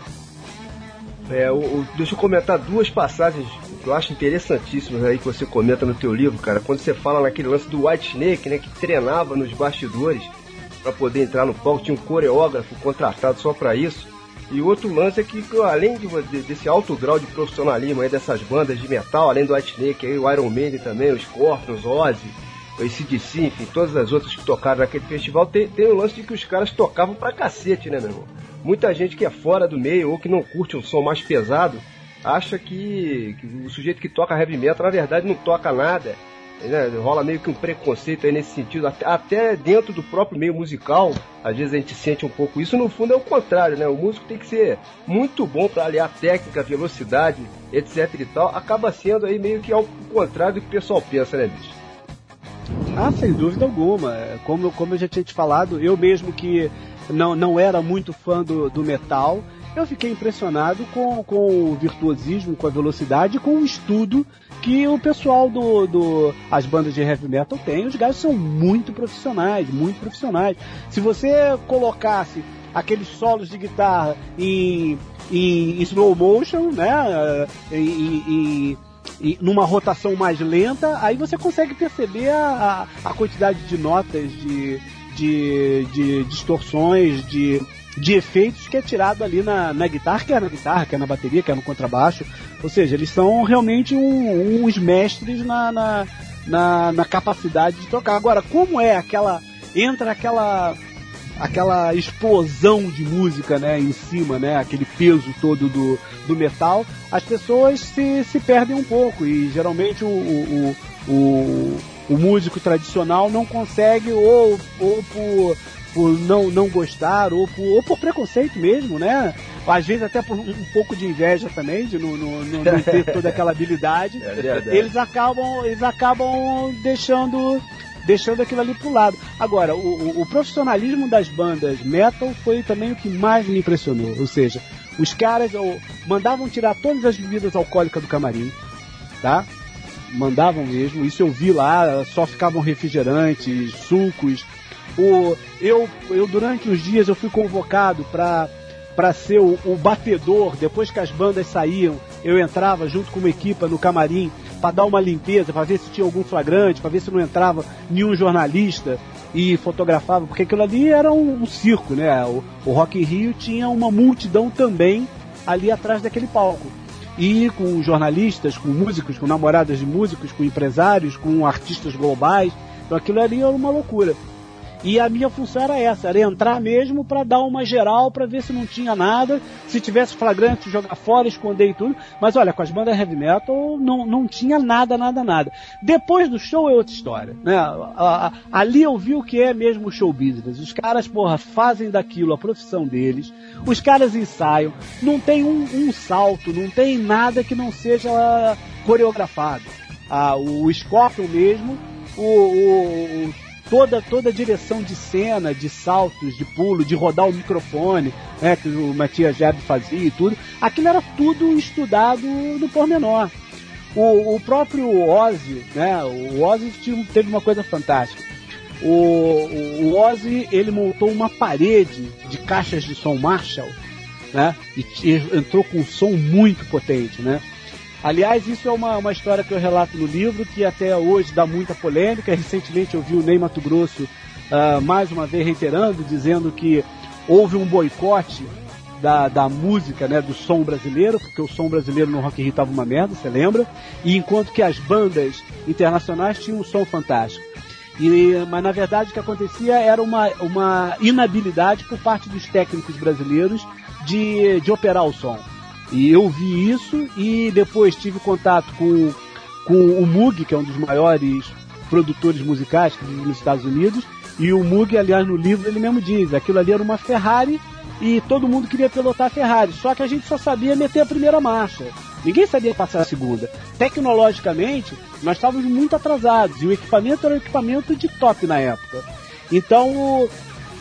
É, o, o, deixa eu comentar duas passagens que eu acho interessantíssimas aí que você comenta no teu livro, cara. Quando você fala naquele lance do Whitesnake, né, que treinava nos bastidores para poder entrar no palco, tinha um coreógrafo contratado só para isso. E outro lance é que, além de, desse alto grau de profissionalismo aí dessas bandas de metal, além do Whitesnake, aí o Iron Maiden também, os Scorpions, Ozzy, o A C D C, enfim, todas as outras que tocaram naquele festival, tem, tem o lance de que os caras tocavam pra cacete, né, meu irmão? Muita gente que é fora do meio ou que não curte um som mais pesado acha que, que o sujeito que toca heavy metal na verdade não toca nada, né? Rola meio que um preconceito aí nesse sentido, até, até dentro do próprio meio musical às vezes a gente sente um pouco isso. No fundo é o contrário, né? O músico tem que ser muito bom para aliar técnica, velocidade, etc e tal. Acaba sendo aí meio que ao contrário do que o pessoal pensa, né, bicho? Ah, sem dúvida alguma. Como, como eu já tinha te falado, eu mesmo que não, não era muito fã do, do metal, eu fiquei impressionado com, com o virtuosismo, com a velocidade, com o estudo que o pessoal do, do as bandas de heavy metal tem. Os caras são muito profissionais, muito profissionais. Se você colocasse aqueles solos de guitarra em, em, em slow motion, né, em, em, em, numa rotação mais lenta, aí você consegue perceber a, a, a quantidade de notas, de, de, de distorções, de de efeitos que é tirado ali na, na guitarra, quer na guitarra, quer na bateria, quer no contrabaixo. Ou seja, eles são realmente um, uns mestres na, na, na, na capacidade de tocar. Agora, como é aquela... entra aquela aquela explosão de música, né, em cima, né, aquele peso todo do, do metal, as pessoas se, se perdem um pouco e geralmente o, o, o, o músico tradicional não consegue, ou, ou por... por não, não gostar, ou por, ou por preconceito mesmo, né? Às vezes até por um pouco de inveja também, de não, não, não, não ter toda aquela habilidade, é eles acabam, eles acabam deixando, deixando aquilo ali pro lado. Agora, o, o, o profissionalismo das bandas metal foi também o que mais me impressionou, ou seja, os caras ou, mandavam tirar todas as bebidas alcoólicas do camarim, tá? Mandavam mesmo, isso eu vi lá, só ficavam refrigerantes, sucos. O, eu, eu, durante uns dias, eu fui convocado para para ser o, o batedor. Depois que as bandas saíam, eu entrava junto com uma equipe no camarim para dar uma limpeza, para ver se tinha algum flagrante, para ver se não entrava nenhum jornalista e fotografava, porque aquilo ali era um, um circo, né? O, o Rock in Rio tinha uma multidão também ali atrás daquele palco. E com jornalistas, com músicos, com namoradas de músicos, com empresários, com artistas globais. Então aquilo ali era uma loucura. E a minha função era essa, era entrar mesmo para dar uma geral, para ver se não tinha nada, se tivesse flagrante, jogar fora, esconder e tudo. Mas olha, com as bandas heavy metal não, não tinha nada, nada, nada. Depois do show é outra história, né? A, a, ali eu vi o que é mesmo o show business. Os caras, porra, fazem daquilo a profissão deles, os caras ensaiam, não tem um, um salto, não tem nada que não seja coreografado. Ah, o Scorpion mesmo, o... o, o Toda, toda a direção de cena, de saltos, de pulo, de rodar o microfone, né, que o Matias Jeb fazia e tudo, aquilo era tudo estudado no pormenor. O, o próprio Ozzy, né, o Ozzy tinha, teve uma coisa fantástica. O, o, o Ozzy, ele montou uma parede de caixas de som Marshall, né, e, e entrou com um som muito potente, né. Aliás, isso é uma, uma história que eu relato no livro, que até hoje dá muita polêmica. Recentemente eu vi o Ney Matogrosso uh, mais uma vez reiterando, dizendo que houve um boicote da, da música, né, do som brasileiro, porque o som brasileiro no Rock in Rio estava uma merda, você lembra? E enquanto que as bandas internacionais tinham um som fantástico. E, mas na verdade o que acontecia era uma, uma inabilidade por parte dos técnicos brasileiros de, de operar o som. E eu vi isso e depois tive contato com, com o Moog, que é um dos maiores produtores musicais que vive nos Estados Unidos, e o Moog, aliás, no livro ele mesmo diz, aquilo ali era uma Ferrari e todo mundo queria pilotar a Ferrari, só que a gente só sabia meter a primeira marcha, ninguém sabia passar a segunda. Tecnologicamente, nós estávamos muito atrasados e o equipamento era um equipamento de top na época. Então o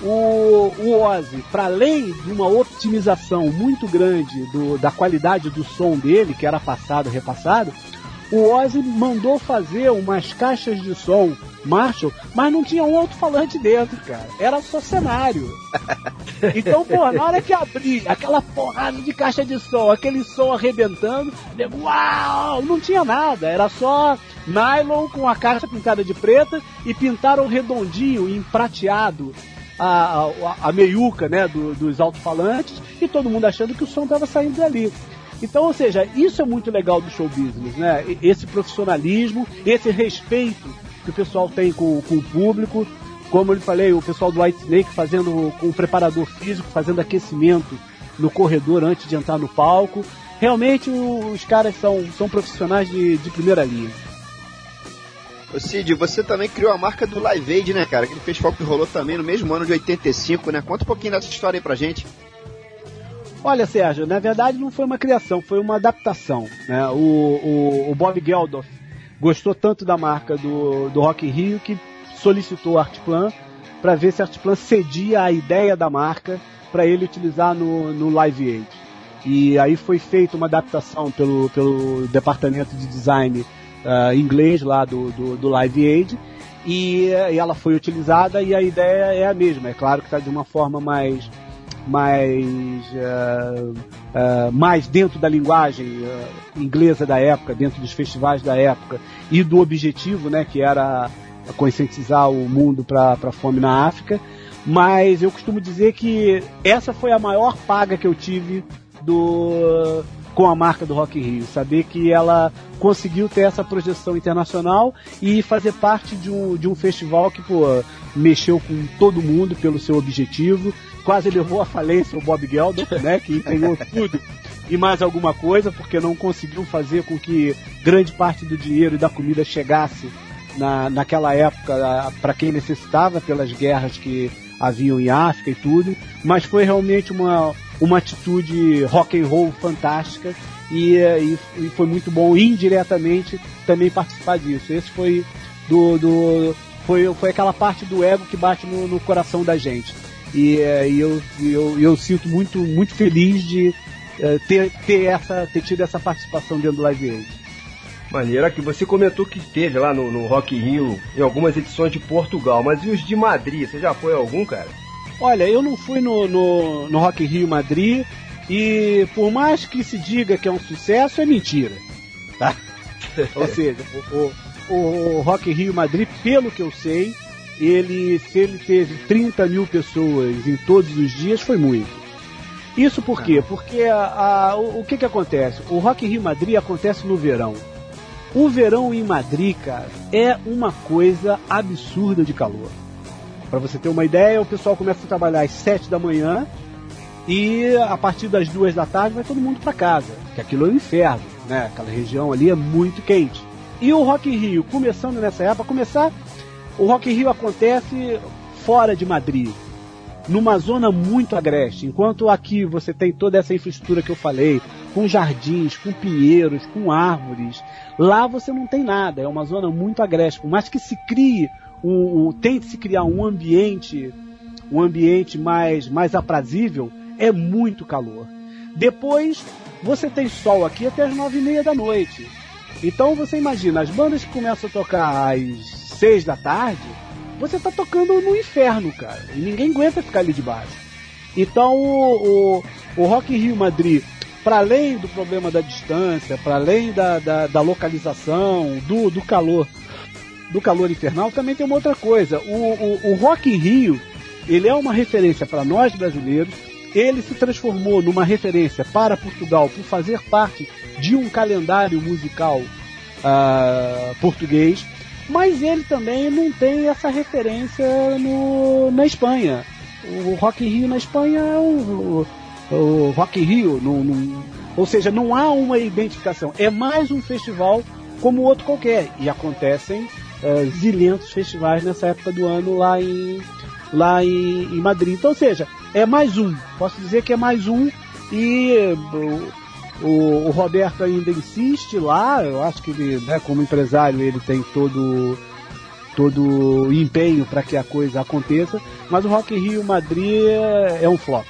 O, o Ozzy, para além de uma otimização muito grande do, da qualidade do som dele, que era passado, repassado, o Ozzy mandou fazer umas caixas de som Marshall, mas não tinha um alto-falante dentro, cara. Era só cenário. Então, pô, na hora que abri aquela porrada de caixa de som, aquele som arrebentando, uau, não tinha nada. Era só nylon com a caixa pintada de preta e pintaram redondinho em prateado A, a, a meiuca, né, do, dos alto-falantes, e todo mundo achando que o som estava saindo dali. Então, ou seja, isso é muito legal do show business, né? Esse profissionalismo, esse respeito que o pessoal tem com, com o público. Como eu falei, o pessoal do White Snake fazendo com o preparador físico, fazendo aquecimento no corredor antes de entrar no palco. Realmente os caras são, são profissionais de, de primeira linha. Ô Cid, você também criou a marca do Live Aid, né, cara? Aquele festival que rolou também no mesmo ano de oitenta e cinco, né? Conta um pouquinho dessa história aí pra gente. Olha, Sérgio, na verdade não foi uma criação, foi uma adaptação, né? O, o, o Bob Geldof gostou tanto da marca do, do Rock in Rio que solicitou a Artplan para ver se a Artplan cedia a ideia da marca para ele utilizar no, no Live Aid. E aí foi feita uma adaptação pelo, pelo departamento de design Uh, inglês lá do, do, do Live Aid e, e ela foi utilizada e a ideia é a mesma, é claro que está de uma forma mais mais uh, uh, mais dentro da linguagem uh, inglesa da época, dentro dos festivais da época e do objetivo, né, que era conscientizar o mundo para a fome na África, mas eu costumo dizer que essa foi a maior paga que eu tive do com a marca do Rock in Rio, saber que ela conseguiu ter essa projeção internacional e fazer parte de um, de um festival que, pô, mexeu com todo mundo pelo seu objetivo, quase levou à falência o Bob Geldof, né, que empenhou tudo e mais alguma coisa, porque não conseguiu fazer com que grande parte do dinheiro e da comida chegasse na, naquela época para quem necessitava, pelas guerras que haviam em África e tudo, mas foi realmente uma uma atitude rock and roll fantástica e, e, e foi muito bom indiretamente também participar disso. Esse foi do, do foi, foi aquela parte do ego que bate no, no coração da gente e, e eu, eu, eu sinto muito, muito feliz de uh, ter, ter, essa, ter tido essa participação dentro do Live Aid. Maneiro, aqui você comentou que esteve lá no, no Rock in Rio em algumas edições de Portugal, mas e os de Madrid? Você já foi a algum, cara? Olha, eu não fui no, no, no Rock in Rio Madrid e por mais que se diga que é um sucesso, é mentira, tá? Ou seja, o, o, o Rock in Rio Madrid, pelo que eu sei, ele, se ele teve trinta mil pessoas em todos os dias, foi muito. Isso por quê? Porque a, a, o, o que que acontece? O Rock in Rio Madrid acontece no verão. O verão em Madrid, cara, é uma coisa absurda de calor. Para você ter uma ideia, o pessoal começa a trabalhar às sete da manhã e a partir das duas da tarde vai todo mundo para casa, que aquilo é um inferno, né? Aquela região ali é muito quente. E o Rock in Rio, começando nessa época, começar, o Rock in Rio acontece fora de Madrid, numa zona muito agreste, enquanto aqui você tem toda essa infraestrutura que eu falei, com jardins, com pinheiros, com árvores, lá você não tem nada, é uma zona muito agreste, por mais que se crie, um, um, tente se criar um ambiente, um ambiente mais, mais aprazível, é muito calor. Depois você tem sol aqui até as nove e meia da noite, então você imagina, as bandas que começam a tocar às seis da tarde, você tá tocando no inferno, cara. E ninguém aguenta ficar ali debaixo. Então, o, o, o Rock in Rio Madrid, para além do problema da distância, para além da, da, da localização, do, do calor, do calor infernal, também tem uma outra coisa. O, o, o Rock in Rio, ele é uma referência para nós brasileiros. Ele se transformou numa referência para Portugal por fazer parte de um calendário musical uh, português. Mas ele também não tem essa referência no, na Espanha. O Rock in Rio na Espanha é o, o, o Rock in Rio, no, no, ou seja, não há uma identificação. É mais um festival como outro qualquer. E acontecem é, zilentos festivais nessa época do ano lá em, lá em, em Madrid. Então, ou seja, é mais um. Posso dizer que é mais um. E o, o, o Roberto ainda insiste lá. Eu acho que ele, né, como empresário, ele tem todo todo o empenho para que a coisa aconteça. Mas o Rock in Rio Madrid é, é um flop.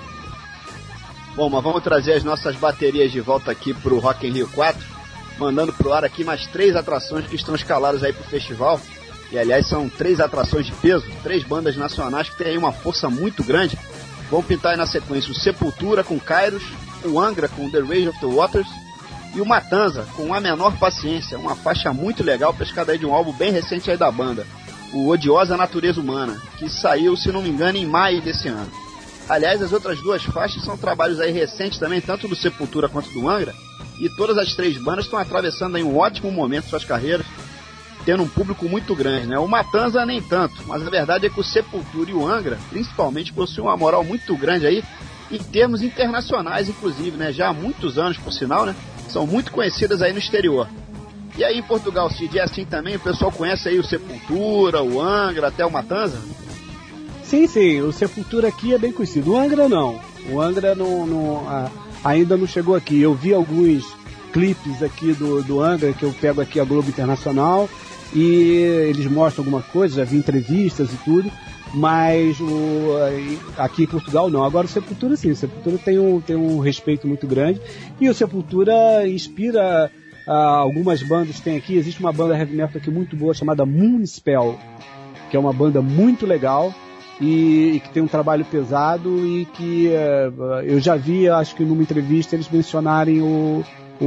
Bom, mas vamos trazer as nossas baterias de volta aqui pro Rock in Rio quatro, mandando pro ar aqui mais três atrações que estão escaladas aí pro festival. E aliás são três atrações de peso, três bandas nacionais que têm aí uma força muito grande. Vão pintar aí na sequência o Sepultura com Kairos, o Angra com The Rage of the Waters e o Matanza com A Menor Paciência, uma faixa muito legal pescada aí de um álbum bem recente aí da banda, o Odiosa Natureza Humana, que saiu, se não me engano, em maio desse ano. Aliás, as outras duas faixas são trabalhos aí recentes também, tanto do Sepultura quanto do Angra, e todas as três bandas estão atravessando aí um ótimo momento de suas carreiras, tendo um público muito grande, né? O Matanza nem tanto, mas a verdade é que o Sepultura e o Angra, principalmente, possuem uma moral muito grande aí, em termos internacionais, inclusive, né? Já há muitos anos, por sinal, né? São muito conhecidas aí no exterior. E aí em Portugal, Cid, é assim também? O pessoal conhece aí o Sepultura, o Angra, até o Matanza? Sim, sim, o Sepultura aqui é bem conhecido. O Angra não. O Angra não, não, a, ainda não chegou aqui. Eu vi alguns clipes aqui do, do Angra, que eu pego aqui a Globo Internacional, e eles mostram alguma coisa, já vi entrevistas e tudo, mas o, aqui em Portugal não. Agora o Sepultura sim, o Sepultura tem um, tem um respeito muito grande, e o Sepultura inspira uh, algumas bandas. Tem aqui, existe uma banda heavy metal aqui muito boa chamada Moonspell, que é uma banda muito legal e, e que tem um trabalho pesado, e que uh, eu já vi, acho que numa entrevista, eles mencionarem o,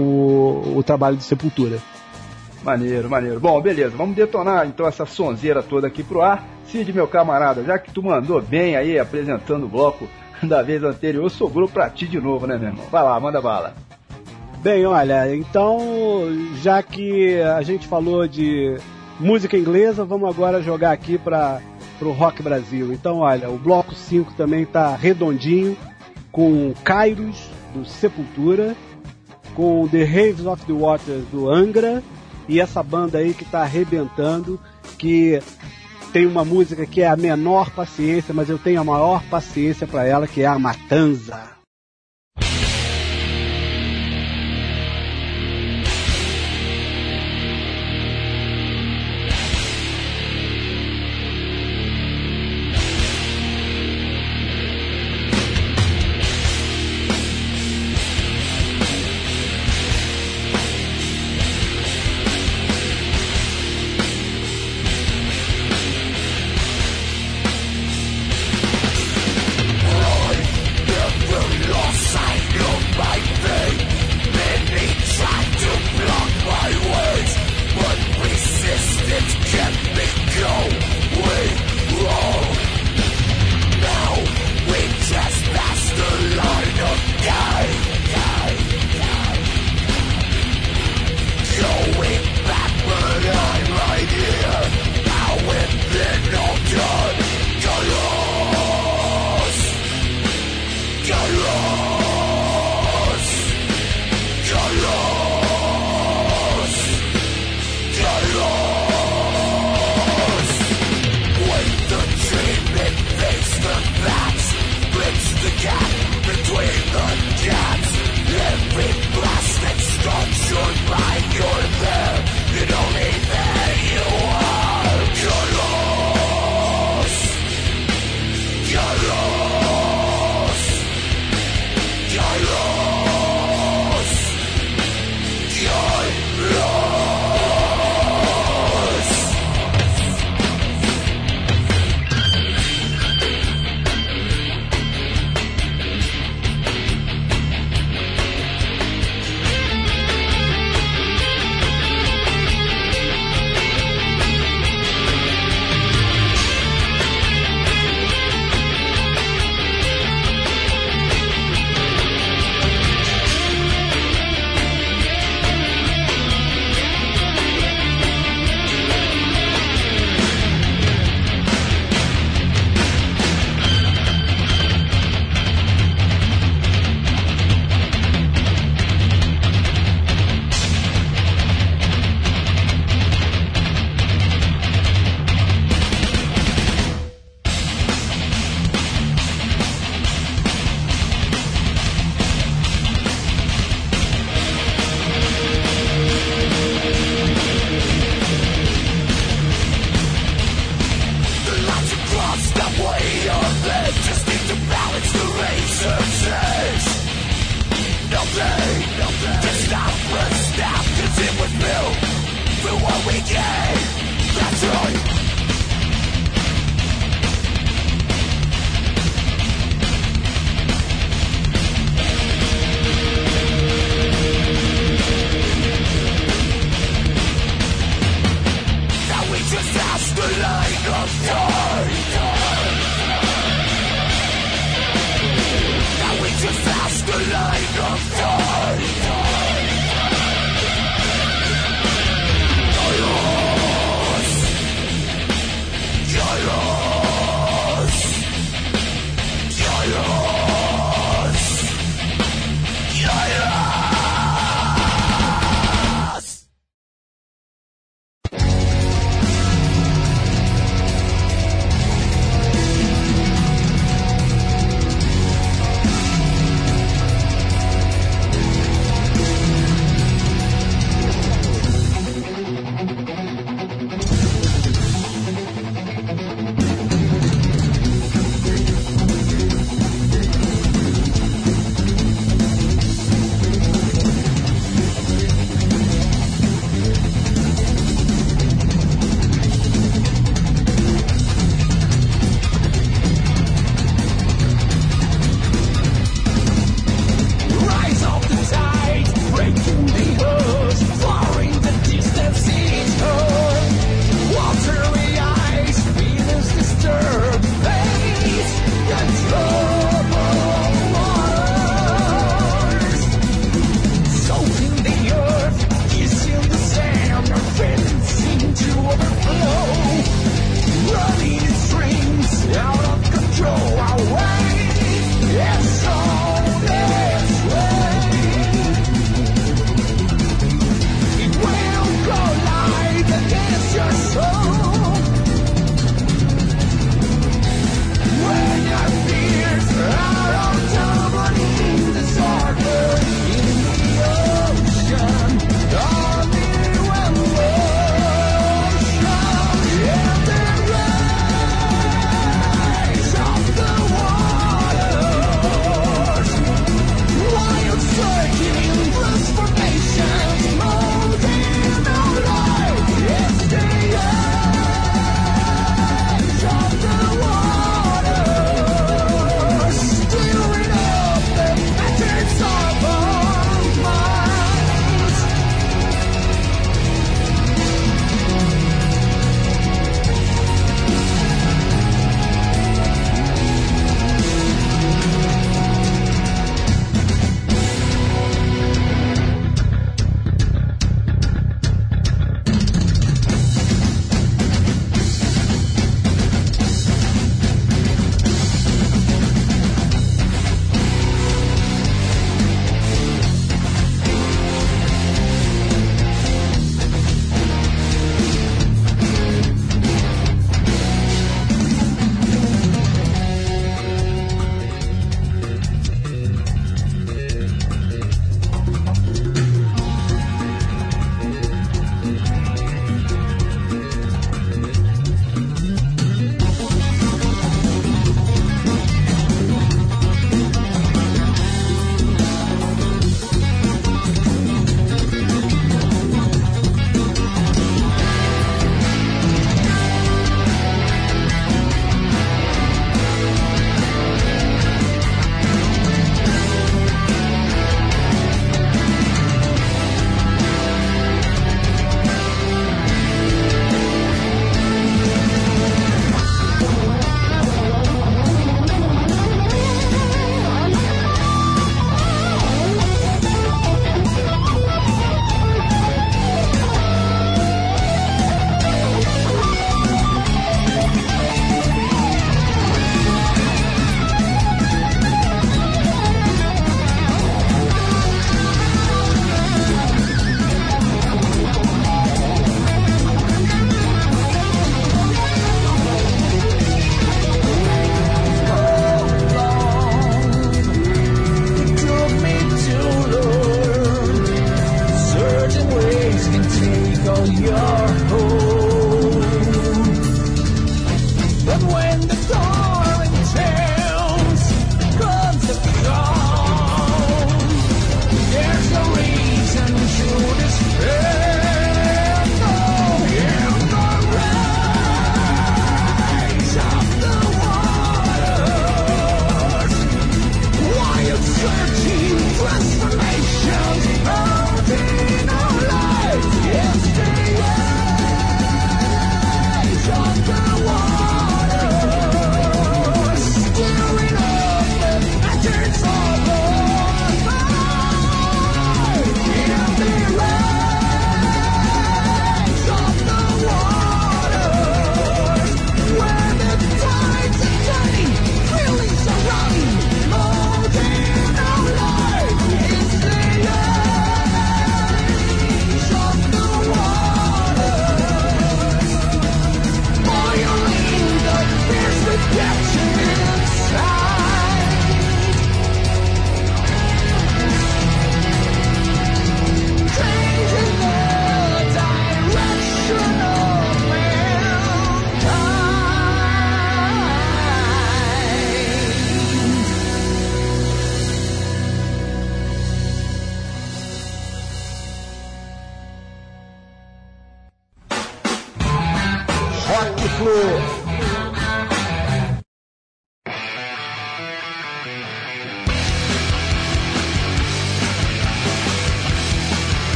o, o trabalho do Sepultura. Maneiro, maneiro. Bom, beleza, vamos detonar então essa sonzeira toda aqui pro ar. Cid, meu camarada, já que tu mandou bem aí apresentando o bloco da vez anterior, sobrou pra ti de novo, né, meu irmão? Vai lá, manda bala. Bem, olha, então, já que a gente falou de música inglesa, vamos agora jogar aqui para pro Rock Brasil. Então, olha, o bloco cinco também tá redondinho, com Kairos, do Sepultura, com The Rage of the Waters, do Angra, e essa banda aí que tá arrebentando, que tem uma música que é A Menor Paciência, mas eu tenho a maior paciência para ela, que é a Matanza. Well,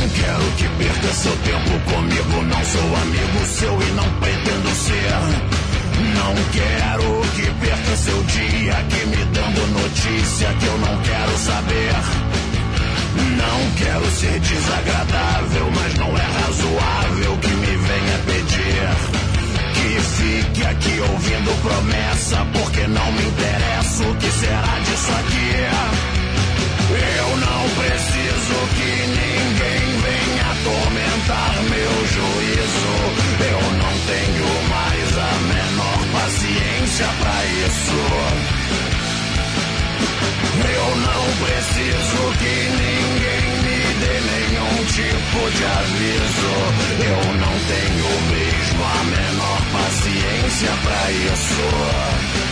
quero que perca seu tempo comigo, não sou amigo seu e não pretendo ser. Não quero que perca seu dia aqui me dando notícia que eu não quero saber. Não quero ser desagradável, mas não é razoável que me venha pedir que fique aqui ouvindo promessa, porque não me interessa o que será disso aqui. Eu não preciso que ninguém venha atormentar meu juízo. Eu não tenho mais a menor paciência pra isso. Eu não preciso que ninguém me dê nenhum tipo de aviso. Eu não tenho mesmo a menor paciência pra isso.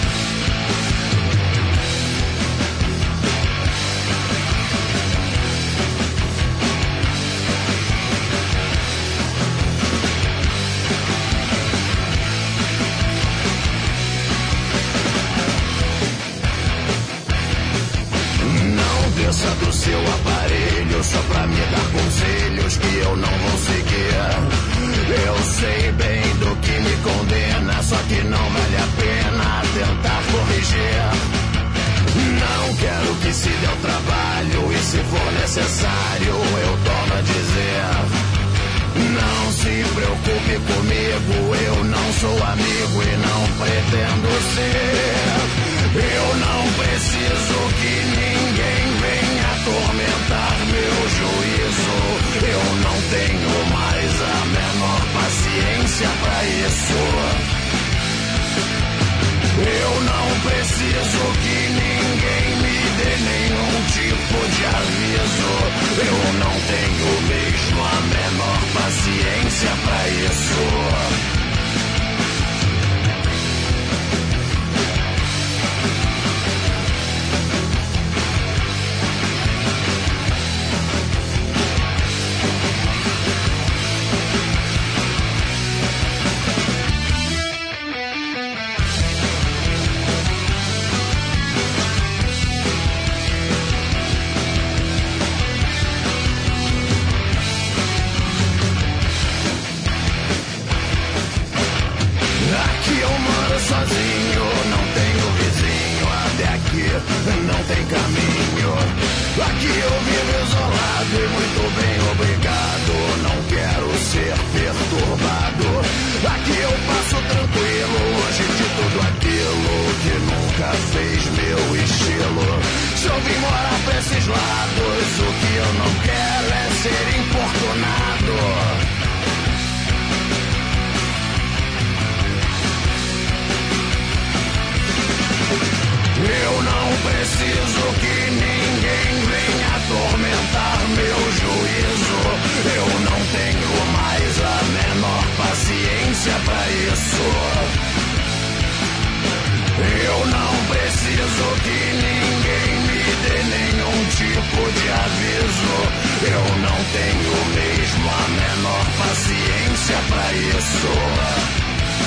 Desça do seu aparelho só pra me dar conselhos que eu não vou seguir. Eu sei bem do que me condena, só que não vale a pena tentar corrigir. Não quero que se dê o trabalho e se for necessário eu torno a dizer. Não se preocupe comigo, eu não sou amigo e não pretendo ser. Eu não preciso que ninguém venha atormentar meu juízo. Eu não tenho mais a menor paciência pra isso. Eu não preciso que ninguém me dê nenhum tipo de aviso. Eu não tenho mesmo a menor paciência pra isso. Sozinho, não tenho vizinho, até aqui não tem caminho. Aqui eu vivo isolado e muito bem obrigado. Não quero ser perturbado. Aqui eu passo tranquilo, longe de tudo aquilo que nunca fez meu estilo. Se eu vim morar pra esses lados, o que eu não quero é ser importunado. Eu não preciso que ninguém venha atormentar meu juízo. Eu não tenho mais a menor paciência pra isso. Eu não preciso que ninguém me dê nenhum tipo de aviso. Eu não tenho mesmo a menor paciência pra isso.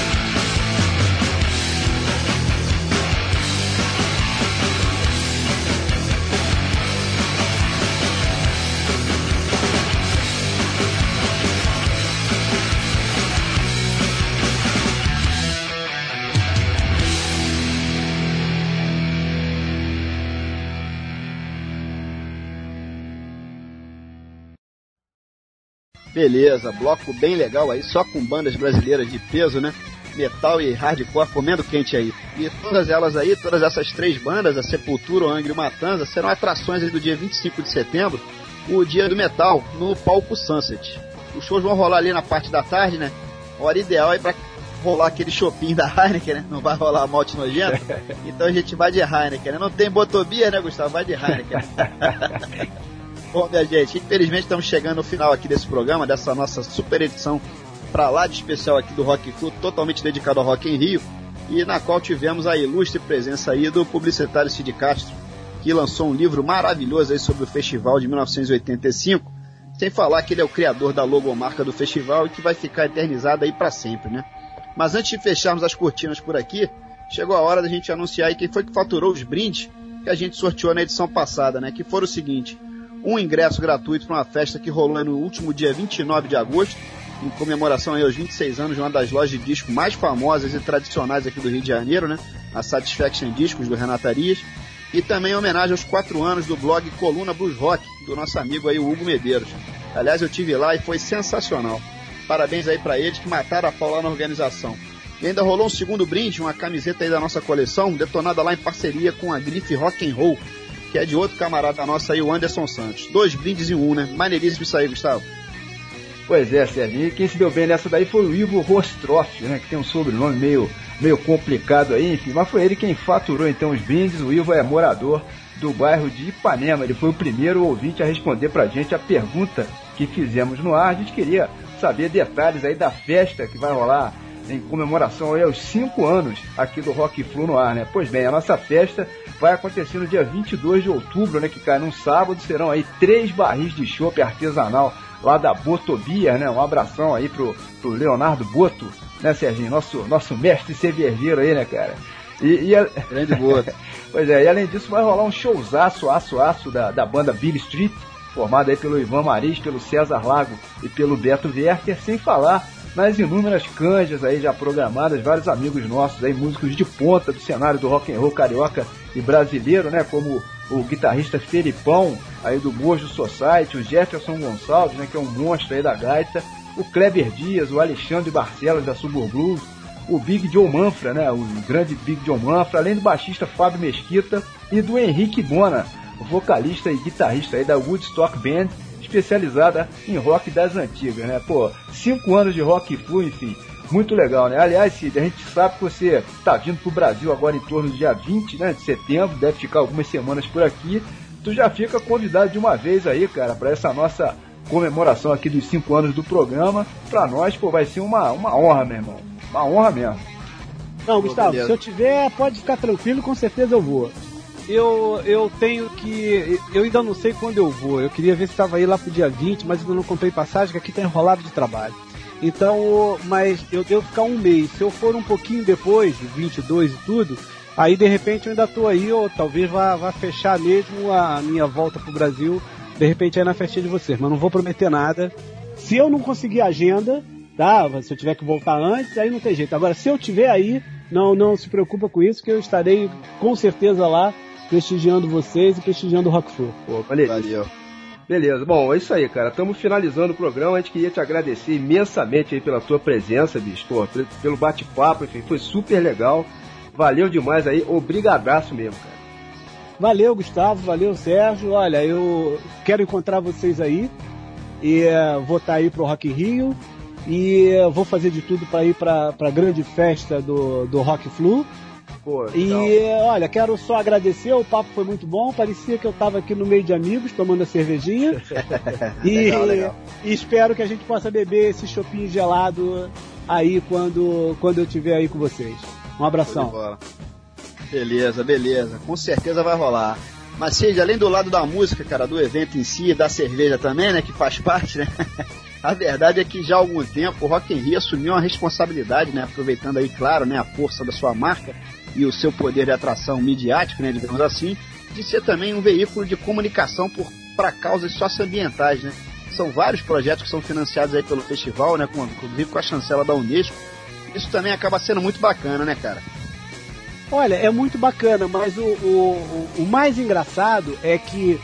Beleza, bloco bem legal aí, só com bandas brasileiras de peso, né? Metal e hardcore comendo quente aí. E todas elas aí, todas essas três bandas, a Sepultura, o Angra e o Matanza, serão atrações aí do dia vinte e cinco de setembro, o dia do metal, no palco Sunset. Os shows vão rolar ali na parte da tarde, né? Hora ideal aí pra rolar aquele shopping da Heineken, né? Não vai rolar malte nojento. Então a gente vai de Heineken, né? Não tem botobia, né, Gustavo? Vai de Heineken. Bom, minha gente, infelizmente estamos chegando no final aqui desse programa, dessa nossa super edição pra lá de especial aqui do Rock Flu, totalmente dedicado ao Rock em Rio, e na qual tivemos a ilustre presença aí do publicitário Cid Castro, que lançou um livro maravilhoso aí sobre o festival de mil novecentos e oitenta e cinco, sem falar que ele é o criador da logomarca do festival e que vai ficar eternizado aí pra sempre, né? Mas antes de fecharmos as cortinas por aqui, chegou a hora da gente anunciar aí quem foi que faturou os brindes que a gente sorteou na edição passada, né? Que foram o seguinte: um ingresso gratuito para uma festa que rolou no último dia vinte e nove de agosto, em comemoração aí aos vinte e seis anos de uma das lojas de disco mais famosas e tradicionais aqui do Rio de Janeiro, né? A Satisfaction Discos, do Renato Arias, e também em homenagem aos quatro anos do blog Coluna Blues Rock, do nosso amigo aí, o Hugo Medeiros. Aliás, eu tive lá e foi sensacional. Parabéns aí para eles que mataram a pau lá na organização. E ainda rolou um segundo brinde, uma camiseta aí da nossa coleção, detonada lá em parceria com a grife Rock and Roll, que é de outro camarada nosso aí, o Anderson Santos. Dois brindes em um, né? Maneiríssimo isso aí, Gustavo. Pois é, Sérgio, e quem se deu bem nessa daí foi o Ivo Rostroff, né, que tem um sobrenome meio, meio complicado aí, enfim, mas foi ele quem faturou então os brindes. O Ivo é morador do bairro de Ipanema, ele foi o primeiro ouvinte a responder pra gente a pergunta que fizemos no ar. A gente queria saber detalhes aí da festa que vai rolar em comemoração aí aos cinco anos aqui do Rock Flu no ar, né? Pois bem, a nossa festa vai acontecer no dia vinte e dois de outubro, né, que cai num sábado. Serão aí três barris de chopp artesanal lá da Botobia, né? Um abração aí pro, pro Leonardo Boto, né, Serginho? Nosso, nosso mestre cervejeiro aí, né, cara? E, e a... Grande Boto. Pois é, e além disso vai rolar um showzaço, aço, aço da, da banda Billy Street, formada aí pelo Ivan Maris, pelo César Lago e pelo Beto Werther, sem falar nas inúmeras canjas aí já programadas, vários amigos nossos aí, músicos de ponta do cenário do rock and roll carioca e brasileiro, né, como o guitarrista Felipão, aí do Mojo Society, o Jefferson Gonçalves, né, que é um monstro aí da gaita, o Kleber Dias, o Alexandre Barcelos da Subur Blues, o Big Joe Manfra, né, o grande Big Joe Manfra, além do baixista Fábio Mesquita e do Henrique Bona, o vocalista e guitarrista aí da Woodstock Band, especializada em rock das antigas, né? Pô, cinco anos de rock flu, enfim, muito legal, né? Aliás, Cid, a gente sabe que você tá vindo pro Brasil agora em torno do dia vinte, né, de setembro, deve ficar algumas semanas por aqui. Tu já fica convidado de uma vez aí, cara, para essa nossa comemoração aqui dos cinco anos do programa. Pra nós, pô, vai ser uma, uma honra, meu irmão. Uma honra mesmo. Não, Gustavo, beleza. Se eu tiver, pode ficar tranquilo, com certeza eu vou. Eu, eu tenho que... Eu ainda não sei quando eu vou. Eu queria ver se estava aí lá pro dia vinte, mas ainda não comprei passagem, que aqui tá enrolado de trabalho. Então, mas eu devo ficar um mês. Se eu for um pouquinho depois, vinte e dois e tudo, aí de repente eu ainda tô aí, ou talvez vá, vá fechar mesmo a minha volta pro Brasil, de repente aí na festinha de vocês. Mas não vou prometer nada. Se eu não conseguir agenda, tá? Se eu tiver que voltar antes, aí não tem jeito. Agora, se eu tiver aí, não, não se preocupa com isso, que eu estarei com certeza lá, prestigiando vocês e prestigiando o Rock Flu. Pô, valeu. valeu. Beleza, bom, é isso aí, cara. Estamos finalizando o programa. A gente queria te agradecer imensamente aí pela tua presença, bicho. Pô, pelo bate-papo, enfim, foi super legal. Valeu demais aí. Obrigadaço mesmo, cara. Valeu, Gustavo. Valeu, Sérgio. Olha, eu quero encontrar vocês aí. E uh, vou estar aí pro Rock in Rio. E uh, vou fazer de tudo para ir para a grande festa do, do Rock Flu. Pô, e olha, quero só agradecer, o papo foi muito bom, parecia que eu estava aqui no meio de amigos tomando a cervejinha. e, legal, legal. e espero que a gente possa beber esse chopinho gelado aí quando, quando eu estiver aí com vocês. Um abração. Beleza, beleza, com certeza vai rolar. Mas seja, além do lado da música, cara, do evento em si, da cerveja também, né, que faz parte, né? A verdade é que já há algum tempo o Rock in Rio assumiu uma responsabilidade, né, aproveitando aí, claro, né, a força da sua marca e o seu poder de atração midiático, né, digamos assim, de ser também um veículo de comunicação para causas socioambientais, né? São vários projetos que são financiados aí pelo festival, né, com, inclusive com a chancela da Unesco. Isso também acaba sendo muito bacana, né, cara? Olha, é muito bacana, mas o, o, o mais engraçado é que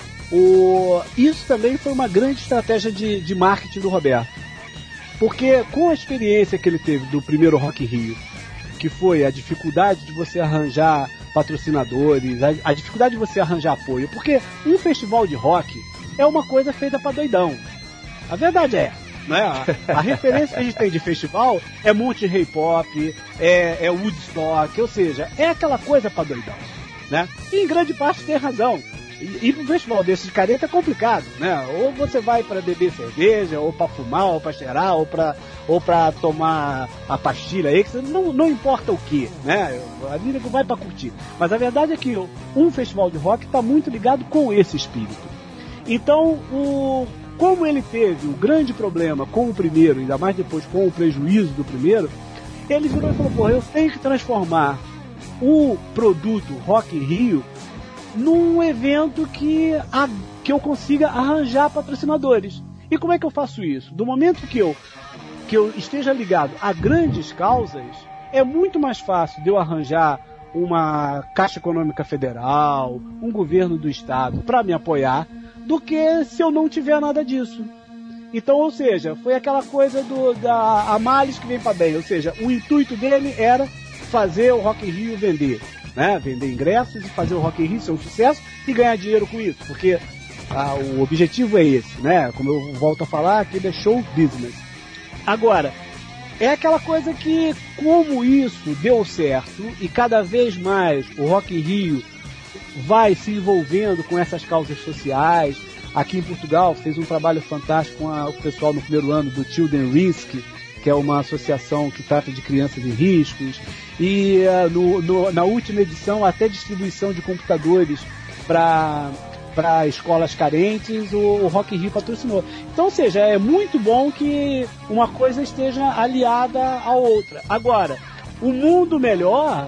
o, isso também foi uma grande estratégia de, de marketing do Roberto. Porque com a experiência que ele teve do primeiro Rock in Rio, que foi a dificuldade de você arranjar patrocinadores, a, a dificuldade de você arranjar apoio, porque um festival de rock é uma coisa feita para doidão. A verdade é, não é? A, a referência que a gente tem de festival é Monte Rei Pop, é, é Woodstock, ou seja, é aquela coisa para doidão, né? E em grande parte tem razão. E, e para um festival desse de careta é complicado, né? Ou você vai para beber cerveja, ou para fumar, ou para cheirar, ou para ou para tomar a pastilha aí, que não, não importa o que, né? A vida vai para curtir. Mas a verdade é que um festival de rock está muito ligado com esse espírito. Então, o, como ele teve o grande problema com o primeiro, ainda mais depois com o prejuízo do primeiro, ele virou e falou, pô, eu tenho que transformar o produto Rock in Rio num evento que, a, que eu consiga arranjar patrocinadores. E como é que eu faço isso? Do momento que eu, que eu esteja ligado a grandes causas, é muito mais fácil de eu arranjar uma Caixa Econômica Federal, um governo do estado para me apoiar, do que se eu não tiver nada disso. Então, ou seja, foi aquela coisa do, da a males que vem para bem, ou seja, o intuito dele era fazer o Rock in Rio vender, né? Vender ingressos e fazer o Rock in Rio ser um sucesso e ganhar dinheiro com isso, porque ah, o objetivo é esse, né? Como eu volto a falar, aqui é show business. Agora, é aquela coisa que, como isso deu certo e cada vez mais o Rock in Rio vai se envolvendo com essas causas sociais. Aqui em Portugal fez um trabalho fantástico com a, o pessoal no primeiro ano do Children Risk, que é uma associação que trata de crianças em riscos, e uh, no, no, na última edição até distribuição de computadores para para escolas carentes, o, o Rock in Rio patrocinou. Então, ou seja, é muito bom que uma coisa esteja aliada à outra. Agora, o mundo melhor,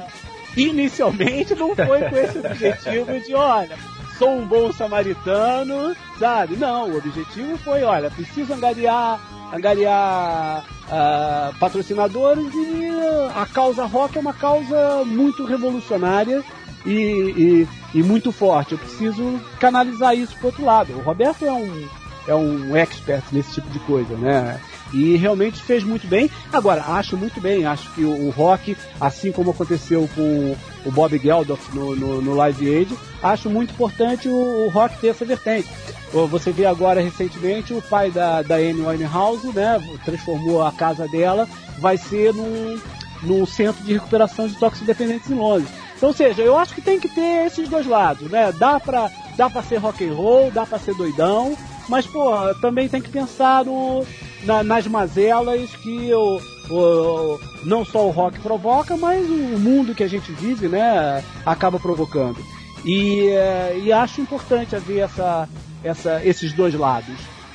inicialmente, não foi com esse objetivo de, olha, sou um bom samaritano, sabe? Não, o objetivo foi, olha, preciso angariar, angariar uh, patrocinadores e a causa rock é uma causa muito revolucionária e, e, e muito forte. Eu preciso canalizar isso pro outro lado. O Roberto é um, é um expert nesse tipo de coisa, né? E realmente fez muito bem. Agora, acho muito bem, acho que o, o rock, assim como aconteceu com o Bob Geldof no, no, no Live Aid, acho muito importante o, o rock ter essa vertente. Você vê agora, recentemente, o pai da, da Amy Winehouse, né, transformou a casa dela, vai ser num, num centro de recuperação de toxicodependentes em Londres. Então, ou seja, eu acho que tem que ter esses dois lados, né? Dá pra, dá pra ser rock and roll, dá pra ser doidão, mas, pô, também tem que pensar no, na, nas mazelas que o, o, não só o rock provoca, mas o mundo que a gente vive, né, acaba provocando. E, e acho importante haver essa, essa, esses dois lados.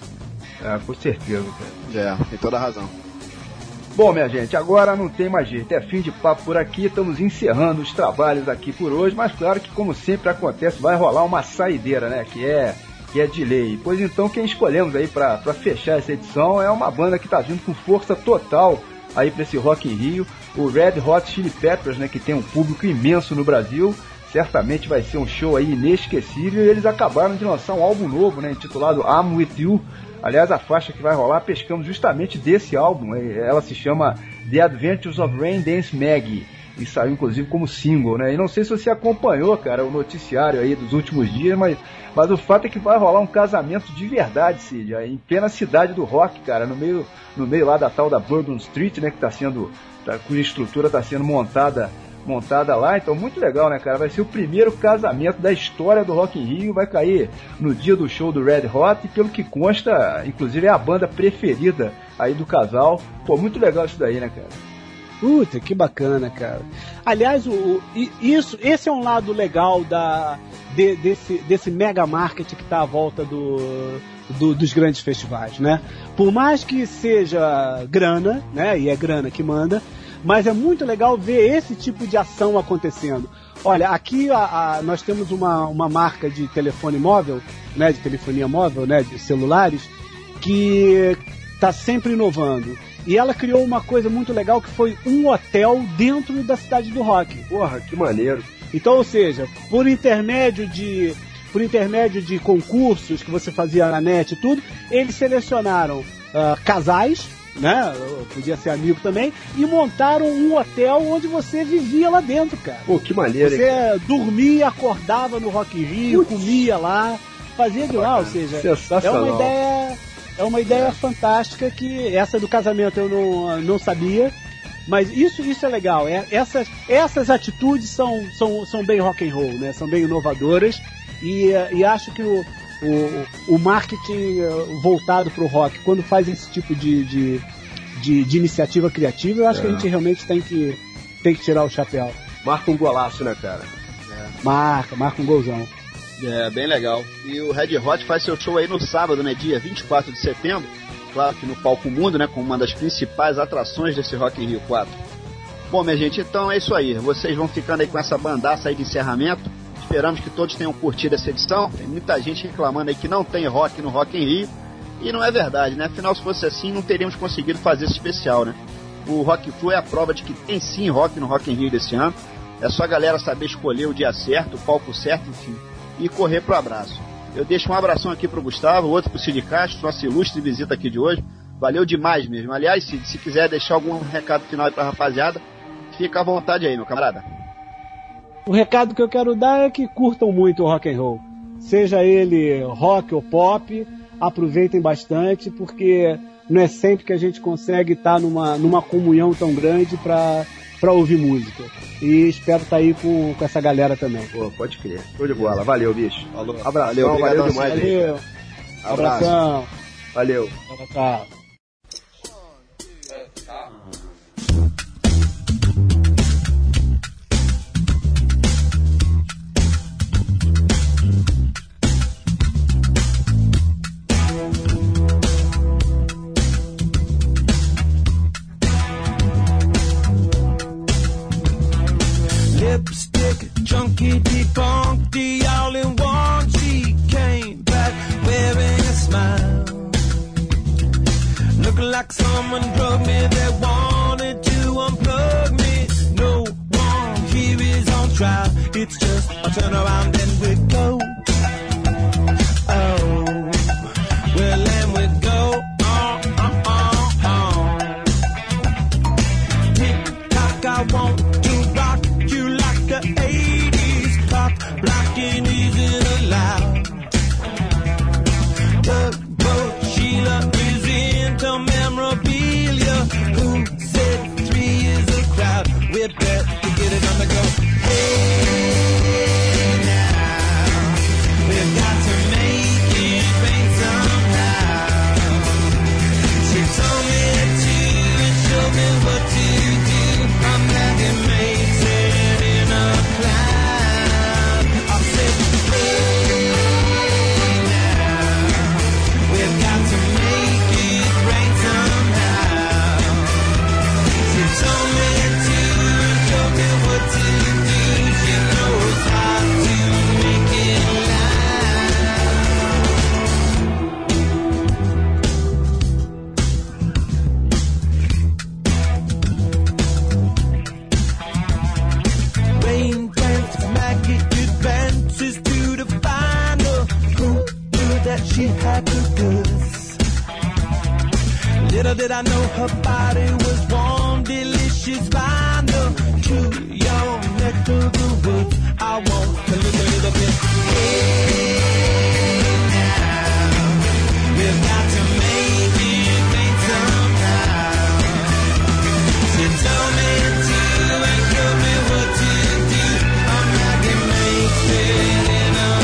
É, com certeza, cara. É, tem toda a razão. Bom, minha gente, agora não tem mais jeito, é fim de papo por aqui, estamos encerrando os trabalhos aqui por hoje, mas claro que, como sempre acontece, vai rolar uma saideira, né, que é, que é de lei. Pois então, quem escolhemos aí pra, pra fechar essa edição é uma banda que tá vindo com força total aí pra esse Rock in Rio, o Red Hot Chili Peppers, né, que tem um público imenso no Brasil. Certamente vai ser um show aí inesquecível, e eles acabaram de lançar um álbum novo, né, intitulado I'm With You. Aliás, a faixa que vai rolar, pescamos justamente desse álbum. Ela se chama The Adventures of Rain Dance Maggie e saiu inclusive como single, né? E não sei se você acompanhou, cara, o noticiário aí dos últimos dias, mas, mas o fato é que vai rolar um casamento de verdade, Cid, em plena cidade do rock, cara, no meio, no meio lá da tal da Bourbon Street, né, que tá sendo, tá, cuja estrutura está sendo montada montada lá, então muito legal, né, cara? Vai ser o primeiro casamento da história do Rock in Rio, vai cair no dia do show do Red Hot, e pelo que consta, inclusive é a banda preferida aí do casal. Pô, muito legal isso daí, né, cara? Puta, que bacana, cara. Aliás, o, o, isso, esse é um lado legal da, de, desse, desse mega marketing que tá à volta do, do, dos grandes festivais, né? Por mais que seja grana, né, e é grana que manda, mas é muito legal ver esse tipo de ação acontecendo. Olha, aqui a, a, nós temos uma, uma marca de telefone móvel, né, de telefonia móvel, né, de celulares, que está sempre inovando. E ela criou uma coisa muito legal que foi um hotel dentro da cidade do rock. Porra, que maneiro. Então, ou seja, por intermédio de, por intermédio de concursos que você fazia na net e tudo, eles selecionaram uh, casais, né? Podia ser amigo também, e montaram um hotel onde você vivia lá dentro, cara. Pô, que maneiro. Você hein? dormia, acordava no Rock in Rio, Putz. comia lá, fazia de lá, ou seja, é uma ideia, é uma ideia é. fantástica, que essa do casamento eu não, não sabia, mas isso, isso é legal. É, essas, essas atitudes são, são, são bem rock and roll, né? São bem inovadoras, e, e acho que o O, o marketing voltado para o rock, quando faz esse tipo de, de, de, de iniciativa criativa, eu acho é. que a gente realmente tem que, tem que tirar o chapéu. Marca um golaço, né, cara? É. Marca, marca um golzão. É, bem legal. E o Red Hot faz seu show aí no sábado, né, dia vinte e quatro de setembro, claro que no Palco Mundo, né, como uma das principais atrações desse Rock in Rio quatro. Bom, minha gente, então é isso aí. Vocês vão ficando aí com essa bandaça aí de encerramento. Esperamos que todos tenham curtido essa edição. Tem muita gente reclamando aí que não tem rock no Rock in Rio. E não é verdade, né? Afinal, se fosse assim, não teríamos conseguido fazer esse especial, né? O Rock Flu é a prova de que tem sim rock no Rock in Rio desse ano. É só a galera saber escolher o dia certo, o palco certo, enfim, e correr pro abraço. Eu deixo um abração aqui pro Gustavo, outro pro Cid Castro, nossa ilustre visita aqui de hoje. Valeu demais mesmo. Aliás, Cid, se quiser deixar algum recado final aí pra rapaziada, fica à vontade aí, meu camarada. O recado que eu quero dar é que curtam muito o rock and roll. Seja ele rock ou pop, aproveitem bastante, porque não é sempre que a gente consegue estar numa, numa comunhão tão grande para para ouvir música. E espero estar aí com, com essa galera também. Pô, pode crer. Show de bola. Valeu, bicho. Falou. Abração, valeu, valeu demais. Valeu. Abraço. Abração. Valeu. Tchau. Lipstick, junkie, debunked, all in one. She came back wearing a smile, looking like someone drugged me. They wanted to unplug me. No one here is on trial. It's just a turn around and we go. Oh, well, and we go. Oh, oh, oh, oh. Tick tock, I want to rock you like the eighties pop, blocking isn't allowed. Tugboat Sheila is into memorabilia. Who said three is a crowd? We're better to get it on the go. Hey now, we've got to make it rain somehow. She told me to and showed me what to do. I'm having made it in a cloud. I said, hey now, we've got to make it rain somehow. She told me to and showed me what to do. She knows how to make it Rain dance, Maggie advances to the final. Who knew that she had the goods? Little did I know her body was warm, delicious vinyl. To your neck of the woods, I want to look a little bit. Hey now, we've got to make it rain somehow. She told me to and showed me what to do. I'm not gonna make it in a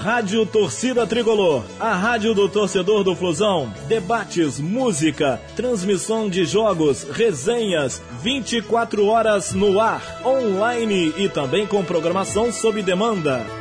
Rádio Torcida Tricolor, a rádio do torcedor do Flusão. Debates, música, transmissão de jogos, resenhas, vinte e quatro horas no ar, online e também com programação sob demanda.